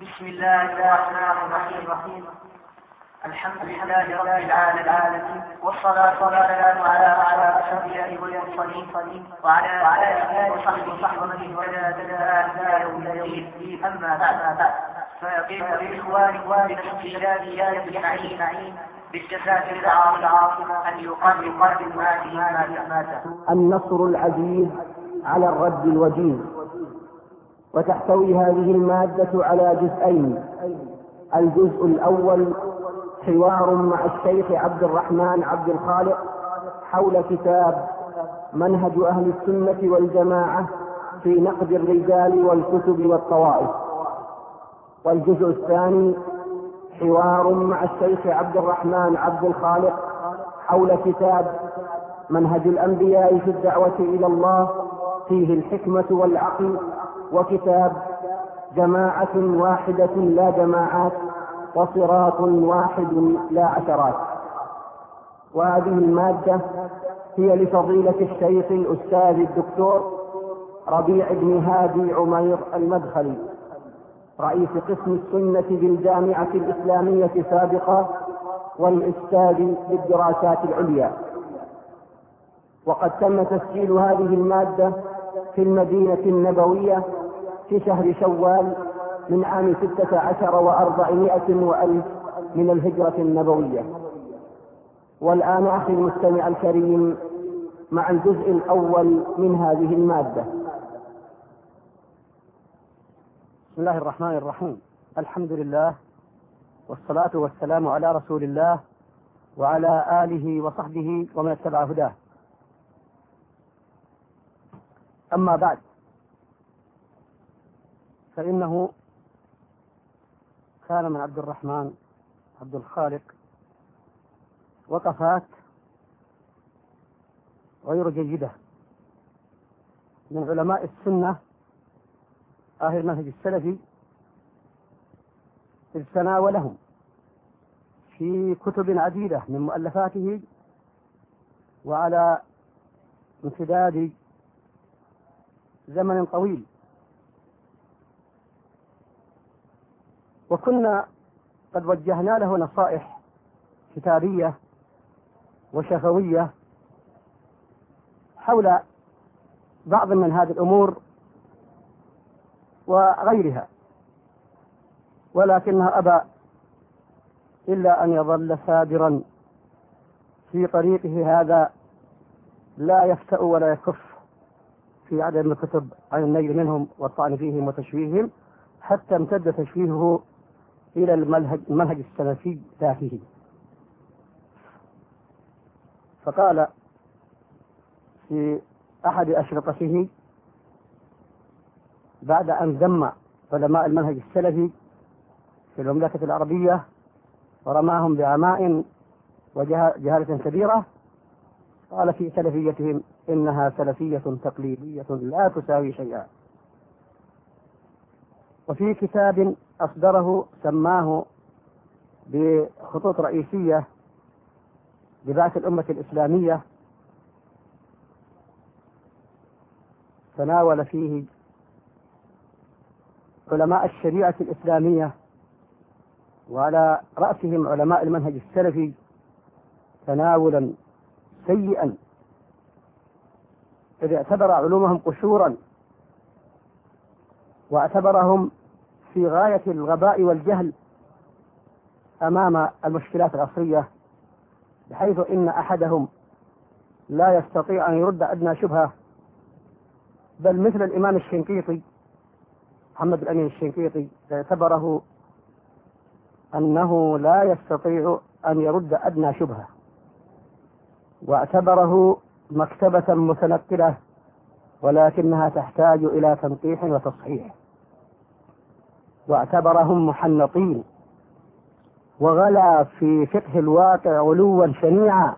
بسم الله الرحمن الرحيم. الحمد لله رب العالمين، والصلاة والسلام على أشرف الأنبياء والمرسلين وعلى آله وصحبه ومن اهتدى يوم الدين. أما بعد، فيقيم بإخوانكم بالاستجابة بالمعين بالجزاء العظيمة أن يقدم هذه المادة النصر العزيز على الرد الوجيز. وتحتوي هذه المادة على جزئين. الجزء الأول حوار مع الشيخ عبد الرحمن عبد الخالق حول كتاب منهج أهل السنة والجماعة في نقد الرجال والكتب والطوائف. والجزء الثاني حوار مع الشيخ عبد الرحمن عبد الخالق حول كتاب منهج الأنبياء في الدعوة إلى الله فيه الحكمة والعقل، وكتاب جماعة واحدة لا جماعات، وصراط واحد لا عشرات. وهذه المادة هي لفضيلة الشيخ الأستاذ الدكتور ربيع بن هادي عمير المدخلي، رئيس قسم السنة بالجامعة الإسلامية سابقا، والأستاذ بالدراسات العليا. وقد تم تسجيل هذه المادة في المدينة النبوية في شهر شوال من عام 16 و400 وألف من الهجرة النبوية. والآن أخي المستمع الكريم مع الجزء الأول من هذه المادة. بسم الله الرحمن الرحيم. الحمد لله، والصلاة والسلام على رسول الله وعلى آله وصحبه ومن اتبع هداه. أما بعد، فإنه كان من عبد الرحمن عبد الخالق وقفات غير جيدة من علماء السنة أهل المنهج السلفي، إذ تناولهم في كتب عديدة من مؤلفاته وعلى امتداد زمن طويل. وكنا قد وجهنا له نصائح كتابية وشفوية حول بعض من هذه الأمور وغيرها، ولكنها أبى إلا أن يظل سادرا في طريقه هذا، لا يفتأ ولا يكف في عدد من الكتب عن النيل منهم والطعن فيهم وتشويههم، حتى امتد تشويهه إلى المنهج السلفي ذاته. فقال في أحد أشرطته بعد أن ذم علماء المنهج السلفي في المملكة العربية ورماهم بعماء وجهالة كبيرة، قال في سلفيتهم إنها سلفية تقليدية لا تساوي شيئا. وفي كتاب أصدره سماه بخطوط رئيسية لبعث الأمة الإسلامية، تناول فيه علماء الشريعة الإسلامية وعلى رأسهم علماء المنهج السلفي تناولا سيئا، إذ اعتبر علومهم قشورا واعتبرهم في غاية الغباء والجهل أمام المشكلات العصرية، بحيث إن أحدهم لا يستطيع أن يرد أدنى شبهة، بل مثل الإمام الشنقيطي محمد الأمين الشنقيطي اعتبره أنه لا يستطيع أن يرد أدنى شبهة، واعتبره مكتبة متنقلة ولكنها تحتاج إلى تنقيح وتصحيح، واعتبرهم محنطين، وغلا في فقه الواقع غلوا شنيعا،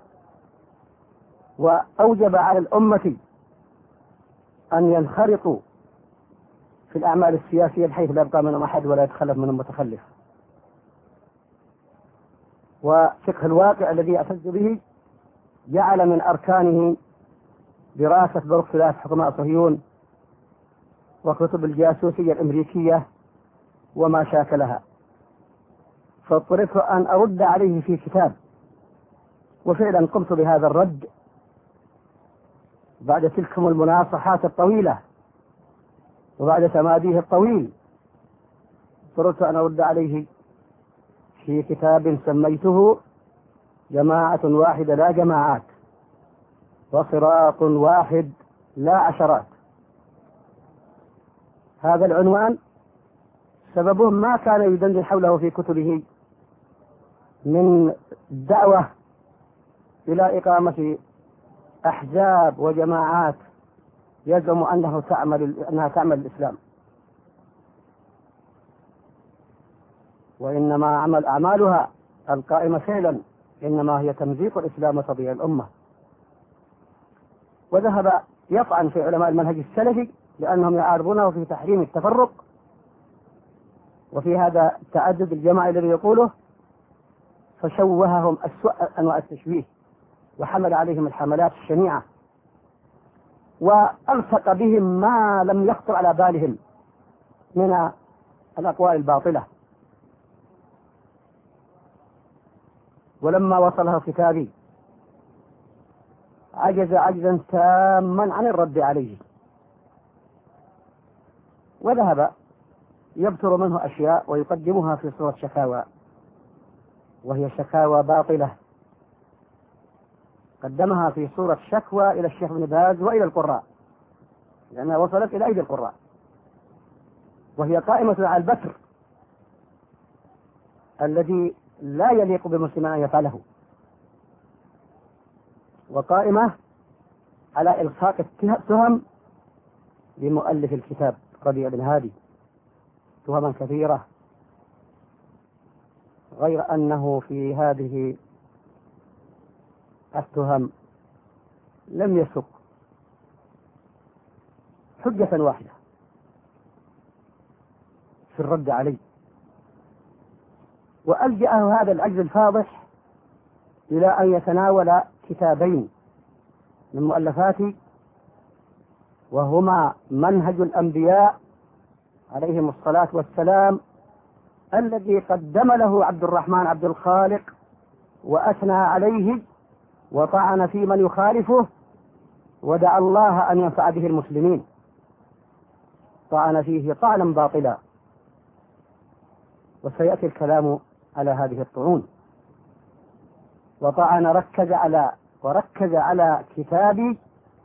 وأوجب على الأمة أن ينخرطوا في الأعمال السياسية بحيث لا يبقى منهم أحد ولا يتخلف منهم متخلف. وفقه الواقع الذي أعتز به جعل من أركانه دراسة بروكسلات حكماء صهيون وكتب الجاسوسية الأمريكية وما شاكلها، فاضطررت أن أرد عليه في كتاب، وفعلا قمت بهذا الرد بعد تلكم المناصحات الطويلة وبعد تماديه الطويل. اضطررت أن أرد عليه في كتاب سميته جماعة واحدة لا جماعات، وصراط واحد لا عشرات. هذا العنوان سببه ما كان يدندن حوله في كتبه من دعوة إلى إقامة أحزاب وجماعات يزعم أنها تعمل الإسلام، وإنما أعمالها القائمة فعلا إنما هي تمزيق الإسلام وتضييع الأمة. وذهب يطعن في علماء المنهج السلفي لأنهم يعارضونه في تحريم التفرق وفي هذا تعدد الجماعة الذي يقوله، فشوههم أسوأ أنواع التشويه وحمل عليهم الحملات الشنيعة، وألصق بهم ما لم يخطر على بالهم من الأقوال الباطلة. ولما وصله كتابي عجز عجزا تاما عن الرد عليه، وذهب يبتر منه أشياء ويقدمها في صورة شكاوى، وهي شكاوى باطلة قدمها في صورة شكوى إلى الشيخ ابن باز وإلى القراء، لأنها وصلت إلى أيدي القراء، وهي قائمة على البتر الذي لا يليق بمسلم أن يفعله، وقائمة على إلصاق التهم لمؤلف الكتاب ربيع بن هادي تهما كثيرة، غير أنه في هذه التهم لم يسق حجة واحدة في الرد عليه، وألجأه هذا العجز الفاضح إلى أن يتناول كتابين من مؤلفاتي، وهما منهج الأنبياء عليهم الصلاة والسلام الذي قدم له عبد الرحمن عبد الخالق وأثنى عليه وطعن في من يخالفه ودعا الله أن ينفع به المسلمين، طعن فيه طعنا باطلا، وسيأتي الكلام على هذه الطعون. وطعن وركز على كتاب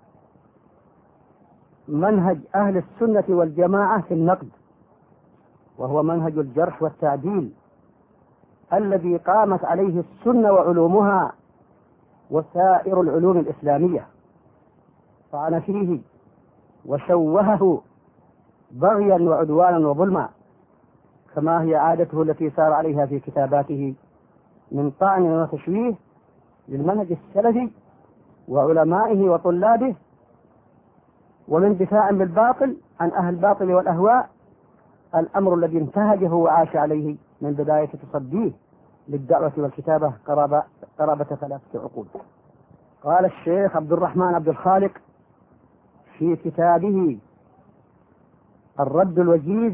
منهج أهل السنة والجماعة في النقد، وهو منهج الجرح والتعديل الذي قامت عليه السنة وعلومها وسائر العلوم الإسلامية، طعن فيه وشوهه بغيا وعدوانا وظلما، كما هي عادته التي سار عليها في كتاباته من طعن وتشويه للمنهج السلفي وعلمائه وطلابه، ومن دفاع بالباطل عن أهل الباطل والأهواء، الأمر الذي انتهجه وعاش عليه من بداية تصديه للدعوة والكتابة قرابة 3 عقود. قال الشيخ عبد الرحمن عبد الخالق في كتابه الرد الوجيز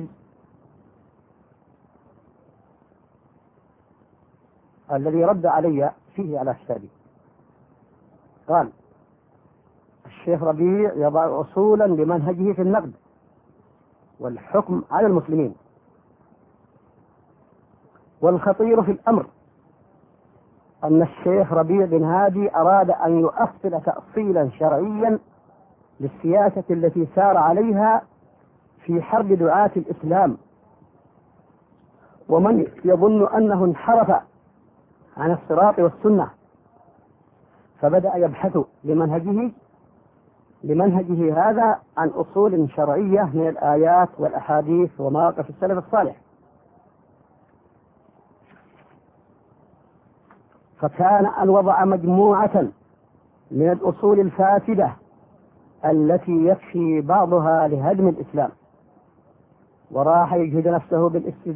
الذي رد علي فيه على كتابي، قال: الشيخ ربيع يضع أصولا لمنهجه في النقد والحكم على المسلمين، والخطير في الأمر أن الشيخ ربيع بن هادي أراد أن يؤصل تأصيلا شرعيا للسياسة التي سار عليها في حرب دعاة الإسلام، ومن يظن أنه انحرف عن الصراط والسنة، فبدأ يبحث لمنهجه هذا عن أصول شرعية من الآيات والأحاديث ومواقف السلف الصالح، فكان أن وضع مجموعة من الأصول الفاسدة التي يكفي بعضها لهدم الإسلام، وراح يجهد نفسه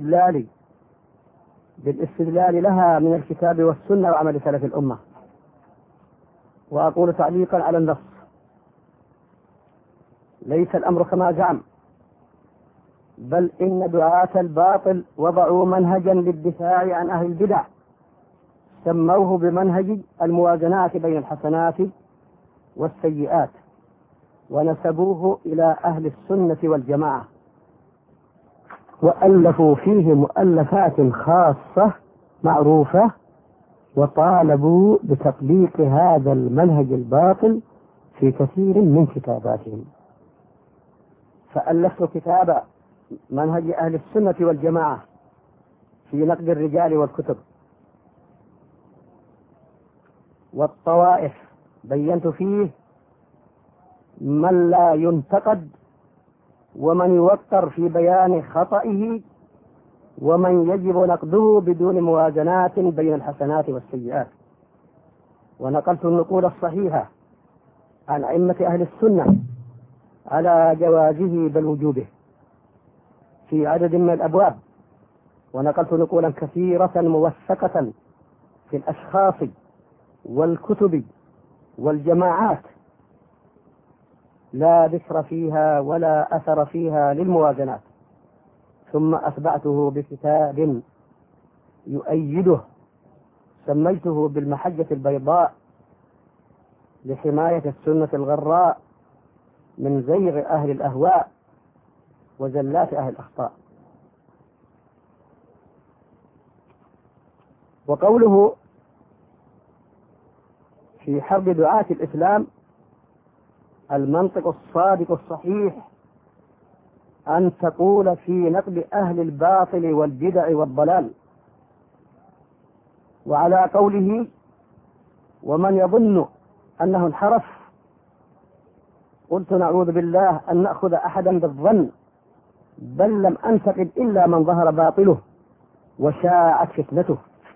بالاستدلال لها من الكتاب والسنة وعمل سلف الأمة. وأقول تعليقا على النص: ليس الأمر كما زعم، بل إن دعاة الباطل وضعوا منهجا للدفاع عن أهل البدع سموه بمنهج الموازنات بين الحسنات والسيئات، ونسبوه إلى أهل السنة والجماعة، وألفوا فيه مؤلفات خاصة معروفة، وطالبوا بتطبيق هذا المنهج الباطل في كثير من كتاباتهم. فألفت كتاب منهج أهل السنة والجماعة في نقد الرجال والكتب والطوائف، بينت فيه من لا ينتقد ومن يوقر في بيان خطئه ومن يجب نقده بدون موازنات بين الحسنات والسيئات. ونقلت النقول الصحيحة عن أئمة أهل السنة على جوازه بل وجوبه في عدد من الأبواب، ونقلت نقولا كثيرة موثقة في الأشخاص والكتب والجماعات لا ذكر فيها ولا أثر فيها للموازنات، ثم أتبعته بكتاب يؤيده سميته بالمحجة البيضاء لحماية السنة الغراء من زيغ أهل الأهواء وزلات أهل الأخطاء. وقوله في حرب دعاة الإسلام: المنطق الصادق الصحيح أن تقول في نقد أهل الباطل والبدع والضلال. وعلى قوله: ومن يظن أنه انحرف، قلت: نعوذ بالله أن نأخذ أحدا بالظن، بل لم أنتقد إلا من ظهر باطله وشاعت فتنته.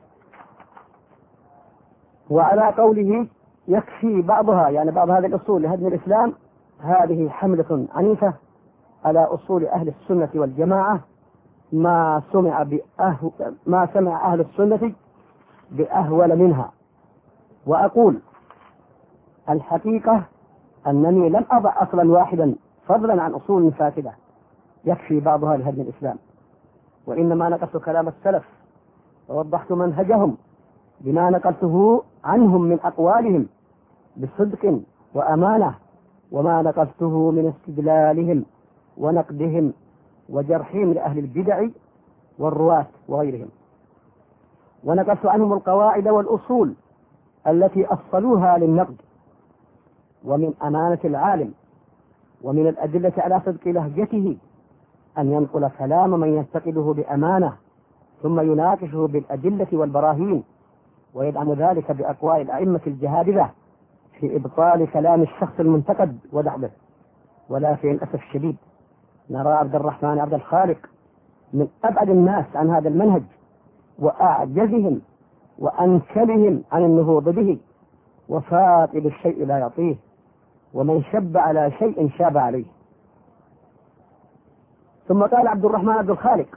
وعلى قوله: يكفي بعضها، يعني بعض هذه الأصول لهدم الإسلام، هذه حملة عنيفة على أصول أهل السنة والجماعة ما سمع أهل السنة بأهول منها. وأقول: الحقيقة أنني لم أضع أصلا واحدا فضلا عن أصول فاسدة يكفي بعضها لهدم الإسلام، وإنما نقلت كلام السلف ووضحت منهجهم بما نقلته عنهم من أقوالهم بصدق وأمانة، وما نقلته من استدلالهم ونقدهم وجرحهم لأهل البدع والرواة وغيرهم. ونقلت عنهم القواعد والأصول التي أصلوها للنقد. ومن أمانة العالم ومن الأدلة على صدق لهجته أن ينقل كلام من ينتقده بأمانة ثم يناقشه بالأدلة والبراهين، ويدعم ذلك بأقوال الأئمة الجهابذة في إبطال كلام الشخص المنتقد ودعمه. ولكن للأسف الشديد نرى عبد الرحمن عبد الخالق من أبعد الناس عن هذا المنهج وأعجزهم وأنكلهم عن النهوض به، وفاقد الشيء لا يعطيه، ومن شب على شيء شاب عليه. ثم قال عبد الرحمن عبد الخالق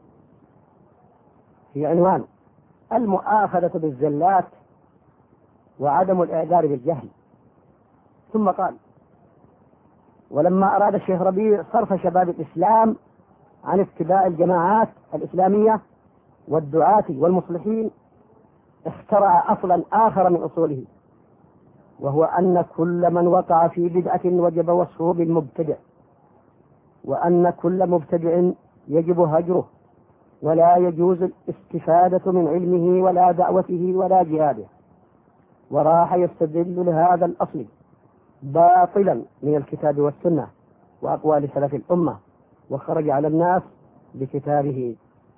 في عنوان: المؤاخذة بالزلات وعدم الإعذار بالجهل. ثم قال: ولما أراد الشيخ ربيع صرف شباب الإسلام عن اتباع الجماعات الإسلامية والدعاة والمصلحين، اخترع أصلا آخر من أصوله، وهو أن كل من وقع في بدعة وجب وصفه بالمبتدع، وأن كل مبتدع يجب هجره، ولا يجوز الاستفادة من علمه ولا دعوته ولا جهاده. وراح يستدل لهذا الأصل باطلا من الكتاب والسنة وأقوال سلف الأمة، وخرج على الناس بكتابه.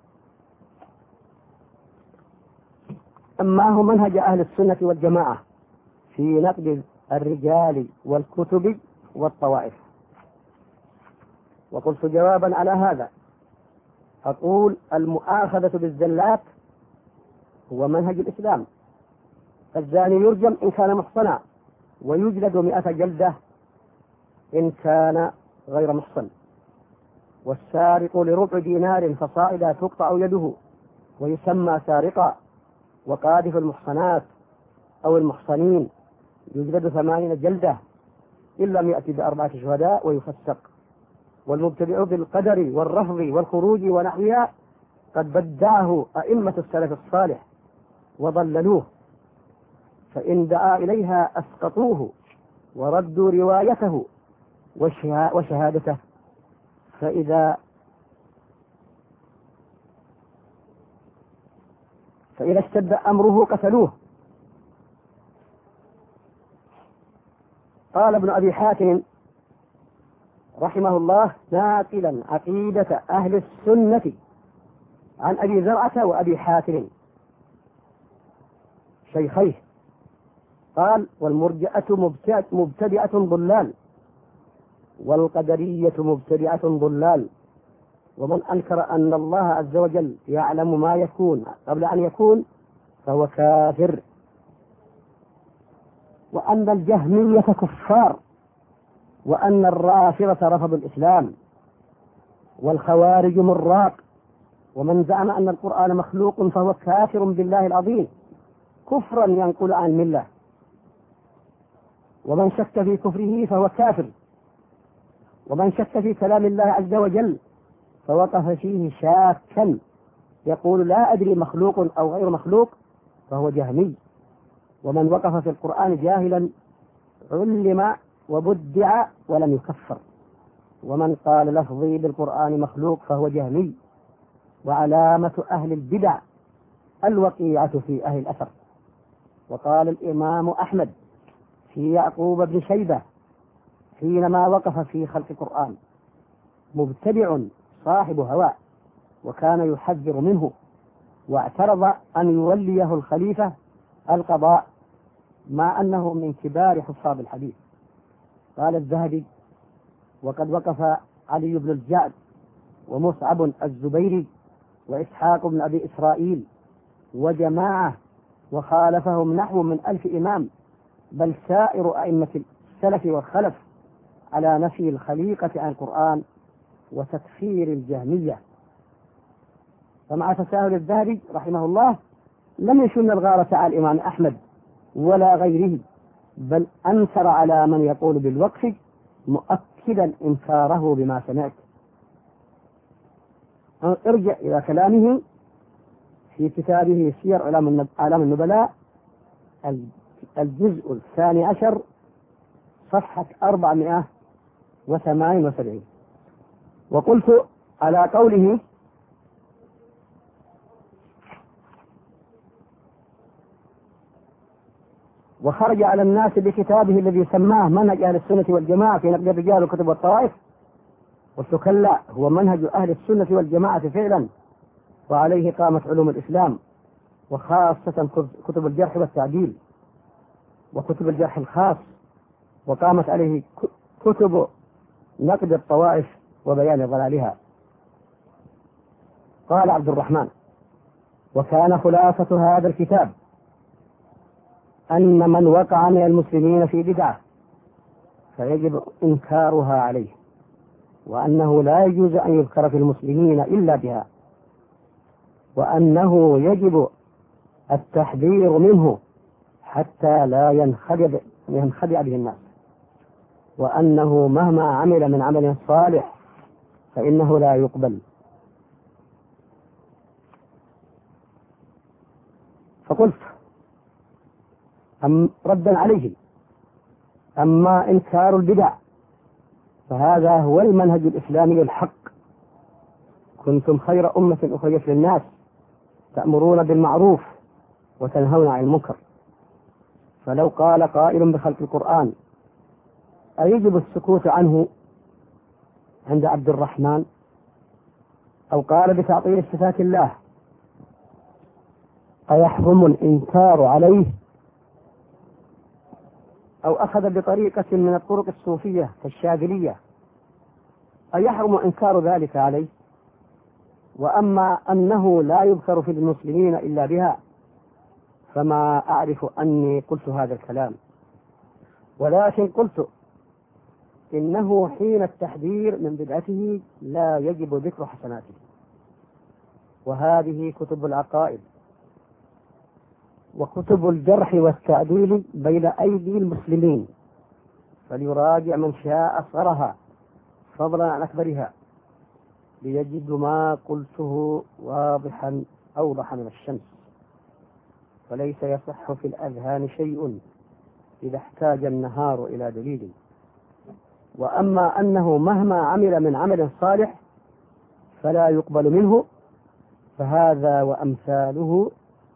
أما هو منهج أهل السنة والجماعة في نقد الرجال والكتب والطوائف. وقلت جوابا على هذا أقول: المؤاخذة بالزلات هو منهج الإسلام، فالزاني يرجم إن كان محصنا، ويجلد 100 جلدة إن كان غير محصن، والسارق لربع دينار فصاعدا تقطع يده ويسمى سارقا، وقاذف المحصنات أو المحصنين يجلد 80 جلدة إن لم يأتي ب4 شهداء ويفسق. والمبتدع بالقدر والرفض والخروج ونحوها قد بدعه أئمة السلف الصالح وضللوه، فإن دعا إليها أسقطوه وردوا روايته وشهادته، فإذا اشتد أمره قتلوه. قال ابن أبي حاتم رحمه الله ناقلا عقيدة أهل السنة عن أبي زرعة وأبي حاتم شيخيه، قال: والمرجئة مبتدعة ضلال، والقدرية مبتدعة ضلال، ومن أنكر أن الله عز وجل يعلم ما يكون قبل أن يكون فهو كافر، وأن الجهمية كفار، وأن الرافضة رفضوا الإسلام، والخوارج مراق، ومن زعم أن القرآن مخلوق فهو كافر بالله العظيم كفرا ينقل عن الملة، ومن شك في كفره فهو كافر، ومن شك في كلام الله عز وجل فوقف فيه شاكا يقول لا أدري مخلوق أو غير مخلوق فهو جهمي، ومن وقف في القرآن جاهلا علم وبدع ولم يكفر، ومن قال لفظي بالقرآن مخلوق فهو جهمي. وعلامة أهل البدع الوقيعة في أهل الأثر. وقال الإمام أحمد في يعقوب بن شيبة حينما وقف في خلق القرآن: مبتدع صاحب هواء، وكان يحذر منه، واعترض أن يوليه الخليفة القضاء مع أنه من كبار حفاظ الحديث. قال الذهبي: وقد وقف علي بن الجعد ومصعب الزبيري وإسحاق بن أبي إسرائيل وجماعة، وخالفهم نحو من 1000 إمام، بل سائر أئمة السلف والخلف، على نفي الخليقة عن القرآن وتكفير الجهمية. فمع تساهل الذهبي رحمه الله لم يشن الغارة على الإمام أحمد ولا غيره، بل أنكر على من يقول بالوقف مؤكدا إنكاره بما سمعت. ارجع إلى كلامه في كتابه سير أعلام النبلاء الجزء 12 صفحة 478. وقلت على قوله: وخرج على الناس بكتابه الذي سماه منهج أهل السنة والجماعة في نقد الرجال والكتب والطوائف، قلت كلا، هو منهج أهل السنة والجماعة فعلا، وعليه قامت علوم الإسلام، وخاصة كتب الجرح والتعديل وكتب الجرح الخاص، وقامت عليه كتب نقد الطوائف وبيان ضلالها. قال عبد الرحمن: وكان خلاصة هذا الكتاب أن من وقع من المسلمين في بدعة فيجب إنكارها عليه، وأنه لا يجوز أن يذكر في المسلمين إلا بها، وأنه يجب التحذير منه حتى لا ينخدع به الناس، وأنه مهما عمل من عمل صالح فإنه لا يقبل. فقلت ردا عليه: أما إنكار البدع فهذا هو المنهج الإسلامي الحق، كنتم خير أمة أخرجت للناس تأمرون بالمعروف وتنهون عن المنكر. فلو قال قائل بخلق القرآن أيجب السكوت عنه عند عبد الرحمن، أو قال بتعطيل صفات الله أيحرم الإنكار عليه، أو أخذ بطريقة من الطرق الصوفية كالشاذلية أيحرم إنكار ذلك عليه؟ وأما أنه لا يذكر في المسلمين إلا بها فما أعرف أني قلت هذا الكلام، ولكن قلت إنه حين التحذير من بدعته لا يجب ذكر حسناته، وهذه كتب العقائد وكتب الجرح والتعديل بين أيدي المسلمين، فليراجع من شاء أصغرها فضلا عن أكبرها، ليجد ما قلته واضحا أوضح من الشمس، وليس يصح في الأذهان شيء إذا احتاج النهار إلى دليل. وأما أنه مهما عمل من عمل صالح فلا يقبل منه، فهذا وأمثاله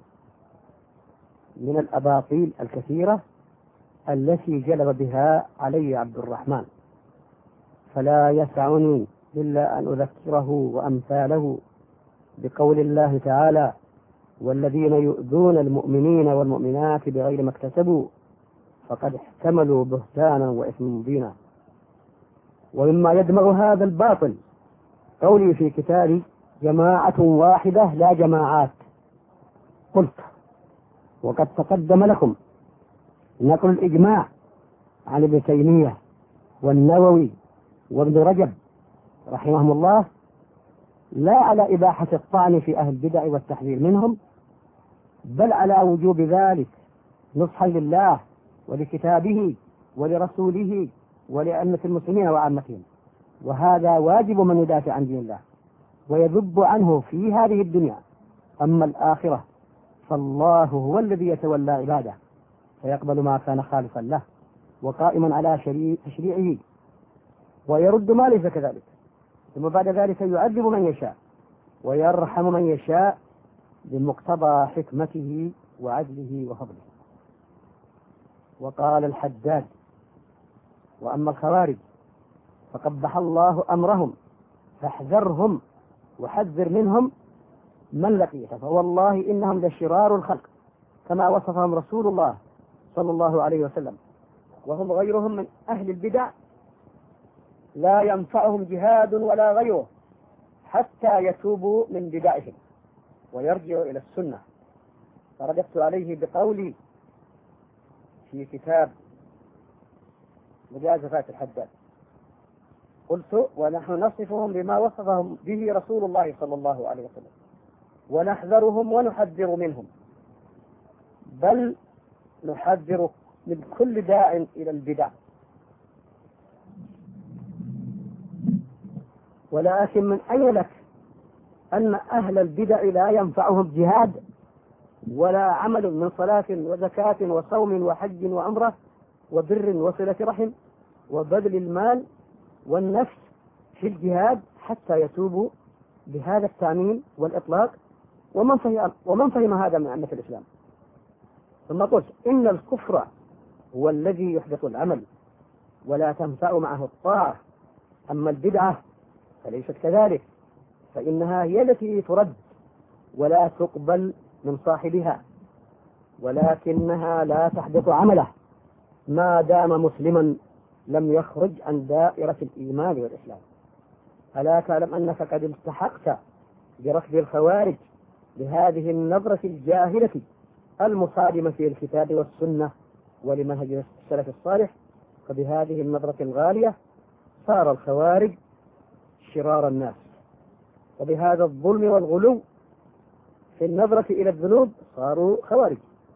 من الأباطيل الكثيرة التي جلب بها علي عبد الرحمن، فلا يسعني إلا أن أذكره وأمثاله بقول الله تعالى: والذين يؤذون المؤمنين والمؤمنات بغير ما اكتسبوا فقد احتملوا بهتانا وإثما مبينا. ومما يدمغ هذا الباطل قولي في كتابي: جماعة واحدة لا جماعات. قلت وقد تقدم لكم نقل الإجماع عن ابن تيمية والنووي وابن رجب رحمهم الله، لا على إباحة الطعن في أهل البدع والتحذير منهم، بل على وجوب ذلك نصحا لله ولكتابه ولرسوله ولأئمة المسلمين وعامتهم. وهذا واجب من يدافع عن دين الله ويذب عنه في هذه الدنيا. أما الآخرة فالله هو الذي يتولى عباده، فيقبل ما كان خالصا له وقائما على تشريعه، ويرد ما ليس كذلك، ثم بعد ذلك يعذب من يشاء ويرحم من يشاء بمقتضى حكمته وعدله وفضله. وقال الحداد: وأما الخوارج فقبح الله أمرهم فاحذرهم وحذر منهم من لقيته، فوالله إنهم لشرار الخلق كما وصفهم رسول الله صلى الله عليه وسلم، وهم غيرهم من أهل البدع لا ينفعهم جهاد ولا غيره حتى يتوبوا من بدعهم ويرجعوا إلى السنة. فرددت عليه بقولي في كتاب مجازفات الحداد، قلت: ونحن نصفهم بما وصفهم به رسول الله صلى الله عليه وسلم، ونحذرهم ونحذر منهم، بل نحذر من كل داع إلى البدع. ولكن من أين لك أن أهل البدع لا ينفعهم جهاد ولا عمل من صلاة وزكاة وصوم وحج وعمرة وبر وصلة رحم وبذل المال والنفس في الجهاد حتى يتوبوا بهذا التعميم والإطلاق؟ ومن فهم هذا من أئمة الإسلام؟ ثم قلت: إن الكفر هو الذي يحدث العمل ولا تنفع معه الطاعة، أما البدعة فليست كذلك، فإنها هي التي ترد ولا تقبل من صاحبها، ولكنها لا تحدث عمله ما دام مسلما لم يخرج عن دائرة الإيمان والإسلام. ألا تعلم أنك قد التحقت برفض الخوارج بهذه النظرة الجاهلة المصادمة في الكتاب والسنة ولمنهج السلف الصالح؟ فبهذه النظرة الغالية صار الخوارج شرار الناس، وبهذا الظلم والغلو في النظرة إلى الذنوب صاروا خوارج.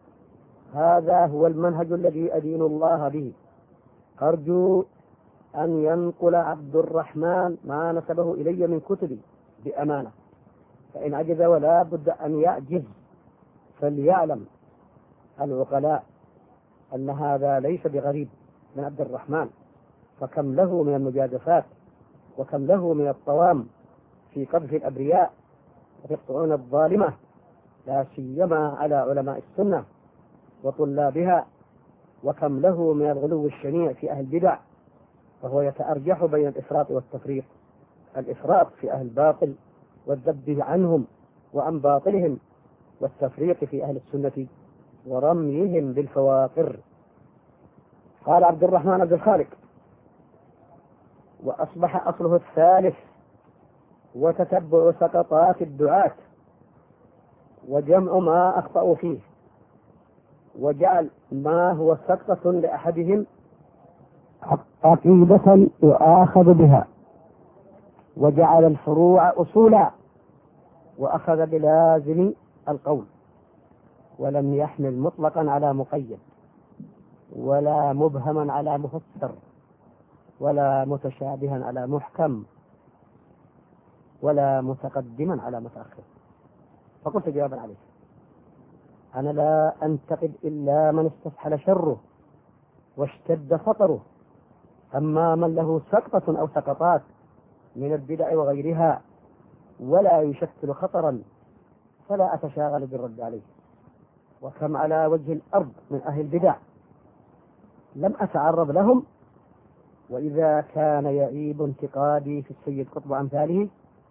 هذا هو المنهج الذي أدين الله به. أرجو أن ينقل عبد الرحمن ما نسبه إلي من كتبي بأمانة، فإن عجز ولا بد أن يعجز فليعلم العقلاء أن هذا ليس بغريب من عبد الرحمن، فكم له من المجازفات وكم له من الطوام في قذف الأبرياء وفي الطعون الظالمة، لا سيما على علماء السنة وطلابها، وكم له من الغلو الشنيع في أهل البدع، فهو يتأرجح بين الإفراط والتفريط: الإفراط في أهل الباطل والذب عنهم وعن باطلهم، والتفريط في أهل السنة ورميهم بالفواقر. قال عبد الرحمن عبد الخالق: وأصبح أصله الثالث وتتبع سقطات الدعاة وجمع ما أخطأوا فيه، وجعل ما هو سقطة لأحدهم عقيدة يؤاخذ بها، وجعل الفروع أصولا، وأخذ بلازم القول، ولم يحمل مطلقا على مقيد ولا مبهما على مفسر، ولا متشابها على محكم، ولا متقدما على متأخر. فقلت جوابا عليه: أنا لا أنتقد إلا من استفحل شره واشتد خطره، أما من له سقطة أو سقطات من البدع وغيرها ولا يشكل خطرا فلا أتشاغل بالرد عليه. وكم على وجه الأرض من أهل البدع لم أتعرض لهم، وإذا كان يعيب انتقادي في السيد قطب أمثاله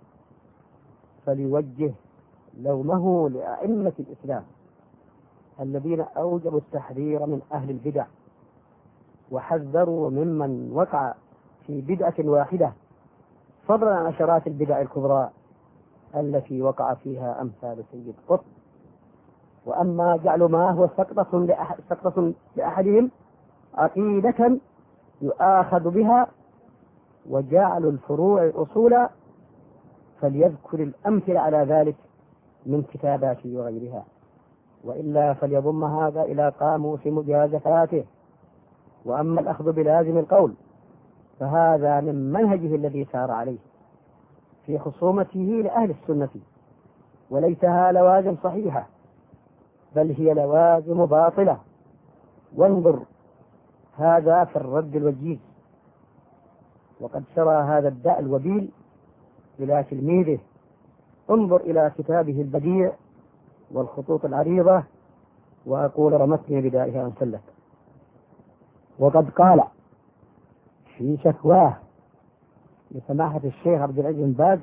فليوجه لومه لأئمة الإسلام الذين أوجبوا التحذير من أهل البدع وحذروا ممن وقع في بدعة واحدة، فضلا عن عشرات البدع الكبرى التي وقع فيها أمثال سيد قطب. وأما جعل ما هو سقطة لأحدهم عقيدة يؤاخذ بها وجعل الفروع أصولا فليذكر الأمثلة على ذلك من كتاباته وغيرها، وإلا فليضم هذا إلى قاموس مجازفاته. وأما الأخذ بلازم القول فهذا من منهجه الذي سار عليه في خصومته لأهل السنة، وليتها لوازم صحيحة بل هي لوازم باطلة. وانظر هذا في الرد الوجيز، وقد شرى هذا الداء الوبيل إلى تلميذه. انظر إلى كتابه البديع والخطوط العريضة، وأقول رمتني بدائها وانسلت. وقد قال في شكواه لسماحة الشيخ عبد العزيز بن باز،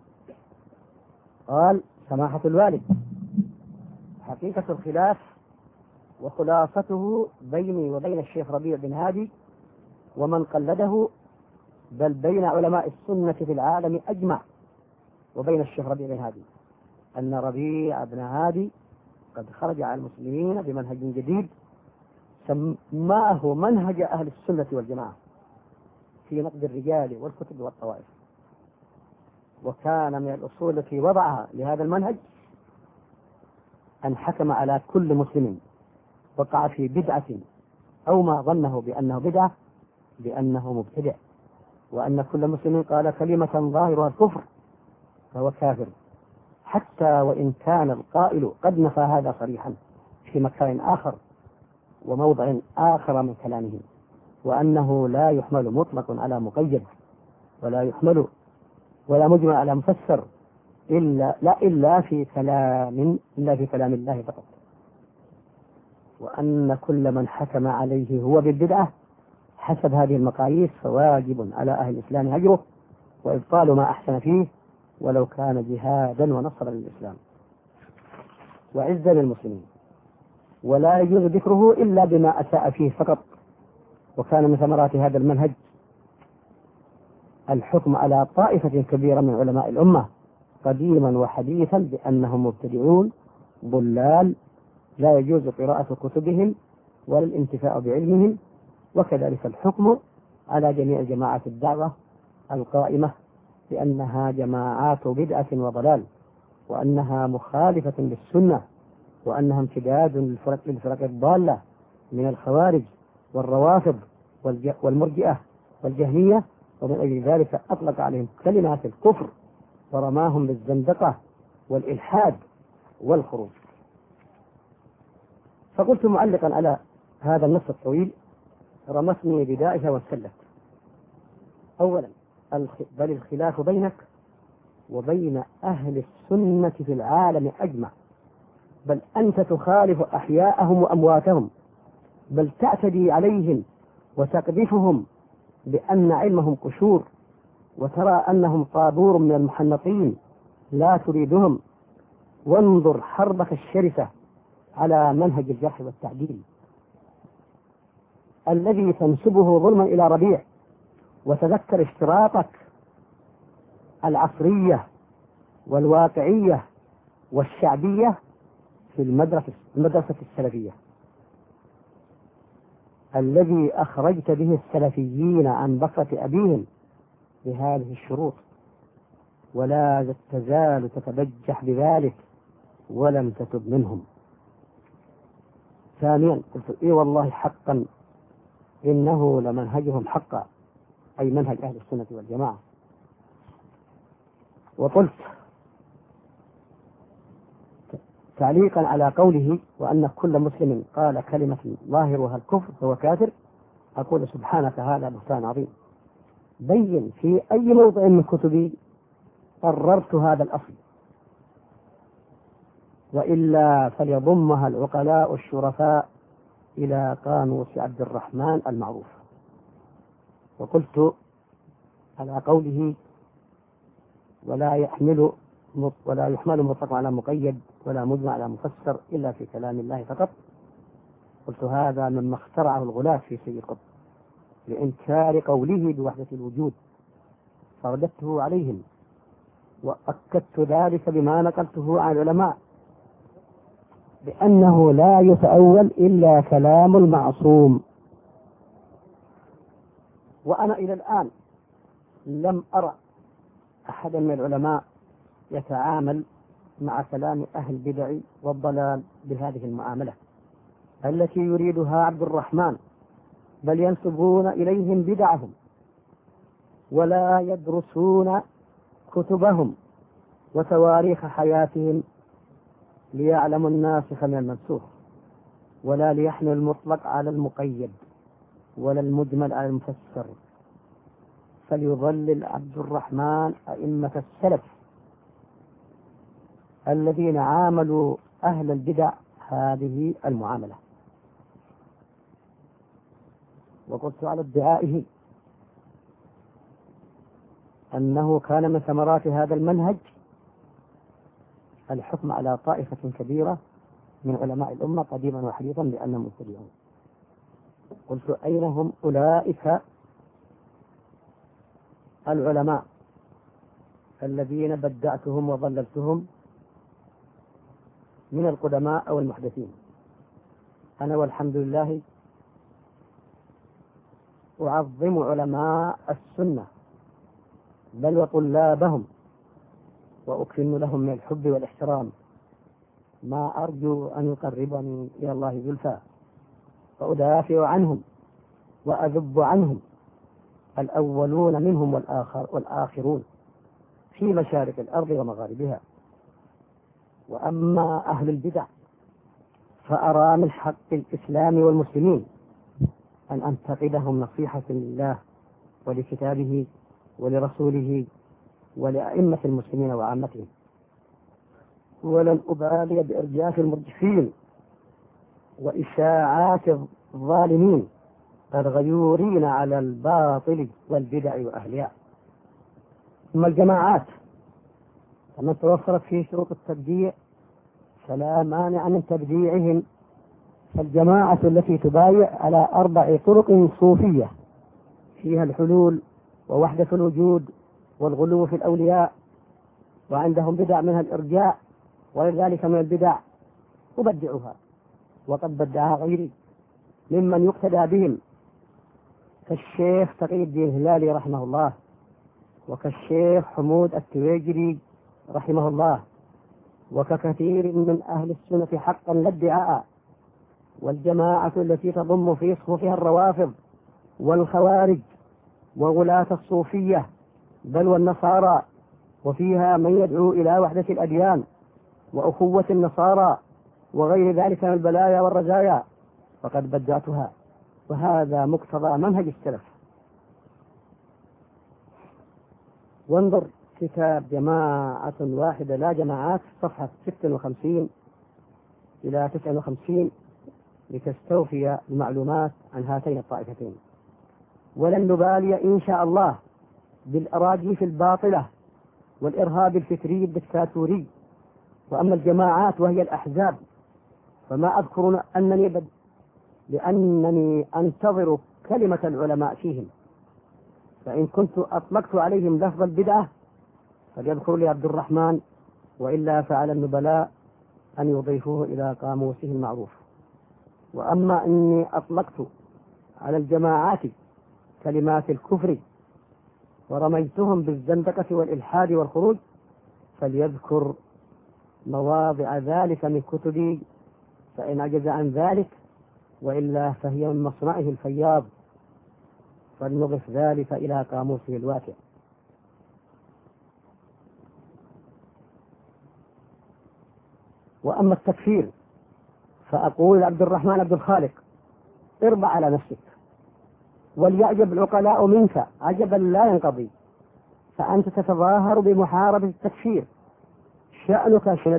قال: سماحة الوالد، حقيقة الخلاف وخلاصته بيني وبين الشيخ ربيع بن هادي ومن قلده، بل بين علماء السنة في العالم أجمع وبين الشيخ ربيع بن هادي، أن ربيع بن هادي قد خرج على المسلمين بمنهج جديد سماه منهج أهل السنة والجماعة في نقد الرجال والكتب والطوائف. وكان من الأصول التي وضعها لهذا المنهج أن حكم على كل مسلم وقع في بدعة أو ما ظنه بأنه بدعة بأنه مبتدع، وأن كل مسلم قال كلمة ظاهرها الكفر فهو كافر، حتى وإن كان القائل قد نفى هذا صريحا في مكان آخر وموضع آخر من كلامه، وأنه لا يحمل مطلق على مقيد، ولا يحمل ولا مجمع على مفسر إلا في كلام الله فقط، وأن كل من حكم عليه هو بالبدعة حسب هذه المقاييس فواجب على أهل الإسلام هجره وإبطال ما أحسن فيه ولو كان جهادا ونصرا للإسلام وعزا للمسلمين، ولا يجوز ذكره إلا بما أساء فيه فقط. وكان من ثمرات هذا المنهج الحكم على طائفة كبيرة من علماء الأمة قديما وحديثا بأنهم مبتدعون ضلال لا يجوز قراءة كتبهم ولا الانتفاع بعلمهم، وكذلك الحكم على جميع جماعات الدعوة القائمة بأنها جماعات بدعة وضلال، وأنها مخالفة للسنة، وأنها امتداد للفرق الضالة من الخوارج والروافض والمرجئة والجهمية. ومن أجل ذلك أطلق عليهم كلمات الكفر ورماهم بالزندقة والإلحاد والخروج. فقلت معلقا على هذا النص الطويل: رمتني بدائها وانسلت. أولا، بل الخلاف بينك وبين أهل السنة في العالم أجمع، بل أنت تخالف أحياءهم وأمواتهم، بل تعتدي عليهم وتقذفهم بأن علمهم قشور، وترى أنهم طابور من المحنطين لا تريدهم. وانظر حربك الشرسة على منهج الجرح والتعديل الذي تنسبه ظلما إلى ربيع، وتذكر اشتراطك العصرية والواقعية والشعبية في المدرسة السلفية الذي أخرجت به السلفيين عن بصرة أبيهم بهذه الشروط، ولا تزال تتبجح بذلك ولم تتب منهم. ثانيا، قلت: إيه والله حقا إنه لمنهجهم حقا، أي منهج أهل السنة والجماعة. وقلت تعليقا على قوله وأن كل مسلم قال كلمة ظاهرها الكفر فهو كافر، أقول سبحانك هذا بهتان عظيم. بين في أي موضع من كتبي قررت هذا الأصل، وإلا فليضمها العقلاء الشرفاء إلى قاموس عبد الرحمن المعروف. وقلت على قوله ولا يحمل مطلق على مقيد ولا مجمع على مفسر إلا في كلام الله فقط، قلت هذا مما اخترعه الغلاة في سيد قطب لإنكار قوله بوحدة الوجود، فرددته عليهم وأكدت ذلك بما نقلته عن العلماء بأنه لا يتأول إلا كلام المعصوم. وأنا إلى الآن لم أرى أحدا من العلماء يتعامل مع كلام أهل البدع والضلال بهذه المعاملة التي يريدها عبد الرحمن، بل ينسبون إليهم بدعهم ولا يدرسون كتبهم وتواريخ حياتهم ليعلموا الناسخ من المنسوخ، ولا ليحمل المطلق على المقيد ولا المجمل على المفسر. فليضلل عبد الرحمن أئمة السلف الذين عاملوا أهل البدع هذه المعاملة. وقلت على ادعائه أنه كان من ثمرات هذا المنهج الحكم على طائفة كبيرة من علماء الأمة قديما وحديثا بأنهم مبتدعون. قلت أين هم أولئك العلماء الذين بدعتهم وضللتهم من القدماء أو المحدثين؟ أنا والحمد لله أعظم علماء السنة بل وطلابهم، وأكرم لهم من الحب والاحترام ما أرجو أن يقربني إلى الله زلفى، وأدافع عنهم وأذب عنهم الأولون منهم والآخرون في مشارق الأرض ومغاربها. وأما أهل البدع فأرى من حق الإسلام والمسلمين أن أنتقدهم نصيحة لله ولكتابه ولرسوله ولأئمة المسلمين وعامتهم، ولن أبالي بإرجاف المرجفين وإشاعات الظالمين الغيورين على الباطل والبدع وأهلها. ثم الجماعات فمن توفرت في شروط التبديع فلا مانع من تبديعهم. فالجماعة التي تبايع على 4 طرق صوفية فيها الحلول ووحدة الوجود والغلو في الأولياء، وعندهم بدع منها الإرجاء وغير ذلك من البدع، أبدعها وقد بدعها غيري ممن يقتدى بهم كالشيخ تقي الدين الهلالي رحمه الله، وكالشيخ حمود التويجري رحمه الله، وككثير من أهل السنة حقا لا ادعاء. والجماعة التي تضم في صفوفها الروافض والخوارج وغلاة الصوفية بل والنصارى، وفيها من يدعو إلى وحدة الأديان وأخوة النصارى وغير ذلك من البلايا والرزايا، فقد بدعتها، وهذا مقتضى منهج السلف. وانظر كتاب جماعة واحدة لا جماعات صفحة 56 إلى 59 لتستوفي المعلومات عن هاتين الطائفتين. ولن نبالي إن شاء الله بالأراجيف الباطلة والإرهاب الفكري الدكتاتوري. وأما الجماعات وهي الأحزاب فما أذكر لأنني أنتظر كلمة العلماء فيهم، فإن كنت أطلقت عليهم لفظ البدعة فليذكر لي عبد الرحمن، وإلا فعلى النبلاء أن يضيفوه إلى قاموسه المعروف. وأما أني أطلقت على الجماعات كلمات الكفر ورميتهم بالزندقة والإلحاد والخروج فليذكر مواضع ذلك من كتبي فإن عجز عن ذلك، وإلا فهي من مصنعه الفياض فلنضف ذلك إلى قاموسه الواسع. وأما التكفير فأقول عبد الرحمن عبد الخالق اربع على نفسك، وليعجب العقلاء منك عجبا لا ينقضي، فأنت تتظاهر بمحاربة التكفير، شأنك من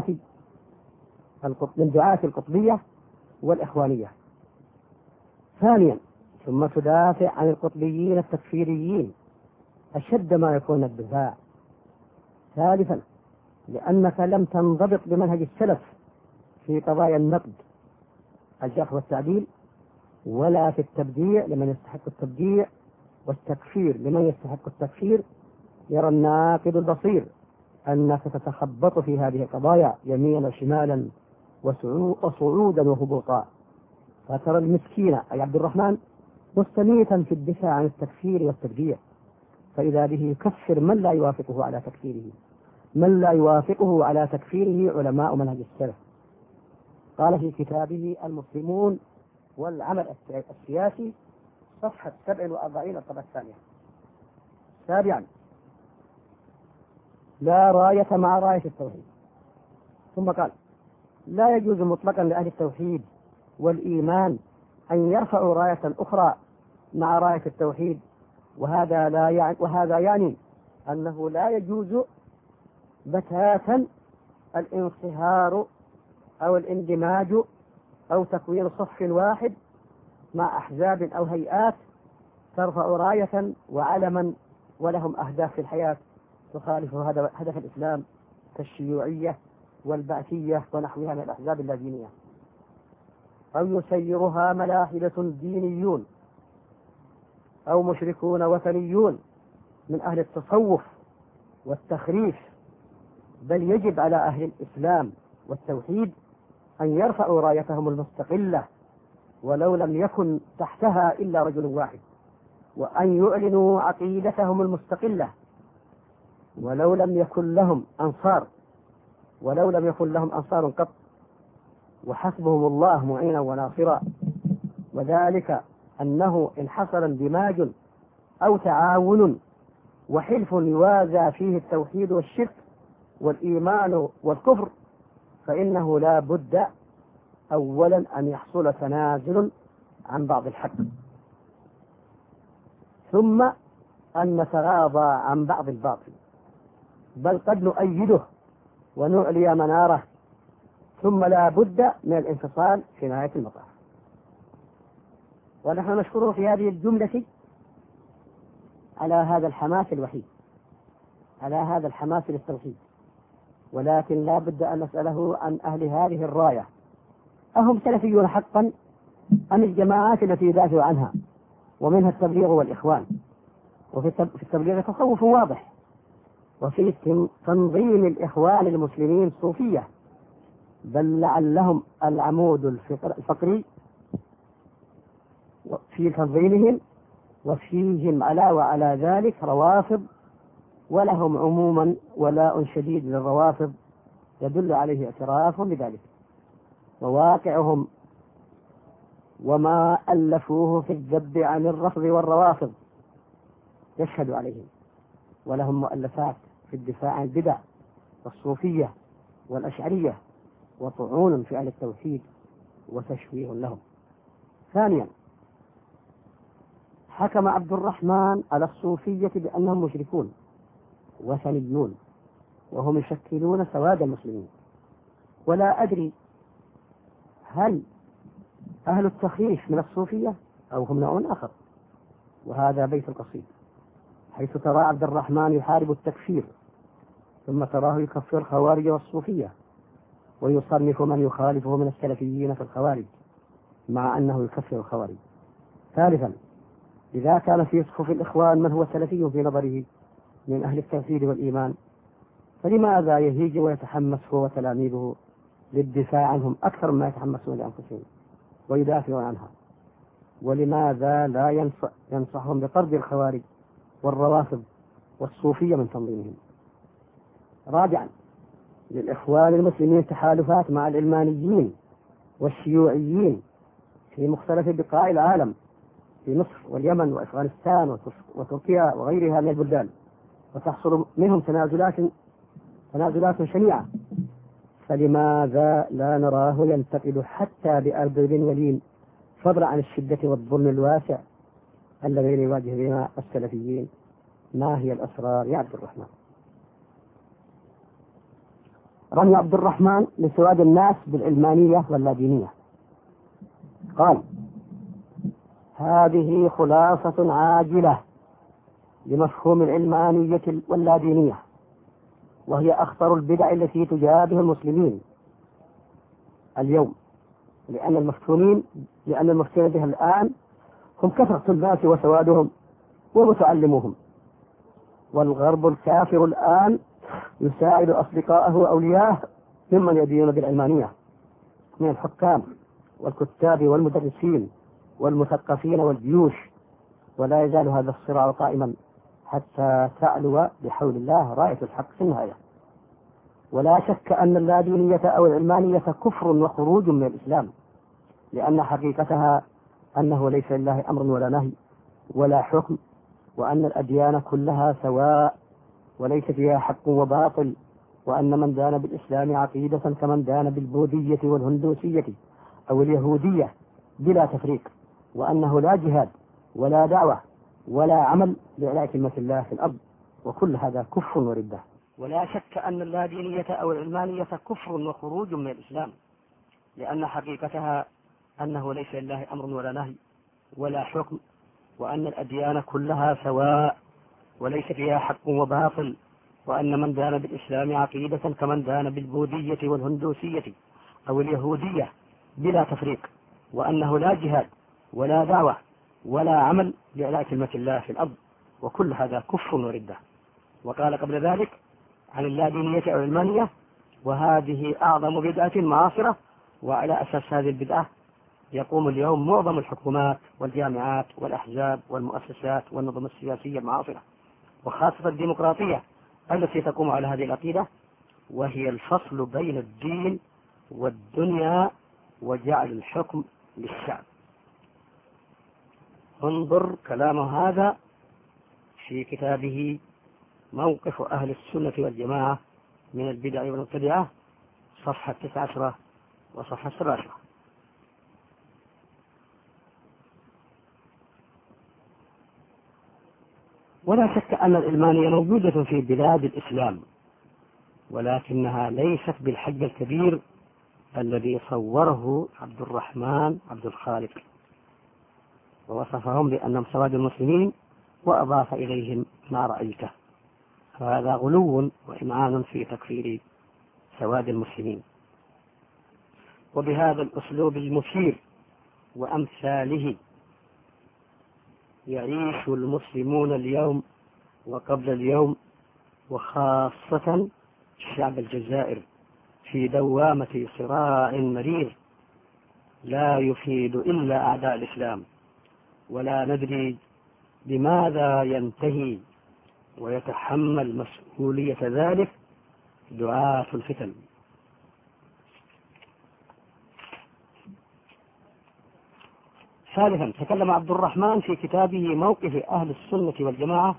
الدعاة القطبية والإخوانية. ثانيا ثم تدافع عن القطبيين التكفيريين أشد ما يكون الدفاع. ثالثا لأنك لم تنضبط بمنهج السلف في قضايا النقد الجرح والتعديل، ولا في التبديع لمن يستحق التبديع والتكفير لمن يستحق التكفير. يرى الناقد البصير أنك تتخبط في هذه القضايا يمينا وشمالا وصعودا وهبوطا، فترى المسكين أي عبد الرحمن مستميتا في الدفاع عن التكفير والتبديع، فإذا به يكفر من لا يوافقه على تكفيره، من لا يوافقه على تكفيره علماء منهج السلف. قال في كتابه المسلمون والعمل السياسي صفحة 47 الطبعة الثانية. سابعا لا راية مع راية التوحيد. ثم قال لا يجوز مطلقا لأهل التوحيد والإيمان أن يرفعوا راية أخرى مع راية التوحيد، وهذا يعني أنه لا يجوز بتاتا الانصهار أو الاندماج أو تكوين صف واحد مع أحزاب أو هيئات ترفع راية وعلما ولهم أهداف في الحياة تخالف هدف الإسلام كالشيوعية والبعثية ونحوها من الأحزاب اللادينية، أو يسيرها ملاحدة دينيون أو مشركون وثنيون من أهل التصوف والتخريف. بل يجب على أهل الإسلام والتوحيد أن يرفعوا رايتهم المستقلة ولو لم يكن تحتها إلا رجل واحد، وأن يعلنوا عقيدتهم المستقلة ولو لم يكن لهم أنصار قط، وحسبهم الله معينا وناصرا. وذلك أنه إن حصل اندماج أو تعاون وحلف يوازى فيه التوحيد والشرك والإيمان والكفر، فإنه لا بد أولا أن يحصل تنازل عن بعض الحق، ثم أن نتغاضى عن بعض الباطل، بل قد نؤيده ونعلي مناره، ثم لا بد من الانفصال في نهاية المطاف. ونحن نشكره في هذه الجملة على هذا الحماس الوحيد، على هذا الحماس للتوحيد، ولكن لا بد أن نسأله عن أهل هذه الراية أهم سلفيون حقا أم الجماعات التي يدافع عنها، ومنها التبليغ والإخوان. وفي التبليغ تصوف واضح، وفي تنظيم الإخوان المسلمين صوفية، بل لعلهم العمود الفقري في تنظيمهم، وفيهم علاوة على ذلك روافض، ولهم عموما ولاء شديد للروافض يدل عليه اعتراف بذلك، وواقعهم وما ألفوه في الذب عن الرفض والروافض يشهد عليهم، ولهم مؤلفات في الدفاع عن البدع والصوفية والأشعرية وطعون في أهل التوحيد وتشويه لهم. ثانيا حكم عبد الرحمن على الصوفية بأنهم مشركون وثنيون، وهم يشكلون سواد المسلمين. ولا أدري هل أهل التخريف من الصوفية أو هم نوع آخر. وهذا بيت القصيد، حيث ترى عبد الرحمن يحارب التكفير، ثم تراه يكفر الخوارج والصوفية، ويصنف من يخالفه من السلفيين في الخوارج مع أنه يكفر الخوارج. ثالثا إذا كان في صفوف الإخوان من هو سلفي في نظره من أهل التوحيد والإيمان، فلماذا يهيج ويتحمس هو وتلاميذه للدفاع عنهم أكثر مما يتحمسون لأنفسهم ويدافعون عنها؟ ولماذا لا ينصحهم بطرد الخوارج والروافض والصوفية من تنظيمهم؟ رابعا للإخوان المسلمين تحالفات مع العلمانيين والشيوعيين في مختلف بقاع العالم في مصر واليمن وأفغانستان وتركيا وغيرها من البلدان، وتحصل منهم تنازلات شنيعة، فلماذا لا نراه ينتقل حتى بأرض ولين، فضلا عن الشدة والظلم الواسع الذين يواجه بها السلفيين؟ ما هي الأسرار يا عبد الرحمن؟ رمي عبد الرحمن لسواد الناس بالعلمانية واللادينية. قال: هذه خلاصة عاجلة لمفهوم العلمانية واللادينية، وهي أخطر البدع التي تجابه المسلمين اليوم، لأن المفتونين بها الآن هم كثرة الناس وسوادهم ومتعلموهم، والغرب الكافر الآن يساعد أصدقائه وأولياءه ممن يدينون بالعلمانية من الحكام والكتاب والمدرسين والمثقفين والجيوش، ولا يزال هذا الصراع قائما حتى تعلو بحول الله راية الحق في النهاية. ولا شك أن اللادينية أو العلمانية كفر وخروج من الإسلام، لأن حقيقتها أنه ليس لله أمر ولا نهي ولا حكم، وأن الأديان كلها سواء وليس فيها حق وباطل، وأن من دان بالإسلام عقيدة كمن دان بالبوذية والهندوسية أو اليهودية بلا تفريق، وأنه لا جهاد ولا دعوة ولا عمل لإعلاء كلمة الله في الأرض، وكل هذا كفر وردة. ولا شك أن اللادينية أو العلمانية كفر وخروج من الإسلام، لأن حقيقتها أنه ليس لله أمر ولا نهي ولا حكم، وأن الأديان كلها سواء وليس فيها حق وباطل، وأن من دان بالإسلام عقيدة كمن دان بالبوذية والهندوسية أو اليهودية بلا تفريق، وأنه لا جهاد ولا دعوة ولا عمل لإعلاء كلمة الله في الأرض، وكل هذا كفر وردة. وقال قبل ذلك عن اللادينية أو العلمانية: وهذه أعظم بدعة معاصرة، وعلى أساس هذه البدعة يقوم اليوم معظم الحكومات والجامعات والأحزاب والمؤسسات والنظم السياسية المعاصرة، وخاصة الديمقراطية التي تقوم على هذه العقيدة، وهي الفصل بين الدين والدنيا وجعل الحكم للشعب. انظر كلام هذا في كتابه موقف أهل السنة والجماعة من البدع والمبتدعة، صفحة 19 وصفحة 17. ولا شك أن العلمانية موجودة في بلاد الإسلام، ولكنها ليست بالحج الكبير الذي صوره عبد الرحمن عبد الخالق، ووصفهم بأنهم سواد المسلمين وأضاف إليهم ما رأيته. هذا غلو وإمعان في تكفير سواد المسلمين. وبهذا الأسلوب المثير وأمثاله يعيش المسلمون اليوم وقبل اليوم، وخاصة شعب الجزائر، في دوامة صراع مرير لا يفيد إلا أعداء الإسلام، ولا ندري بماذا ينتهي، ويتحمل مسؤولية ذلك دعاة الفتن. ثالثا، تكلم عبد الرحمن في كتابه موقف أهل السنة والجماعة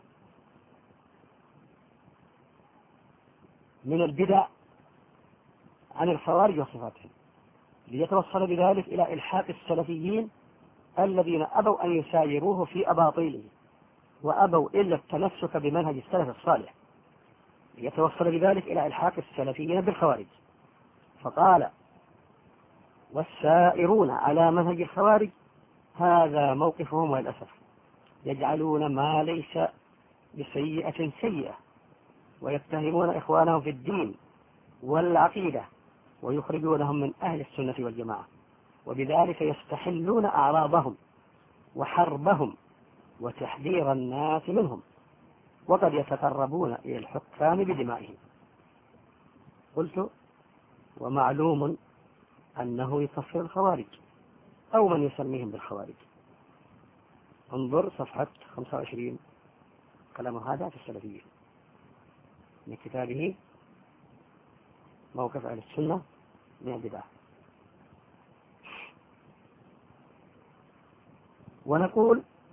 من البدع عن الخوارج وصفاتهم، ليتوصل بذلك إلى إلحاق السلفيين الذين أبوا أن يسايروه في أباطيله، وأبوا إلا التمسك بمنهج السلف الصالح، ليتوصل بذلك إلى إلحاق السلفيين بالخوارج. فقال: والسائرون على منهج الخوارج هذا موقفهم وللأسف، يجعلون ما ليس بسيئة سيئة، ويتهمون إخوانهم في الدين والعقيدة، ويخرجونهم من أهل السنة والجماعة، وبذلك يستحلون أعراضهم وحربهم وتحذير الناس منهم، وقد يتقربون إلى الحكام بدمائهم. قلت: ومعلوم أنه يكفر الخوارج أو من يسميهم بالخوارج. انظر صفحة 25، كلام هذا في السلفية من كتابه موقف أهل السنة من البدع. ونقول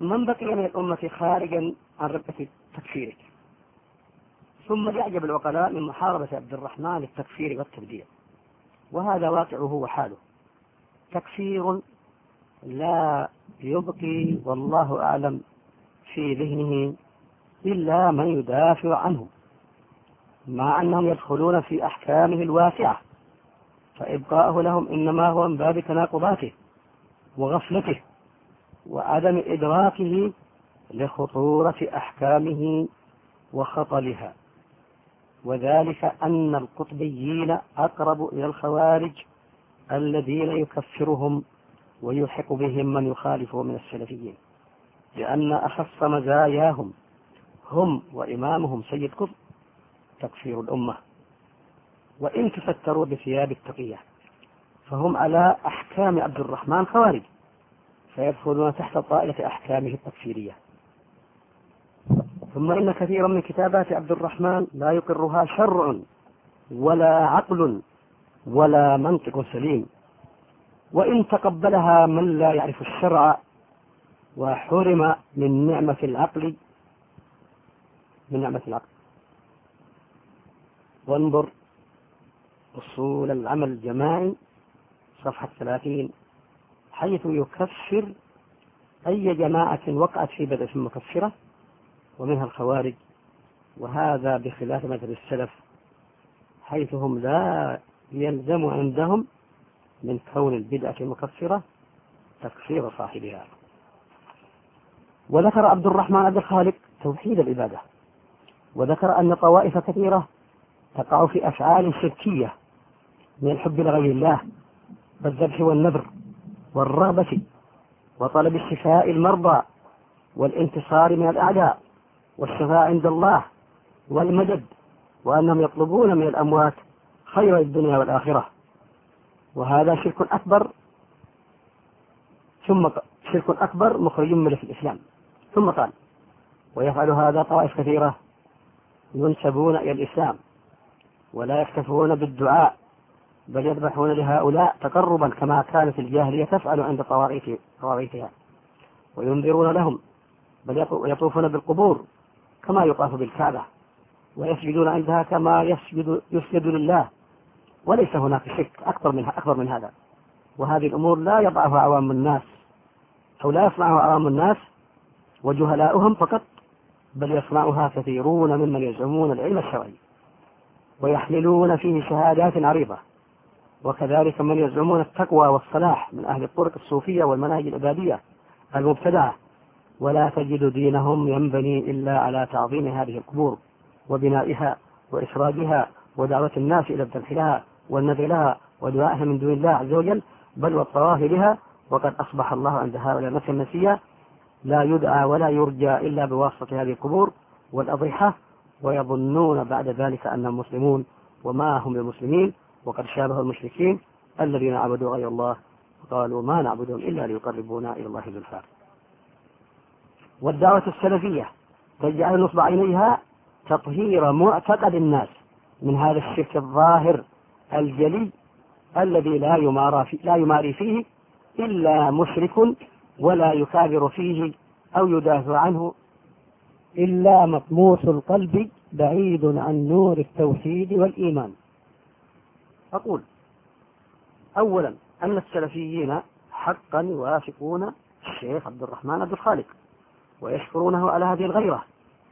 من بقي من الأمة خارجا عن ربة تكفيره. ثم يعجب العقلاء من محاربة عبد الرحمن للتكفير والتبديع، وهذا واقعه وحاله. تكفير لا يبقي والله أعلم في ذهنه إلا من يدافع عنه، مع أنهم يدخلون في أحكامه الواسعة، فإبقاءه لهم إنما هو من باب تناقضاته وغفلته وعدم إدراكه لخطورة أحكامه وخطلها. وذلك أن القطبيين أقرب إلى الخوارج الذين يكفرهم ويلحق بهم من يخالفه من السلفيين، لأن أخص مزاياهم هم وإمامهم سيد قطب تكفير الأمة، وإن تستروا بثياب التقية فهم على أحكام عبد الرحمن خوارج، فيدخلون تحت طائلة أحكامه التكفيرية. ثم إن كثيرا من كتابات عبد الرحمن لا يقرها شرع ولا عقل ولا منطق سليم، وإن تقبلها من لا يعرف الشرع وحرم من نعمة العقل وانظر أصول العمل الجماعي صفحة 30، حيث يكفر أي جماعة وقعت في بدء مكفرة ومنها الخوارج، وهذا بخلاف مذهب السلف حيث هم لا يلزم عندهم من كون البدعة المكفرة تكفير صاحبها. وذكر عبد الرحمن عبد الخالق توحيد العبادة، وذكر أن طوائف كثيرة تقع في أفعال شركية من الحب لغير الله والذبح والنذر والرغبة وطلب الشفاء المرضى والانتصار من الأعداء والشفاء عند الله والمدد، وأنهم يطلبون من الأموات خير الدنيا والآخرة، وهذا شرك أكبر مخرج من الإسلام. ثم قال: ويفعل هذا طوائف كثيرة ينسبون إلى الإسلام ولا يكتفون بالدعاء، بل يذبحون لهؤلاء تقربا كما كانت الجاهلية تفعل عند طواغيتها، وينذرون لهم، بل يطوفون بالقبور كما يطاف بالكعبة، ويسجدون عندها كما يسجد لله، وليس هناك شرك أكبر من هذا. وهذه الأمور لا يضعها عوام الناس أو لا يصنعها عوام الناس وجهلاؤهم فقط، بل يصنعها كثيرون ممن يزعمون العلم الشرعي ويحملون فيه شهادات عريضة، وكذلك من يزعمون التقوى والصلاح من أهل الطرق الصوفية والمناهج العبادية المبتدعة، ولا تجد دينهم ينبني إلا على تعظيم هذه القبور وبنائها وإخراجها ودعوة الناس إلى الذبح لها والنذر لها ودعائها من دون الله عز وجل، بل والطواف بها. وقد أصبح الله عند هؤلاء نفسا نسيا، لا يدعى ولا يرجى إلا بواسطة هذه القبور والأضرحة، ويظنون بعد ذلك أنهم مسلمون وما هم بمسلمين، وقد شابه المشركين الذين عبدوا غير الله وقالوا ما نعبدهم إلا ليقربونا إلى الله زلفى. والدعوة السلفية تجعل نصب عينيها تطهير معتقد الناس من هذا الشرك الظاهر الجلي الذي لا يماري فيه إلا مشرك، ولا يكابر فيه أو يدافع عنه إلا مطموس القلب بعيد عن نور التوحيد والإيمان. أقول أولا أن السلفيين حقا يوافقون الشيخ عبد الرحمن عبد الخالق ويشكرونه على هذه الغيرة،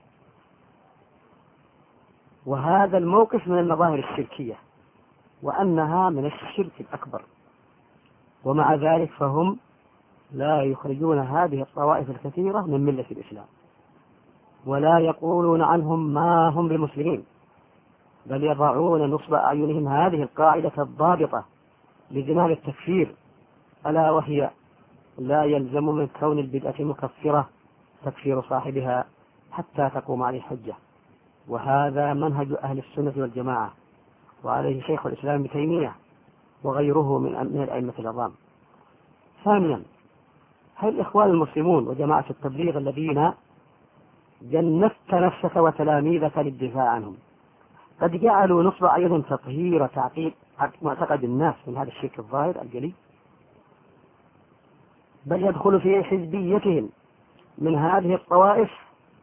وهذا الموقف من المظاهر الشركية وأنها من الشرك الأكبر، ومع ذلك فهم لا يخرجون هذه الطوائف الكثيرة من ملة الإسلام، ولا يقولون عنهم ما هم بمسلمين، بل يضعون نصب أعينهم هذه القاعدة الضابطة لجناب التكفير، ألا وهي: لا يلزم من كون البدعة مكفرة تكفير صاحبها حتى تقوم عليه الحجة. وهذا منهج أهل السنة والجماعة، وعليه شيخ الإسلام ابن تيمية وغيره من الأئمة العظام. ثانيا، هل الإخوان المسلمون وجماعة التبليغ الذين جنبت نفسك وتلاميذك للدفاع عنهم قد جعلوا نصب أيضا تطهير تعقيد معتقد الناس من هذا الشرك الظاهر الجلي، بل يدخل في حزبيتهم من هذه الطوائف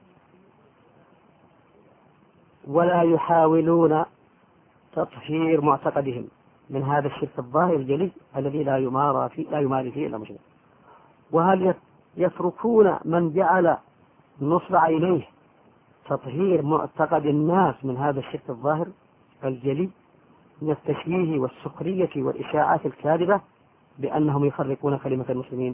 ولا يحاولون تطهير معتقدهم من هذا الشرك الظاهر الجلي الذي لا يماري فيه إلا مشرك. وهل يتركون من جعل نصب عينيه تطهير معتقد الناس من هذا الشرك الظاهر الجلي من التشويه والسخرية والإشاعات الكاذبة بأنهم يفرقون كلمة المسلمين؟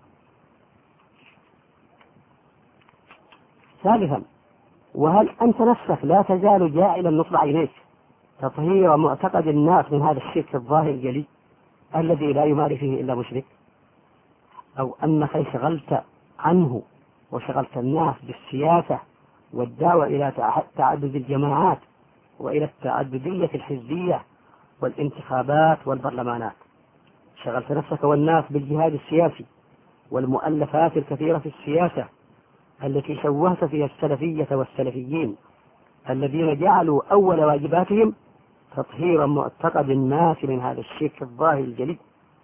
ثالثا، وهل أنت نفسك لا تزال جاعلا نصب عينيك تطهير معتقد الناس من هذا الشرك الظاهر الجلي الذي لا يماري فيه إلا مشرك؟ أو أنك انشغلت عنه وشغلت الناس بالسياسة والدعوة إلى تعدد الجماعات وإلى التعددية الحزبية والانتخابات والبرلمانات، شغلت نفسك والناس بالجهاد السياسي والمؤلفات الكثيرة في السياسة التي شوهت فيها السلفية والسلفيين الذين جعلوا أول واجباتهم تطهير معتقد الناس من هذا الشرك الظاهر الجلي.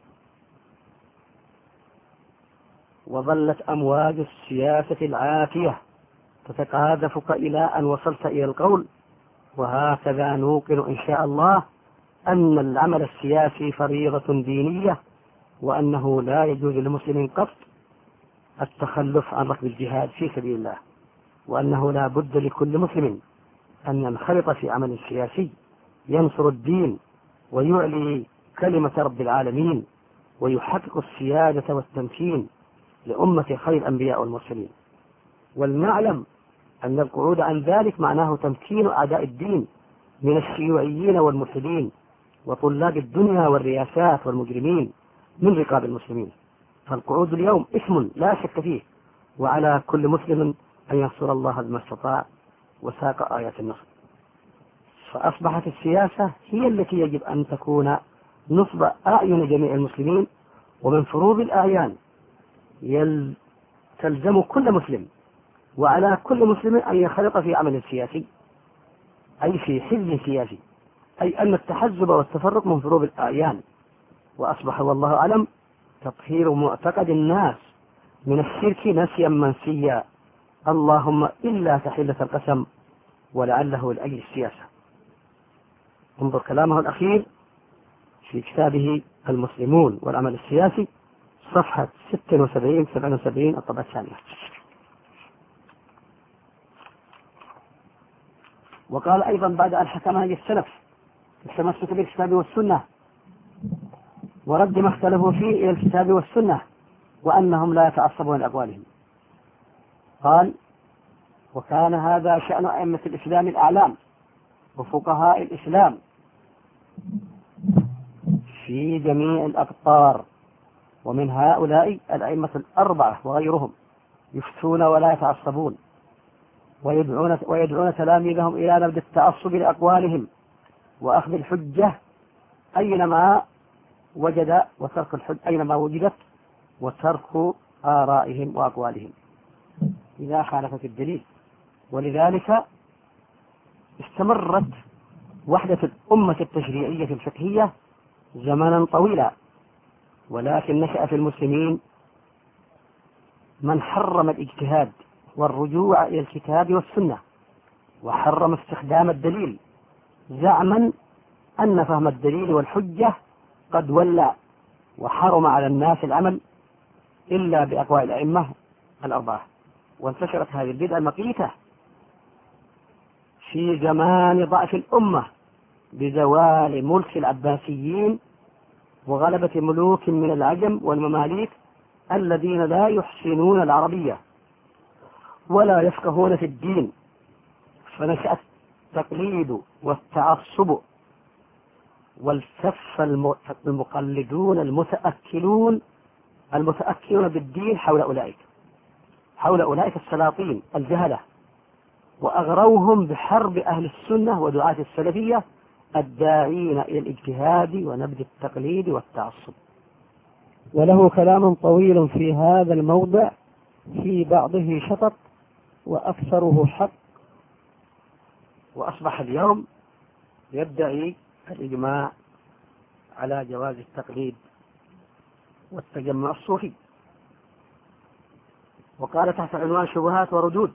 وظلت أمواج السياسة العاتية تتقاذفك إلى أن وصلت إلى القول: وهكذا نوقن إن شاء الله أن العمل السياسي فريضة دينية، وأنه لا يجوز لمسلم قط التخلف عن ركب الجهاد في سبيل الله، وأنه لا بد لكل مسلم أن ينخرط في عمل سياسي ينصر الدين ويعلي كلمة رب العالمين ويحقق السيادة والتمكين لأمة خير الأنبياء والمرسلين. ولنعلم أن القعود عن ذلك معناه تمكين أعداء الدين من الشيوعيين والملحدين وطلاب الدنيا والرياسات والمجرمين من رقاب المسلمين. فالقعود اليوم اسم لا شك فيه، وعلى كل مسلم أن ينصر الله بما استطاع وساق آيات النصر. فأصبحت السياسة هي التي يجب أن تكون نصب أعين جميع المسلمين، ومن فروض الأعيان تلزم كل مسلم وعلى كل مسلم أن ينخرط في عمل سياسي، أي في حزب سياسي، أي أن التحزب والتفرق من فروض الأعيان. وأصبح والله أعلم تطهير معتقد الناس من الشرك نسيا منسيا، اللهم إلا تحلة القسم ولعله لأجل السياسة. انظر كلامه الأخير في كتابه المسلمون والعمل السياسي صفحة 76-77 الطبعة الثانية. وقال أيضا بعد أن حكم هذه السلف التمسك بالكتاب والسنة ورد ما اختلفوا فيه إلى الكتاب والسنة وأنهم لا يتعصبون لأقوالهم، قال: وكان هذا شأن أئمة الإسلام الأعلام وفقهاء الإسلام في جميع الأقطار، ومن هؤلاء الأئمة الأربعة وغيرهم يفتون ولا يتعصبون ويدعون تلاميذهم إلى نبذ التعصب لأقوالهم وأخذ الحجة أينما وجد وترك الحجة أينما وجدت وترك آرائهم وأقوالهم إذا خالفت الدليل. ولذلك استمرت وحدة الأمة التشريعية الفقهية زمانا طويلا، ولكن نشأ في المسلمين من حرم الاجتهاد والرجوع إلى الكتاب والسنة، وحرم استخدام الدليل زعما أن فهم الدليل والحجة قد ولى، وحرم على الناس العمل إلا بأقوال الأئمة الأربعة. وانتشرت هذه البدعة المقيتة في زمان ضعف الأمة بزوال ملك العباسيين وغلبة ملوك من العجم والمماليك الذين لا يحسنون العربية ولا يفقهون في الدين، فنشأ التقليد والتعصب والتف المقلدون المتأكلون بالدين حول أولئك السلاطين الجهلة، وأغروهم بحرب أهل السنة ودعاة السلفية الداعين إلى الاجتهاد ونبذ التقليد والتعصب. وله كلام طويل في هذا الموضع، في بعضه شطط وأكثره حق. وأصبح اليوم يدعي الإجماع على جواز التقليد والتجمع الصوفي، وقال تحت عنوان شبهات وردود،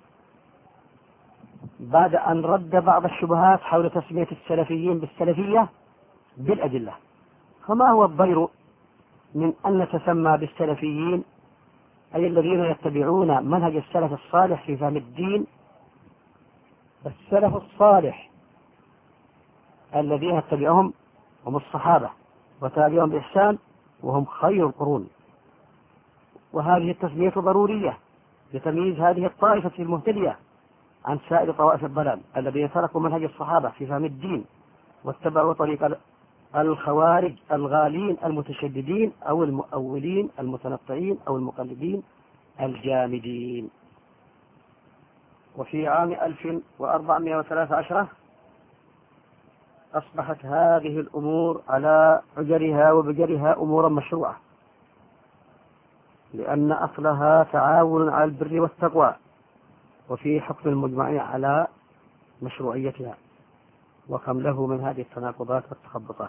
بعد أن رد بعض الشبهات حول تسمية السلفيين بالسلفية بالأدلة. فما هو الضير من أن نتسمى بالسلفيين، أي الذين يتبعون منهج السلف الصالح في فهم الدين؟ السلف الصالح الذين يتبعهم هم الصحابة وتابعهم بإحسان وهم خير القرون، وهذه التسمية ضرورية لتمييز هذه الطائفة المهتدية عن سائر طوائف الضلال الذين تركوا منهج الصحابة في فهم الدين واتبعوا طريق الخوارج الغالين المتشددين أو المؤولين المتنطعين أو المقلدين الجامدين. وفي عام 1413 أصبحت هذه الأمور على حجرها وبجرها أمورا مشروعة، لأن أصلها تعاون على البر والتقوى، وفي حكم المجمع على مشروعيتها. وكم له من هذه التناقضات والتخبطات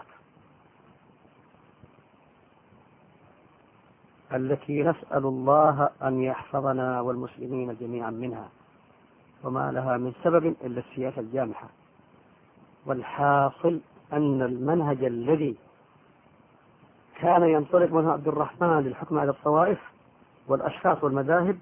التي نسأل الله أن يحفظنا والمسلمين جميعا منها، وما لها من سبب إلا السياسة الجامحة. والحاصل أن المنهج الذي كان ينطلق منه عبد الرحمن للحكم على الطوائف والأشخاص والمذاهب،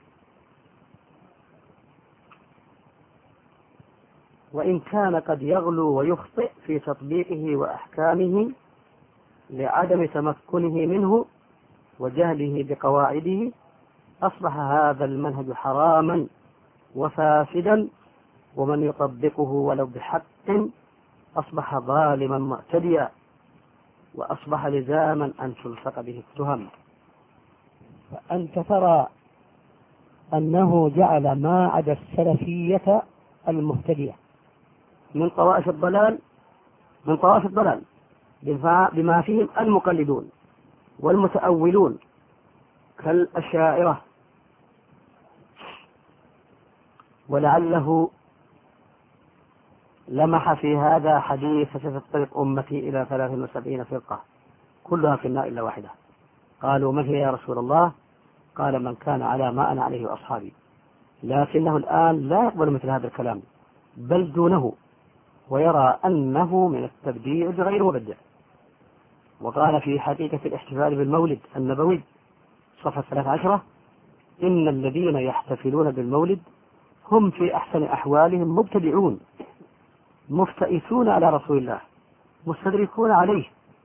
وإن كان قد يغلو ويخطئ في تطبيقه وأحكامه لعدم تمكنه منه وجهله بقواعده، أصبح هذا المنهج حراما وفاسدا، ومن يطبقه ولو بحق أصبح ظالما معتديا، وأصبح لزاما أن تلصق به التهم. فأنت ترى أنه جعل ما عدا السلفية المهتدية من طوائف الضلال بما فيهم المقلدون والمتأولون كالأشاعرة. ولعله لمح في هذا حديث ستفترق أمتي إلى 73 فرقة كلها في النار إلا واحدة. قالوا من هي يا رسول الله؟ قال من كان على ما أنا عليه وأصحابي. لكنه الآن لا يقبل مثل هذا الكلام بل دونه، ويرى أنه من التبديع بغير مبدع. وقال في حقيقة الاحتفال بالمولد النبوي صفحة 13: إن الذين يحتفلون بالمولد هم في أحسن أحوالهم مبتدعون مفتئسون على رسول الله مستدركون عليه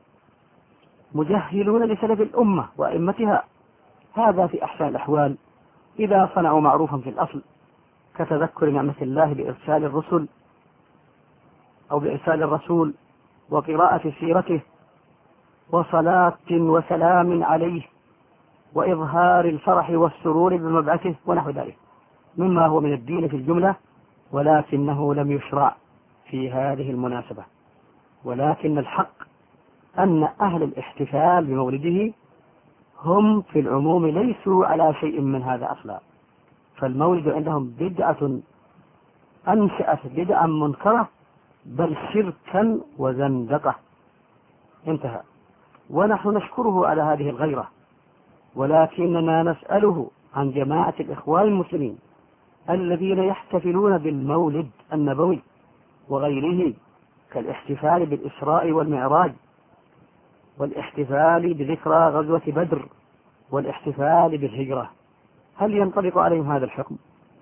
مجهلون لسلف الأمة وأئمتها. هذا في أحسن الأحوال إذا صنعوا معروفا في الأصل كتذكر نعمة الله بإرسال الرسل أو بإرسال الرسول وقراءة سيرته وصلاة وسلام عليه وإظهار الفرح والسرور بمبعثه ونحو ذلك مما هو من الدين في الجملة، ولكنه لم يشرع في هذه المناسبة. ولكن الحق أن أهل الاحتفال بمولده هم في العموم ليسوا على شيء من هذا أصلا، فالمولد عندهم بدعة أنشأت بدعا منكرة بل شركا وزندقة. انتهى. ونحن نشكره على هذه الغيرة، ولكننا نسأله عن جماعة الإخوان المسلمين الذين يحتفلون بالمولد النبوي وغيره كالاحتفال بالإسراء والمعراج والاحتفال بذكرى غزوة بدر والاحتفال بالهجرة، هل ينطبق عليهم هذا الحكم؟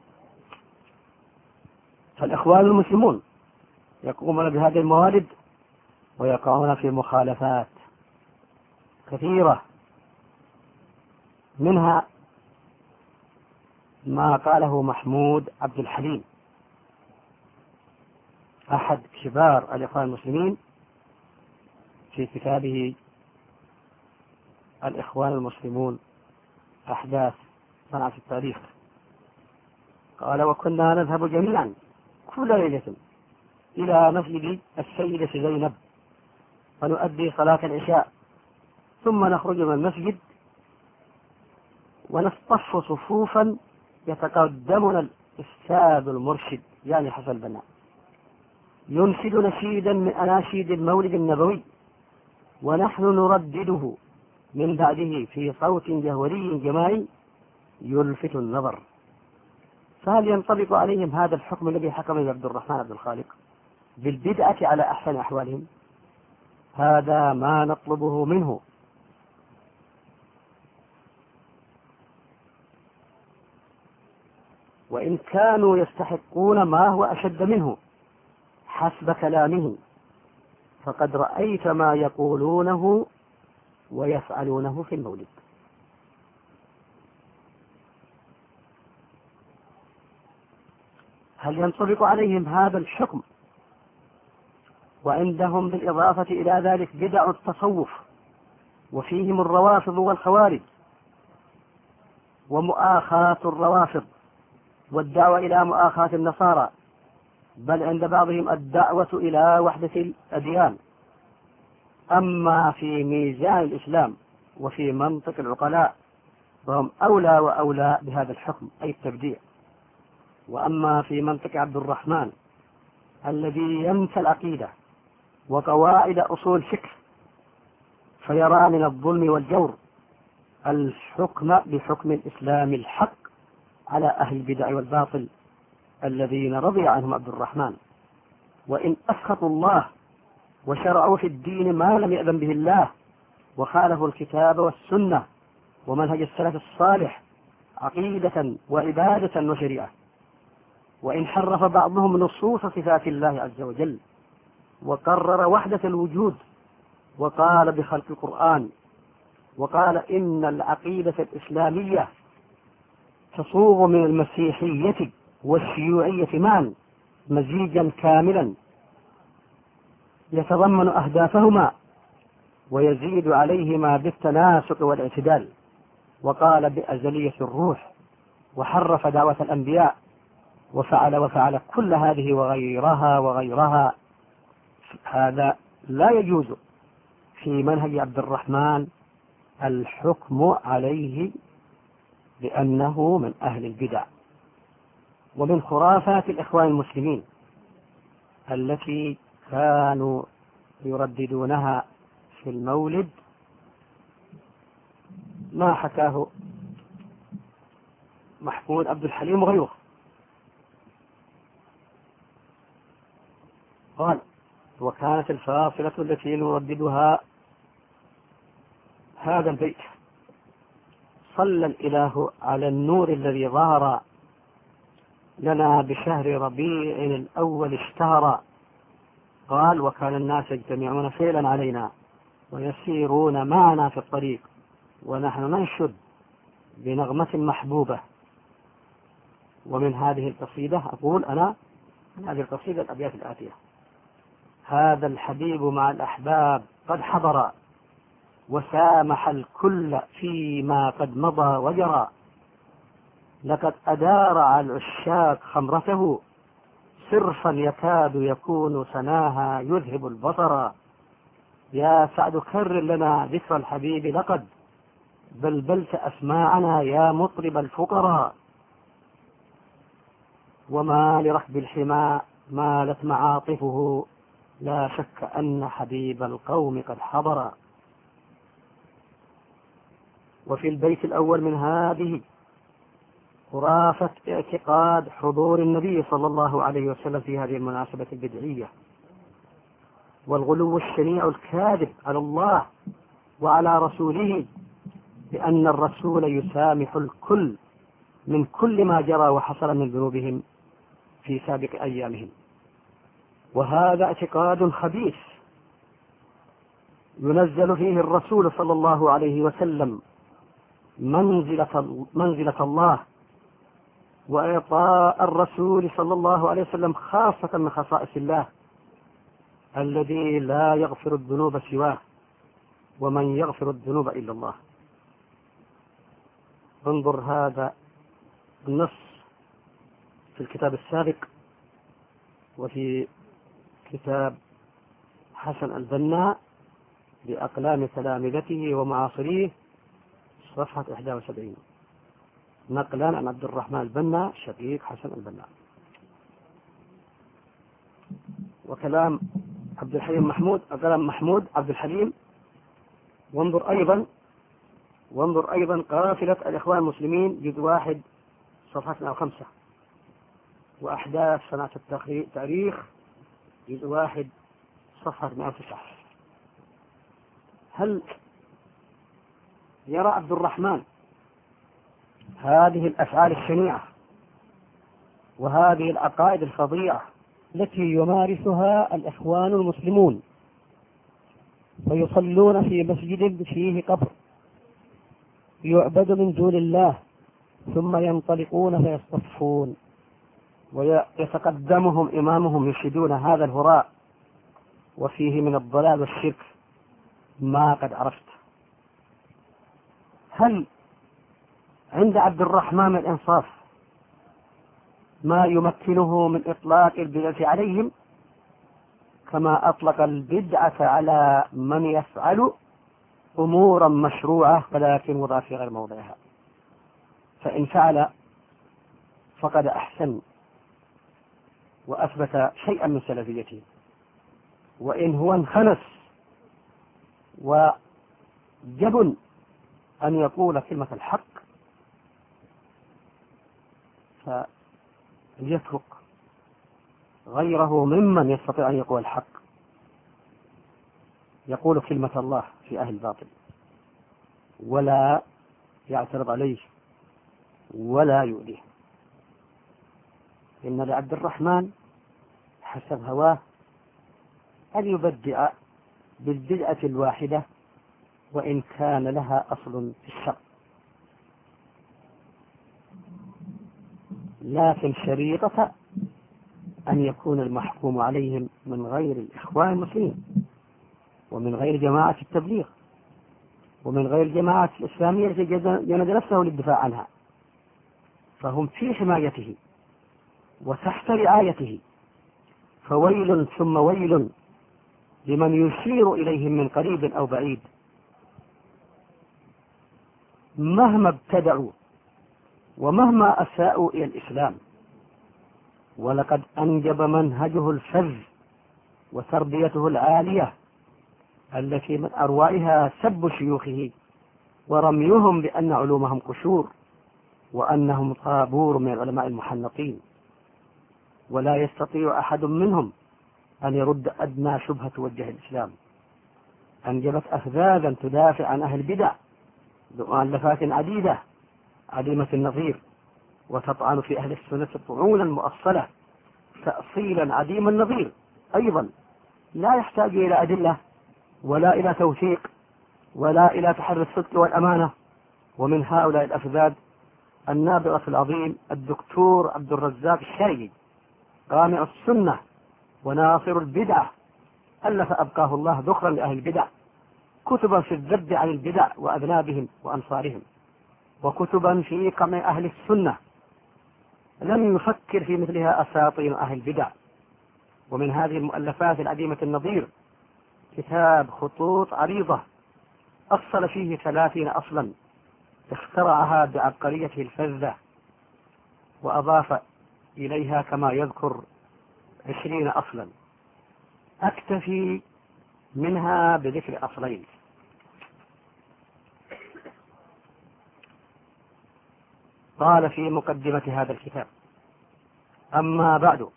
فالإخوان المسلمون يقومون بهذه الموالد ويقعون في مخالفات كثيرة، منها ما قاله محمود عبد الحليم أحد كبار الإخوان المسلمين في كتابه الإخوان المسلمون أحداث صنعة التاريخ. قال: وكنا نذهب جميعا كل ليلة إلى مسجد السيدة زينب ونؤدي صلاة العشاء، ثم نخرج من المسجد ونصطف صفوفا يتقدمنا الأستاذ المرشد يعني حسن البنا ينشد نشيدا من أناشيد المولد النبوي، ونحن نردده من بعده في صوت جهوري جماعي يلفت النظر. فهل ينطبق عليهم هذا الحكم الذي حكم به عبد الرحمن عبد الخالق بالبدعة على أحسن أحوالهم؟ هذا ما نطلبه منه. وإن كانوا يستحقون ما هو أشد منه حسب كلامه، فقد رأيت ما يقولونه ويفعلونه في المولد. هل ينطبق عليهم هذا الحكم وعندهم بالإضافة إلى ذلك بدع التصوف وفيهم الروافض والخوارج ومؤاخاة الروافض والدعوة إلى مؤاخاة النصارى، بل عند بعضهم الدعوة إلى وحدة الأديان؟ أما في ميزان الإسلام وفي منطق العقلاء فهم أولى وأولى بهذا الحكم أي التبديع. وأما في منطق عبد الرحمن الذي ينسى العقيدة وقواعد أصول فكر فيرى من الظلم والجور الحكم بحكم الإسلام الحق على أهل البدع والباطل الذين رضي عنهم عبد الرحمن، وإن أسخطوا الله وشرعوا في الدين ما لم يأذن به الله وخالفوا الكتاب والسنة ومنهج السلف الصالح عقيدة وعبادة وشريعة، وإن حرف بعضهم نصوص صفات الله عز وجل وقرر وحدة الوجود وقال بخلق القرآن وقال إن العقيدة الإسلامية تصوغ من المسيحية والشيوعية معا مزيجا كاملا يتضمن أهدافهما ويزيد عليهما بالتناسق والاعتدال، وقال بأزلية الروح وحرف دعوة الأنبياء وفعل كل هذه وغيرها. هذا لا يجوز في منهج عبد الرحمن الحكم عليه بأنه من أهل البدع. ومن خرافات الإخوان المسلمين التي كانوا يرددونها في المولد ما حكاه محمود عبد الحليم وغيره. قال: وكانت الفاصلة التي نرددها هذا البيت: صلى الإله على النور الذي ظهر لنا بشهر ربيع الأول اشتهر. قال: وكان الناس يجتمعون فعلا علينا ويسيرون معنا في الطريق ونحن ننشد بنغمة محبوبة. ومن هذه القصيدة أقول أنا من هذه القصيدة الأبيات الآتية: هذا الحبيب مع الأحباب قد حضر وسامح الكل فيما قد مضى وجرى، لقد أدار على العشاق خمرته صرفا يكاد يكون سناها يذهب البصر. يا سعد كرر لنا ذكر الحبيب لقد بلبلت أسماعنا يا مطرب الفقراء. وما لركب الحمى مالت معاطفه لا شك أن حبيب القوم قد حضر. وفي البيت الأول من هذه خرافة اعتقاد حضور النبي صلى الله عليه وسلم في هذه المناسبة البدعية، والغلو الشنيع الكاذب على الله وعلى رسوله بأن الرسول يسامح الكل من كل ما جرى وحصل من ذنوبهم في سابق أيامهم. وهذا اعتقاد خبيث ينزل فيه الرسول صلى الله عليه وسلم منزلة الله، وإعطاء الرسول صلى الله عليه وسلم خاصة من خصائص الله الذي لا يغفر الذنوب سواه ومن يغفر الذنوب إلا الله. انظر هذا النص في الكتاب السابق وفي كتاب حسن البنا بأقلام تلامذته ومعاصريه صفحة 71 نقلا عن عبد الرحمن البنا شقيق حسن البنا. وكلام عبد الحليم محمود عبد الحليم. وانظر أيضا وانظر أيضا قافلة الإخوان المسلمين جزء 1 صفحة 105، وأحداث صناعة التاريخ جزء 1 صفحة 109. هل يرى عبد الرحمن هذه الأفعال الشنيعة وهذه العقائد الفظيعة التي يمارسها الإخوان المسلمون، فيصلون في مسجد فيه قبر يعبد من دون الله، ثم ينطلقون فيصطفون ويتقدمهم إمامهم يشهدون هذا الهراء وفيه من الضلال والشرك ما قد عرفت؟ هل عند عبد الرحمن الإنصاف ما يمكنه من إطلاق البدعة عليهم كما أطلق البدعة على من يفعل أمورا مشروعة ولكن وضع في غير موضعها؟ فإن فعل فقد أحسن وأثبت شيئا من سلفيته، وإن هو انخنس وجبن أن يقول كلمة الحق فليترك غيره ممن يستطيع أن يقول الحق، يقول كلمة الله في أهل الباطل ولا يعترض عليه ولا يؤذيه. إن لعبد الرحمن حسب هواه أن يبدع بالبدعة الواحدة وإن كان لها أصل في الشرع، لكن شريطة أن يكون المحكوم عليهم من غير الإخوان المسلمين ومن غير جماعة التبليغ ومن غير جماعة الإسلامية التي جند نفسه للدفاع عنها، فهم في حمايته وتحت رعايته. فويل ثم ويل لمن يشير إليهم من قريب أو بعيد مهما ابتدعوا ومهما أساءوا إلى الإسلام. ولقد أنجب منهجه الفذ وتربيته العالية التي من أروائها سب شيوخه ورميهم بأن علومهم قشور وأنهم طابور من العلماء المحنطين، ولا يستطيع أحد منهم أن يرد أدنى شبهة توجه الإسلام. أنجبت أفذاذا تدافع عن أهل البدع بمؤلفات عديدة عديمة النظير، وتطعن في أهل السنة طعونا مؤصلة تأصيلا عديم النظير أيضا لا يحتاج إلى أدلة ولا إلى توثيق ولا إلى تحري الصدق والأمانة. ومن هؤلاء الأفذاذ النابغة العظيم الدكتور عبد الرزاق الشرقي قامع السنة وناصر البدعة، ألف أبقاه الله ذخرا لأهل البدع كتبا في الذب عن البدع وأذنابهم وأنصارهم، وكتبا في قمع أهل السنة لم يفكر في مثلها أساطين أهل البدع. ومن هذه المؤلفات العديمة النظير كتاب خطوط عريضة أصل فيه 30 أصلا اخترعها بعبقريته الفذة وأضاف إليها كما يذكر 20 أصلا. أكتفي منها بذكر أصلين. قال في مقدمة هذا الكتاب: أما بعد،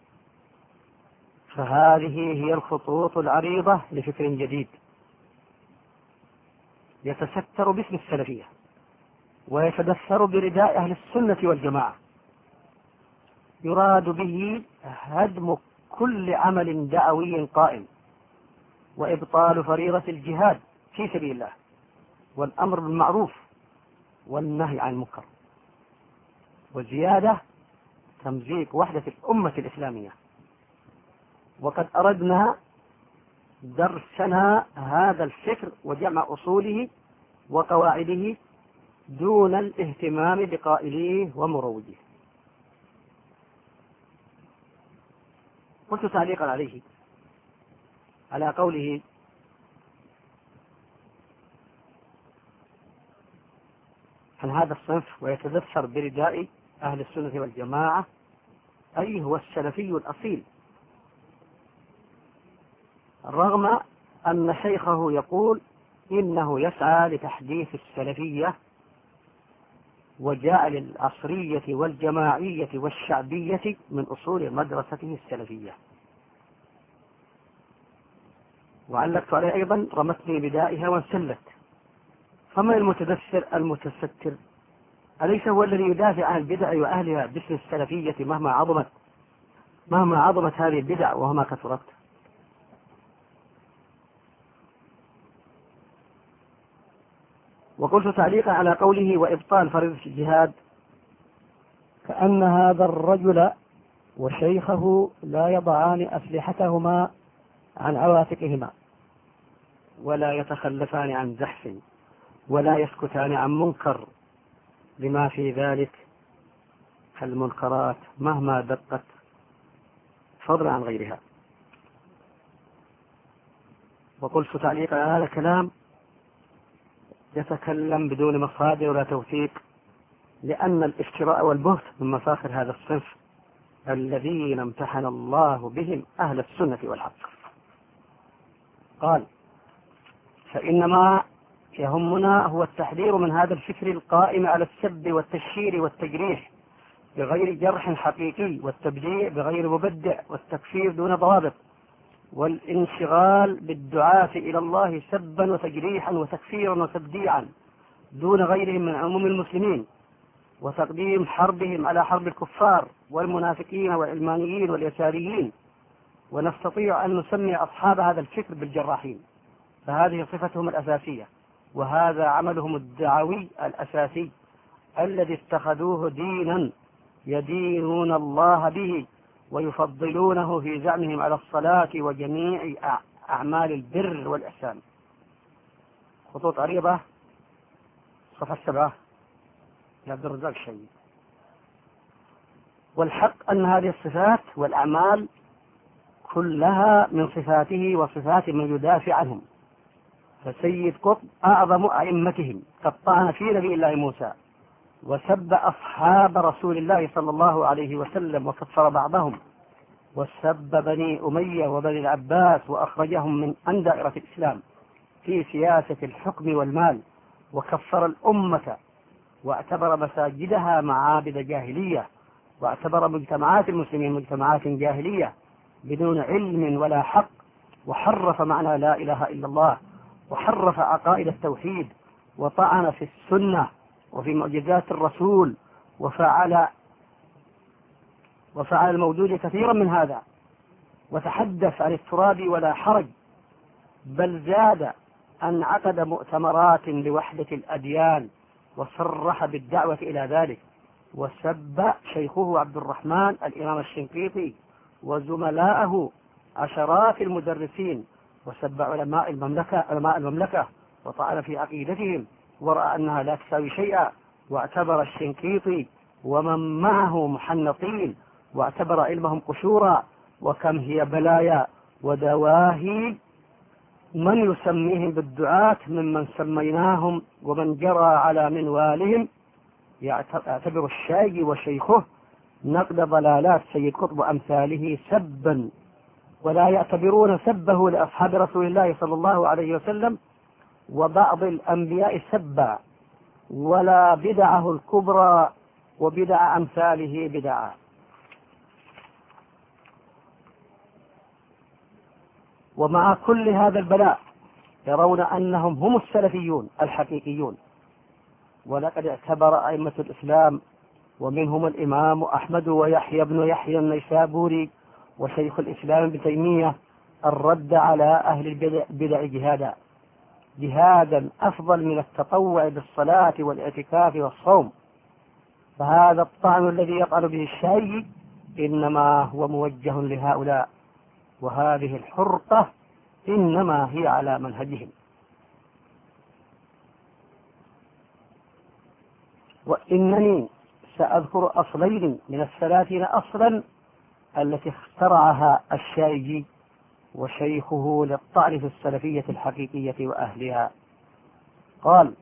فهذه هي الخطوط العريضة لفكر جديد يتستر باسم السلفية ويتدثر برداء أهل السنة والجماعة، يراد به هدم كل عمل دعوي قائم وإبطال فريضة الجهاد في سبيل الله والأمر بالمعروف والنهي عن المنكر، وزيادة تمزيق وحدة الأمة الإسلامية. وقد أردنا درسنا هذا الفكر وجمع أصوله وقواعده دون الاهتمام بقائليه ومروجيه. قلت تعليقا عليه على قوله: عن هذا الصنف ويتدثر برداء أهل السنة والجماعة، أي هو السلفي الأصيل، رغم أن شيخه يقول إنه يسعى لتحديث السلفية وجعل العصرية والجماعية والشعبية من أصول مدرسته السلفية. وعلقت عليه أيضا رمتني بدائها وانسلت. فمن المتستر أليس هو الذي يدافع عن البدع وأهلها باسم السلفية مهما عظمت هذه البدع وما كثرت؟ وقلت تعليقا على قوله وإبطال فريضة الجهاد: كأن هذا الرجل وشيخه لا يضعان أسلحتهما عن عواتقهما ولا يتخلفان عن زحف ولا يسكتان عن منكر، لما في ذلك المنكرات مهما دقت فضلا عن غيرها. وقلت تعليقا على هذا الكلام: يتكلم بدون مصادر ولا توثيق، لأن الافتراء والبهت من مفاخر هذا الصنف الذين امتحن الله بهم أهل السنة والحق. قال: فإنما يهمنا هو التحذير من هذا الفكر القائم على السب والتشهير والتجريح بغير جرح حقيقي، والتبديع بغير مبدع، والتكفير دون ضوابط، والانشغال بالدعاة إلى الله سبا وتجريحا وتكفيرا وتبديعا دون غيرهم من عموم المسلمين، وتقديم حربهم على حرب الكفار والمنافقين والعلمانيين واليساريين. ونستطيع أن نسمي أصحاب هذا الفكر بالجراحين، فهذه صفتهم الأساسية، وهذا عملهم الدعوي الأساسي الذي اتخذوه دينا يدينون الله به ويفضلونه في زعمهم على الصلاة وجميع أعمال البر والإحسان. خطوط عريضة، صفحة 7 لعبد الرزاق الشيخ. والحق أن هذه الصفات والأعمال كلها من صفاته وصفات من يدافع عنهم. فسيد قطب أعظم أئمتهم قد طعن في نبي الله موسى وسب أصحاب رسول الله صلى الله عليه وسلم وكفر بعضهم، وسب بني أمية وبني العباس وأخرجهم عن دائرة الإسلام في سياسة الحكم والمال، وكفر الأمة واعتبر مساجدها معابد جاهلية، واعتبر مجتمعات المسلمين مجتمعات جاهلية بدون علم ولا حق، وحرف معنى لا إله إلا الله، وحرف عقائد التوحيد، وطعن في السنة وفي معجزات الرسول، وفعل الموجود كثيرا من هذا، وتحدث عن التراب ولا حرج، بل زاد أن عقد مؤتمرات لوحدة الأديان وصرح بالدعوة إلى ذلك. وسب شيخه عبد الرحمن الإمام الشنقيطي وزملاءه عشرات المدرسين، وسب علماء المملكة وطعن في عقيدتهم ورأى أنها لا تساوي شيئا، واعتبر الشنقيطي ومن معه محنطين، واعتبر علمهم قشورا، وكم هي بلايا ودواهي من يسميهم بالدعاة ممن سميناهم ومن جرى على منوالهم. يعتبر الشاي وشيخه نقد ضلالات سيد قطب وأمثاله سبا، ولا يعتبرون سبه لأصحاب رسول الله صلى الله عليه وسلم وبعض الأنبياء سبا، ولا بدعه الكبرى وبدع أمثاله بدعا. ومع كل هذا البلاء يرون أنهم هم السلفيون الحقيقيون. ولقد اعتبر أئمة الإسلام ومنهم الإمام أحمد ويحيى بن يحيى النيسابوري وشيخ الإسلام ابن تيمية الرد على أهل البدع جهادا أفضل من التطوع بالصلاة والاعتكاف والصوم. فهذا الطعن الذي يطعن به الشيء إنما هو موجه لهؤلاء، وهذه الحرقة إنما هي على منهجهم. وإنني سأذكر أصلين من الثلاثين أصلا التي اخترعها الشايجي وشيخه للطعن في السلفية الحقيقية وأهلها. قال: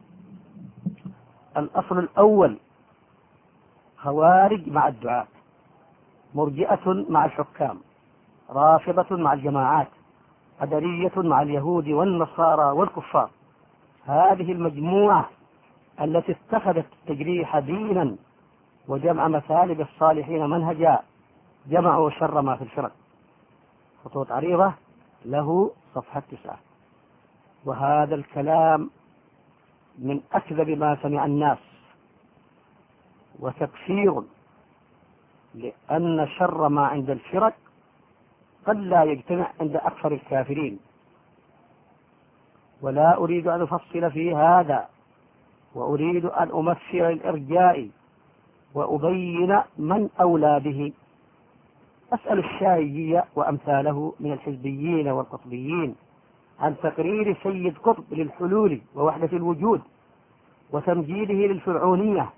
الأصل الأول: خوارج مع الدعاة، مرجئة مع الحكام، رافضة مع الجماعات، قدرية مع اليهود والنصارى والكفار. هذه المجموعة التي اتخذت التجريح دينا وجمع مثالب الصالحين منهجا جمعوا شر ما في الفرق. خطوط عريضة له صفحة 9. وهذا الكلام من أكذب ما سمع الناس وتكفير، لأن شر ما عند الفرق قد لا يجتمع عند أكثر الكافرين، ولا أريد أن أفصل في هذا، وأريد أن أمثل الإرجاء وأبين من أولى به. أسأل الشايعية وأمثاله من الحزبيين والقطبيين عن تقرير سيد قطب للحلول ووحدة الوجود وتمجيده للفرعونية